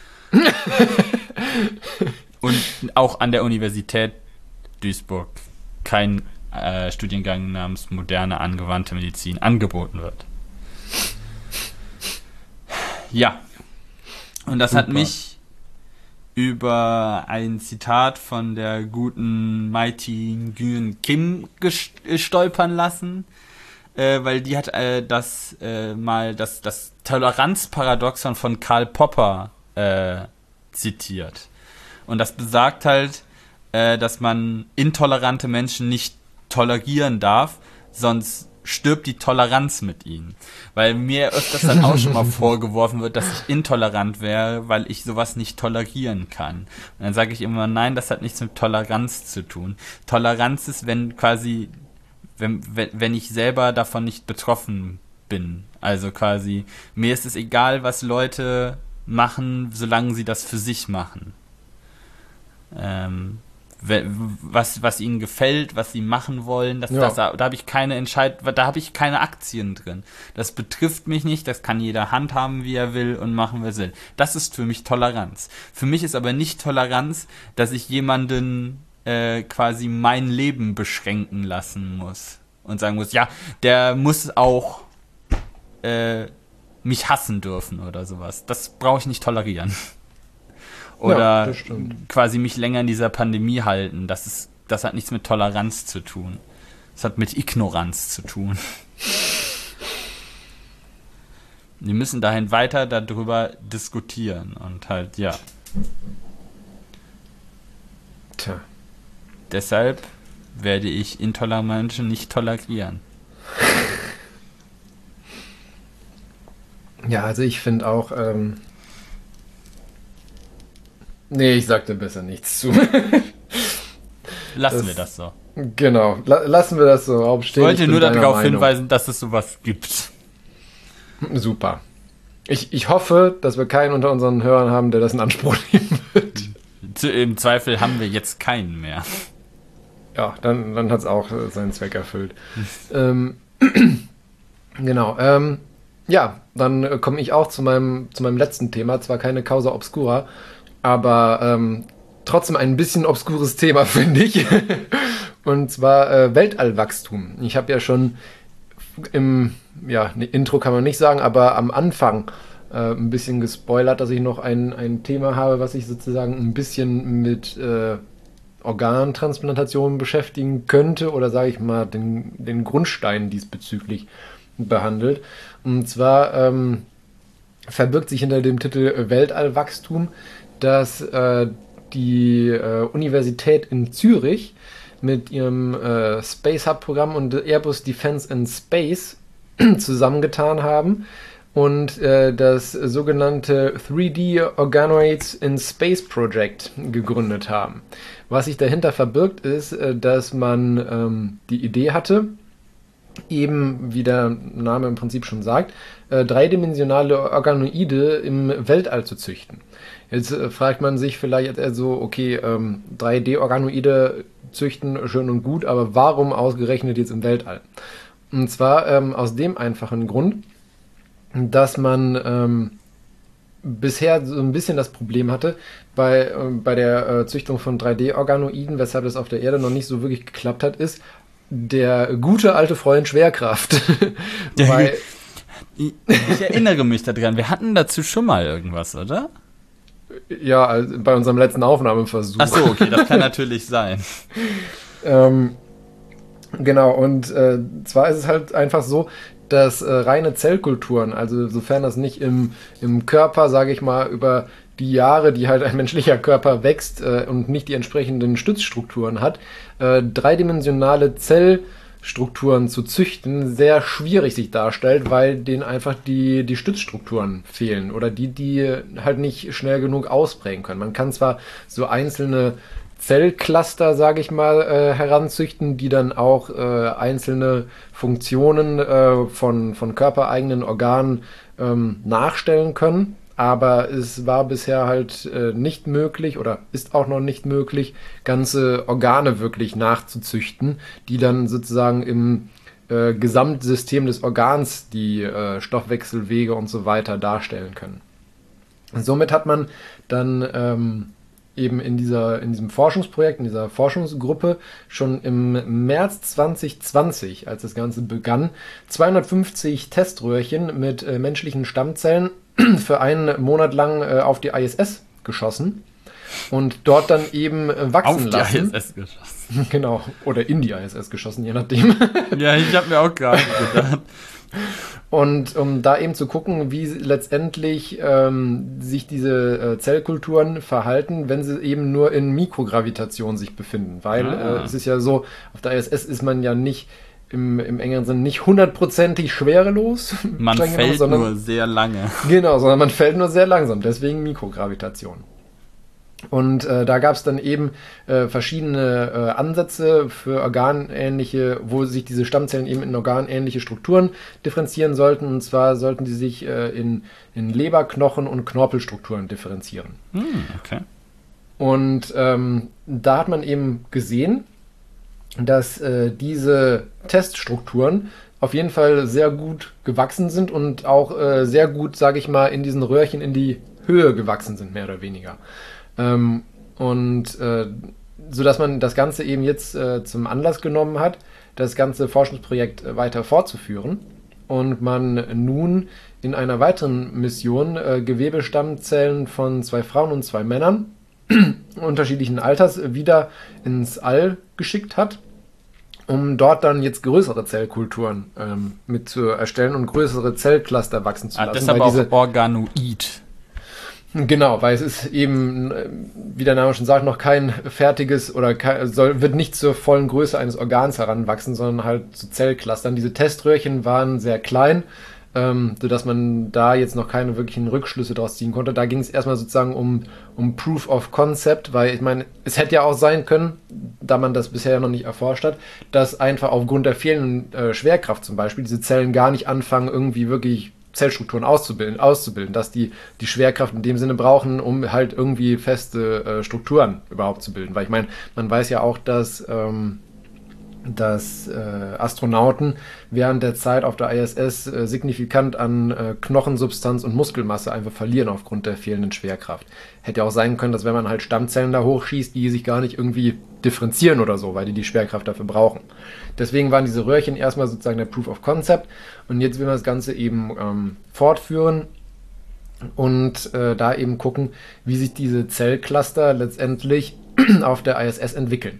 Und auch an der Universität Duisburg kein äh, Studiengang namens moderne angewandte Medizin angeboten wird. Ja. Und das Super. Hat mich über ein Zitat von der guten Mighty Nguyen Kim stolpern lassen, äh, weil die hat äh, das äh, mal das, das Toleranzparadoxon von Karl Popper äh, zitiert. Und das besagt halt, äh, dass man intolerante Menschen nicht tolerieren darf, sonst stirbt die Toleranz mit ihnen. Weil mir öfters dann auch schon mal vorgeworfen wird, dass ich intolerant wäre, weil ich sowas nicht tolerieren kann. Und dann sage ich immer, nein, das hat nichts mit Toleranz zu tun. Toleranz ist, wenn quasi, wenn, wenn, wenn ich selber davon nicht betroffen bin. Also quasi, mir ist es egal, was Leute machen, solange sie das für sich machen. Ähm, was, was ihnen gefällt, was sie machen wollen, das, ja. das, da habe ich keine Entscheidung, da habe ich keine Aktien drin. Das betrifft mich nicht, das kann jeder handhaben, wie er will und machen, wie er will. Das ist für mich Toleranz. Für mich ist aber nicht Toleranz, dass ich jemanden äh, quasi mein Leben beschränken lassen muss und sagen muss, ja, der muss auch äh, mich hassen dürfen oder sowas. Das brauche ich nicht tolerieren. Oder ja, quasi mich länger in dieser Pandemie halten. Das ist, das hat nichts mit Toleranz zu tun. Das hat mit Ignoranz zu tun. Wir müssen dahin weiter darüber diskutieren und halt, ja. Tja. Deshalb werde ich intolerante Menschen nicht tolerieren. Ja, also ich finde auch, ähm Nee, ich sagte besser nichts zu. Lassen das, wir das so. Genau, la- lassen wir das so aufstehen. Ich wollte ich nur darauf Meinung. hinweisen, dass es sowas gibt. Super. Ich, ich hoffe, dass wir keinen unter unseren Hörern haben, der das in Anspruch nehmen wird. Zu, Im Zweifel haben wir jetzt keinen mehr. Ja, dann, dann hat es auch seinen Zweck erfüllt. ähm, genau. Ähm, ja, dann komme ich auch zu meinem, zu meinem letzten Thema. Zwar keine Causa Obscura, aber ähm, trotzdem ein bisschen obskures Thema, finde ich. Und zwar äh, Weltallwachstum. Ich habe ja schon im ja, Intro kann man nicht sagen, aber am Anfang äh, ein bisschen gespoilert, dass ich noch ein, ein Thema habe, was sich sozusagen ein bisschen mit äh, Organtransplantationen beschäftigen könnte oder sage ich mal den, den Grundstein diesbezüglich behandelt. Und zwar ähm, verbirgt sich hinter dem Titel Weltallwachstum, dass äh, die äh, Universität in Zürich mit ihrem äh, Space Hub Programm und Airbus Defence and Space zusammengetan haben und äh, das sogenannte drei D Organoids in Space Project gegründet haben. Was sich dahinter verbirgt ist, äh, dass man ähm, die Idee hatte, eben, wie der Name im Prinzip schon sagt, äh, dreidimensionale Organoide im Weltall zu züchten. Jetzt äh, fragt man sich vielleicht also, okay, ähm, drei D Organoide züchten, schön und gut, aber warum ausgerechnet jetzt im Weltall? Und zwar ähm, aus dem einfachen Grund, dass man ähm, bisher so ein bisschen das Problem hatte bei, äh, bei der äh, Züchtung von drei D Organoiden, weshalb das auf der Erde noch nicht so wirklich geklappt hat, ist der gute alte Freund Schwerkraft. Weil, ich, ich erinnere mich daran, wir hatten dazu schon mal irgendwas, oder? Ja, also bei unserem letzten Aufnahmeversuch. Ach so, okay, das kann natürlich sein. ähm, genau, und äh, zwar ist es halt einfach so, dass äh, reine Zellkulturen, also sofern das nicht im, im Körper, sage ich mal, über die Jahre, die halt ein menschlicher Körper wächst äh, und nicht die entsprechenden Stützstrukturen hat, äh, dreidimensionale Zellstrukturen zu züchten, sehr schwierig sich darstellt, weil denen einfach die, die Stützstrukturen fehlen oder die, die halt nicht schnell genug ausprägen können. Man kann zwar so einzelne Zellcluster, sage ich mal, äh, heranzüchten, die dann auch äh, einzelne Funktionen äh, von, von körpereigenen Organen ähm, nachstellen können. Aber es war bisher halt äh, nicht möglich oder ist auch noch nicht möglich, ganze Organe wirklich nachzuzüchten, die dann sozusagen im äh, Gesamtsystem des Organs die äh, Stoffwechselwege und so weiter darstellen können. Und somit hat man dann ähm, eben in dieser, in diesem Forschungsprojekt, in dieser Forschungsgruppe schon im März zwanzig zwanzig, als das Ganze begann, zweihundertfünfzig Teströhrchen mit äh, menschlichen Stammzellen für einen Monat lang äh, auf die I S S geschossen und dort dann eben äh, wachsen lassen. Auf die I S S geschossen. Genau, oder in die I S S geschossen, je nachdem. Ja, ich habe mir auch gerade gedacht. Und um da eben zu gucken, wie letztendlich ähm, sich diese äh, Zellkulturen verhalten, wenn sie eben nur in Mikrogravitation sich befinden. Weil ah. äh, es ist ja so, auf der I S S ist man ja nicht im, im engeren Sinne nicht hundertprozentig schwerelos. Man fällt genommen, sondern, nur sehr lange. Genau, sondern man fällt nur sehr langsam, deswegen Mikrogravitation. Und äh, da gab es dann eben äh, verschiedene äh, Ansätze für organähnliche, wo sich diese Stammzellen eben in organähnliche Strukturen differenzieren sollten. Und zwar sollten sie sich äh, in, in Leber-, Knochen- und Knorpelstrukturen differenzieren. Hm, okay. Und ähm, da hat man eben gesehen, dass äh, diese Teststrukturen auf jeden Fall sehr gut gewachsen sind und auch äh, sehr gut, sage ich mal, in diesen Röhrchen in die Höhe gewachsen sind, mehr oder weniger. Ähm, und äh, so dass man das Ganze eben jetzt äh, zum Anlass genommen hat, das ganze Forschungsprojekt äh, weiter fortzuführen und man nun in einer weiteren Mission äh, Gewebestammzellen von zwei Frauen und zwei Männern unterschiedlichen Alters wieder ins All geschickt hat, um dort dann jetzt größere Zellkulturen ähm, mit zu erstellen und größere Zellcluster wachsen zu ah, lassen. Deshalb auch Organoid. Genau, weil es ist eben, wie der Name schon sagt, noch kein fertiges oder kein, soll, wird nicht zur vollen Größe eines Organs heranwachsen, sondern halt zu Zellclustern. Diese Teströhrchen waren sehr klein, ähm, sodass man da jetzt noch keine wirklichen Rückschlüsse draus ziehen konnte. Da ging es erstmal sozusagen um, um Proof of Concept, weil ich meine, es hätte ja auch sein können, da man das bisher noch nicht erforscht hat, dass einfach aufgrund der fehlenden äh, Schwerkraft zum Beispiel diese Zellen gar nicht anfangen, irgendwie wirklich Zellstrukturen auszubilden, auszubilden, dass die die Schwerkraft in dem Sinne brauchen, um halt irgendwie feste äh, Strukturen überhaupt zu bilden. Weil ich meine, man weiß ja auch, dass, ähm, dass äh, Astronauten während der Zeit auf der I S S äh, signifikant an äh, Knochensubstanz und Muskelmasse einfach verlieren aufgrund der fehlenden Schwerkraft. Hätte ja auch sein können, dass wenn man halt Stammzellen da hochschießt, die sich gar nicht irgendwie differenzieren oder so, weil die die Schwerkraft dafür brauchen. Deswegen waren diese Röhrchen erstmal sozusagen der Proof of Concept und jetzt will man das Ganze eben ähm, fortführen und äh, da eben gucken, wie sich diese Zellcluster letztendlich auf der I S S entwickeln.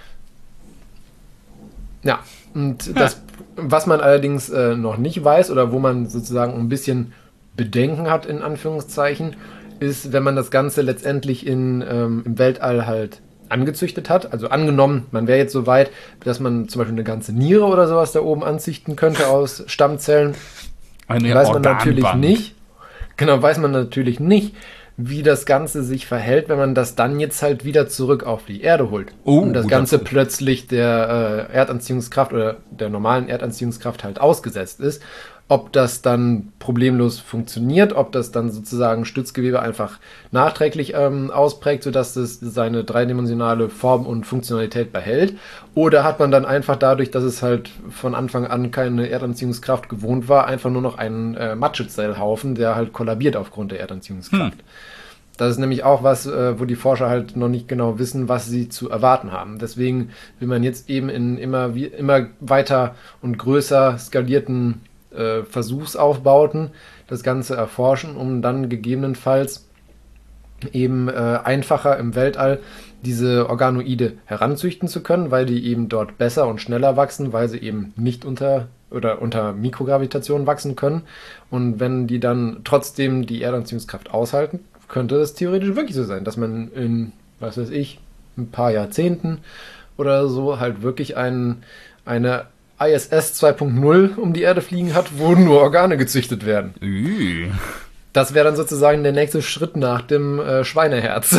Ja, und ja. das, was man allerdings äh, noch nicht weiß oder wo man sozusagen ein bisschen Bedenken hat, in Anführungszeichen, ist, wenn man das Ganze letztendlich in, ähm, im Weltall halt angezüchtet hat. Also angenommen, man wäre jetzt so weit, dass man zum Beispiel eine ganze Niere oder sowas da oben anzüchten könnte aus Stammzellen. Eine weiß man Organbank. natürlich nicht. Genau, weiß man natürlich nicht, wie das Ganze sich verhält, wenn man das dann jetzt halt wieder zurück auf die Erde holt. Oh, und das Ganze plötzlich der äh, Erdanziehungskraft oder der normalen Erdanziehungskraft halt ausgesetzt ist. Ob das dann problemlos funktioniert, ob das dann sozusagen Stützgewebe einfach nachträglich ähm, ausprägt, sodass es seine dreidimensionale Form und Funktionalität behält. Oder hat man dann einfach dadurch, dass es halt von Anfang an keine Erdanziehungskraft gewohnt war, einfach nur noch einen äh, Matschezellhaufen, der halt kollabiert aufgrund der Erdanziehungskraft. Hm. Das ist nämlich auch was, äh, wo die Forscher halt noch nicht genau wissen, was sie zu erwarten haben. Deswegen will man jetzt eben in immer, wie, immer weiter und größer skalierten Versuchsaufbauten das Ganze erforschen, um dann gegebenenfalls eben äh, einfacher im Weltall diese Organoide heranzüchten zu können, weil die eben dort besser und schneller wachsen, weil sie eben nicht unter oder unter Mikrogravitation wachsen können. Und wenn die dann trotzdem die Erdanziehungskraft aushalten, könnte es theoretisch wirklich so sein, dass man in, was weiß ich, ein paar Jahrzehnten oder so halt wirklich ein, eine I S S zwei Punkt null um die Erde fliegen hat, wo nur Organe gezüchtet werden. Üh. Das wäre dann sozusagen der nächste Schritt nach dem äh, Schweineherz.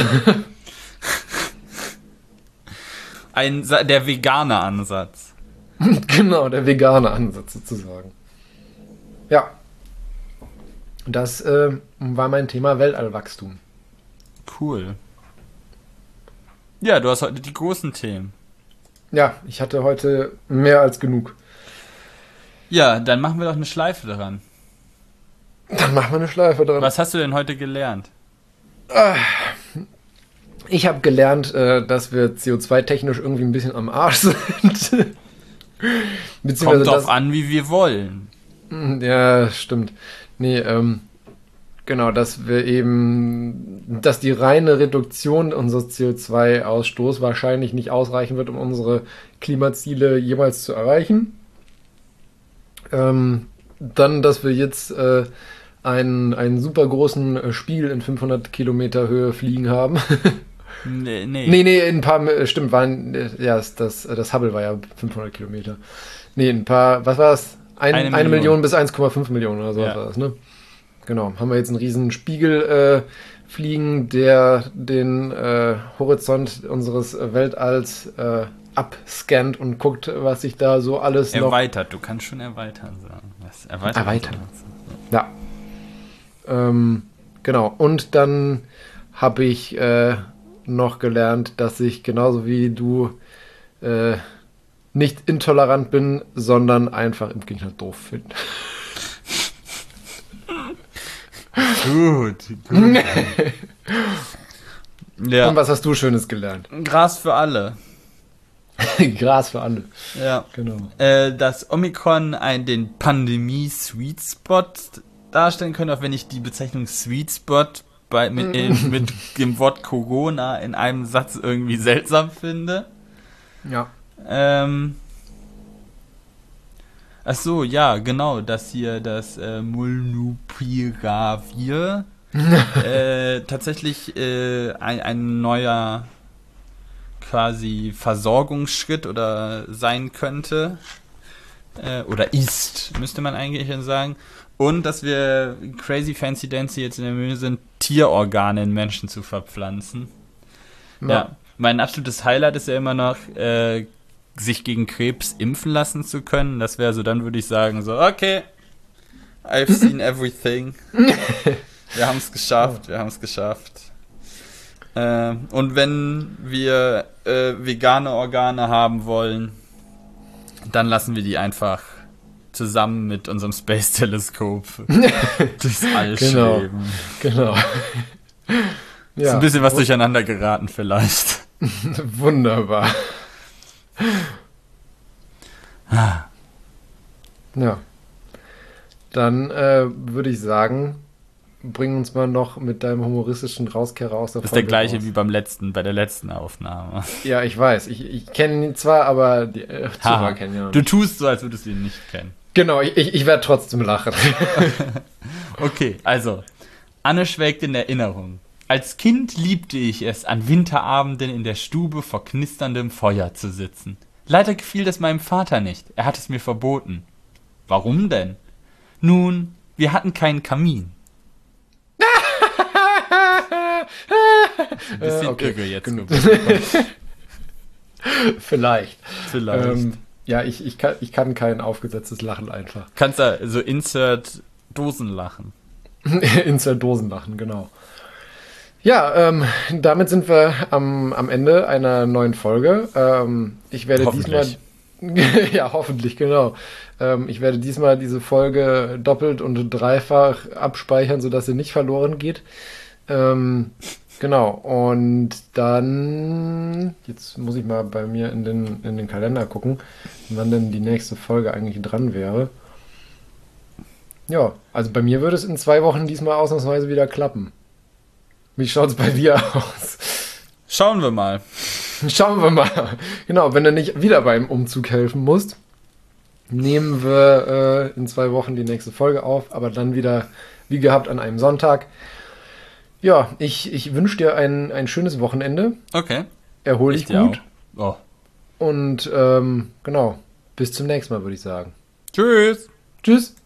Ein, der vegane Ansatz. Genau, der vegane Ansatz sozusagen. Ja. Das äh, war mein Thema Weltallwachstum. Cool. Ja, du hast heute die großen Themen. Ja, ich hatte heute mehr als genug. Ja, dann machen wir doch eine Schleife daran. Dann machen wir eine Schleife dran. Was hast du denn heute gelernt? Ich habe gelernt, äh, dass wir C O zwei technisch irgendwie ein bisschen am Arsch sind. Beziehungsweise Kommt drauf das, an, wie wir wollen. Ja, stimmt. Nee, ähm, genau, dass wir eben, dass die reine Reduktion unseres C O zwei Ausstoßes wahrscheinlich nicht ausreichen wird, um unsere Klimaziele jemals zu erreichen. Ähm, dann, dass wir jetzt äh, einen, einen super großen äh, Spiegel in fünfhundert Kilometer Höhe fliegen haben. Nee, nee. Nee, nee, ein paar, äh, stimmt, waren, äh, ja, das, das, das Hubble war ja fünfhundert Kilometer. Nee, ein paar, was war das? Ein, Eine eine, Million. Million bis eins Komma fünf Millionen oder so Ja. war das, ne? Genau, haben wir jetzt einen riesen Spiegel äh, fliegen, der den äh, Horizont unseres Weltalls äh, abscannt und guckt, was sich da so alles noch... Erweitert, du kannst schon erweitern sagen. Was erweitert? Erweitern. Ja. Ähm, genau, und dann habe ich äh, noch gelernt, dass ich genauso wie du äh, nicht intolerant bin, sondern einfach Impfgegner doof finde. Gut, gut. Ja. Und was hast du Schönes gelernt? Gras für alle. Gras für alle. Ja. Genau. Äh, dass Omikron ein, den Pandemie-Sweet Spot darstellen könnte, auch wenn ich die Bezeichnung Sweet Spot bei, mit, in, mit dem Wort Corona in einem Satz irgendwie seltsam finde. Ja. Ähm. Ach so, ja, genau, das hier, das äh, Molnupiravir äh, tatsächlich äh, ein, ein neuer quasi Versorgungsschritt oder sein könnte äh, oder ist, müsste man eigentlich sagen. Und dass wir Crazy Fancy Dancy jetzt in der Mühe sind, Tierorgane in Menschen zu verpflanzen. Ja, Ja. mein absolutes Highlight ist ja immer noch, äh, sich gegen Krebs impfen lassen zu können. Das wäre so, dann würde ich sagen, so, okay, I've seen everything. Wir haben es geschafft, wir haben es geschafft. Äh, und wenn wir äh, vegane Organe haben wollen, dann lassen wir die einfach zusammen mit unserem Space-Teleskop durchs All Genau. schweben. Genau. Ist ein bisschen was durcheinander geraten vielleicht. Wunderbar. Ja. Dann äh, würde ich sagen, bring uns mal noch mit deinem humoristischen Rauskehrer aus der Das ist der Folge gleiche raus. wie beim letzten, bei der letzten Aufnahme. Ja, ich weiß. Ich, ich kenne ihn zwar, aber die äh, Zuhörer Haha. kennen ihn ja noch Du nicht. tust so, als würdest du ihn nicht kennen. Genau, ich, ich, ich werde trotzdem lachen. Okay, also, Anne schwelgt in Erinnerung. Als Kind liebte ich es, an Winterabenden in der Stube vor knisterndem Feuer zu sitzen. Leider gefiel das meinem Vater nicht. Er hat es mir verboten. Warum denn? Nun, wir hatten keinen Kamin. Ein bisschen Äh, okay, irre jetzt. genug. Vielleicht. Vielleicht. Ähm, ja, ich, ich, kann, ich kann kein aufgesetztes Lachen einfach. Kannst da so Insert Dosenlachen. Insert Dosenlachen, genau. Ja, ähm, damit sind wir am, am Ende einer neuen Folge. Ähm, ich werde Hoffentlich. diesmal, ja, hoffentlich, genau. Ähm, ich werde diesmal diese Folge doppelt und dreifach abspeichern, sodass sie nicht verloren geht. Ähm, genau, und dann, jetzt muss ich mal bei mir in den, in den Kalender gucken, wann denn die nächste Folge eigentlich dran wäre. Ja, also bei mir würde es in zwei Wochen diesmal ausnahmsweise wieder klappen. Wie schaut es bei dir aus? Schauen wir mal. Schauen wir mal. Genau, wenn du nicht wieder beim Umzug helfen musst. nehmen wir äh, in zwei Wochen die nächste Folge auf, aber dann wieder wie gehabt an einem Sonntag. Ja, ich, ich wünsche dir ein, ein schönes Wochenende. Okay. Erhol dich gut. Oh. Und ähm, genau, bis zum nächsten Mal, würde ich sagen. Tschüss. Tschüss.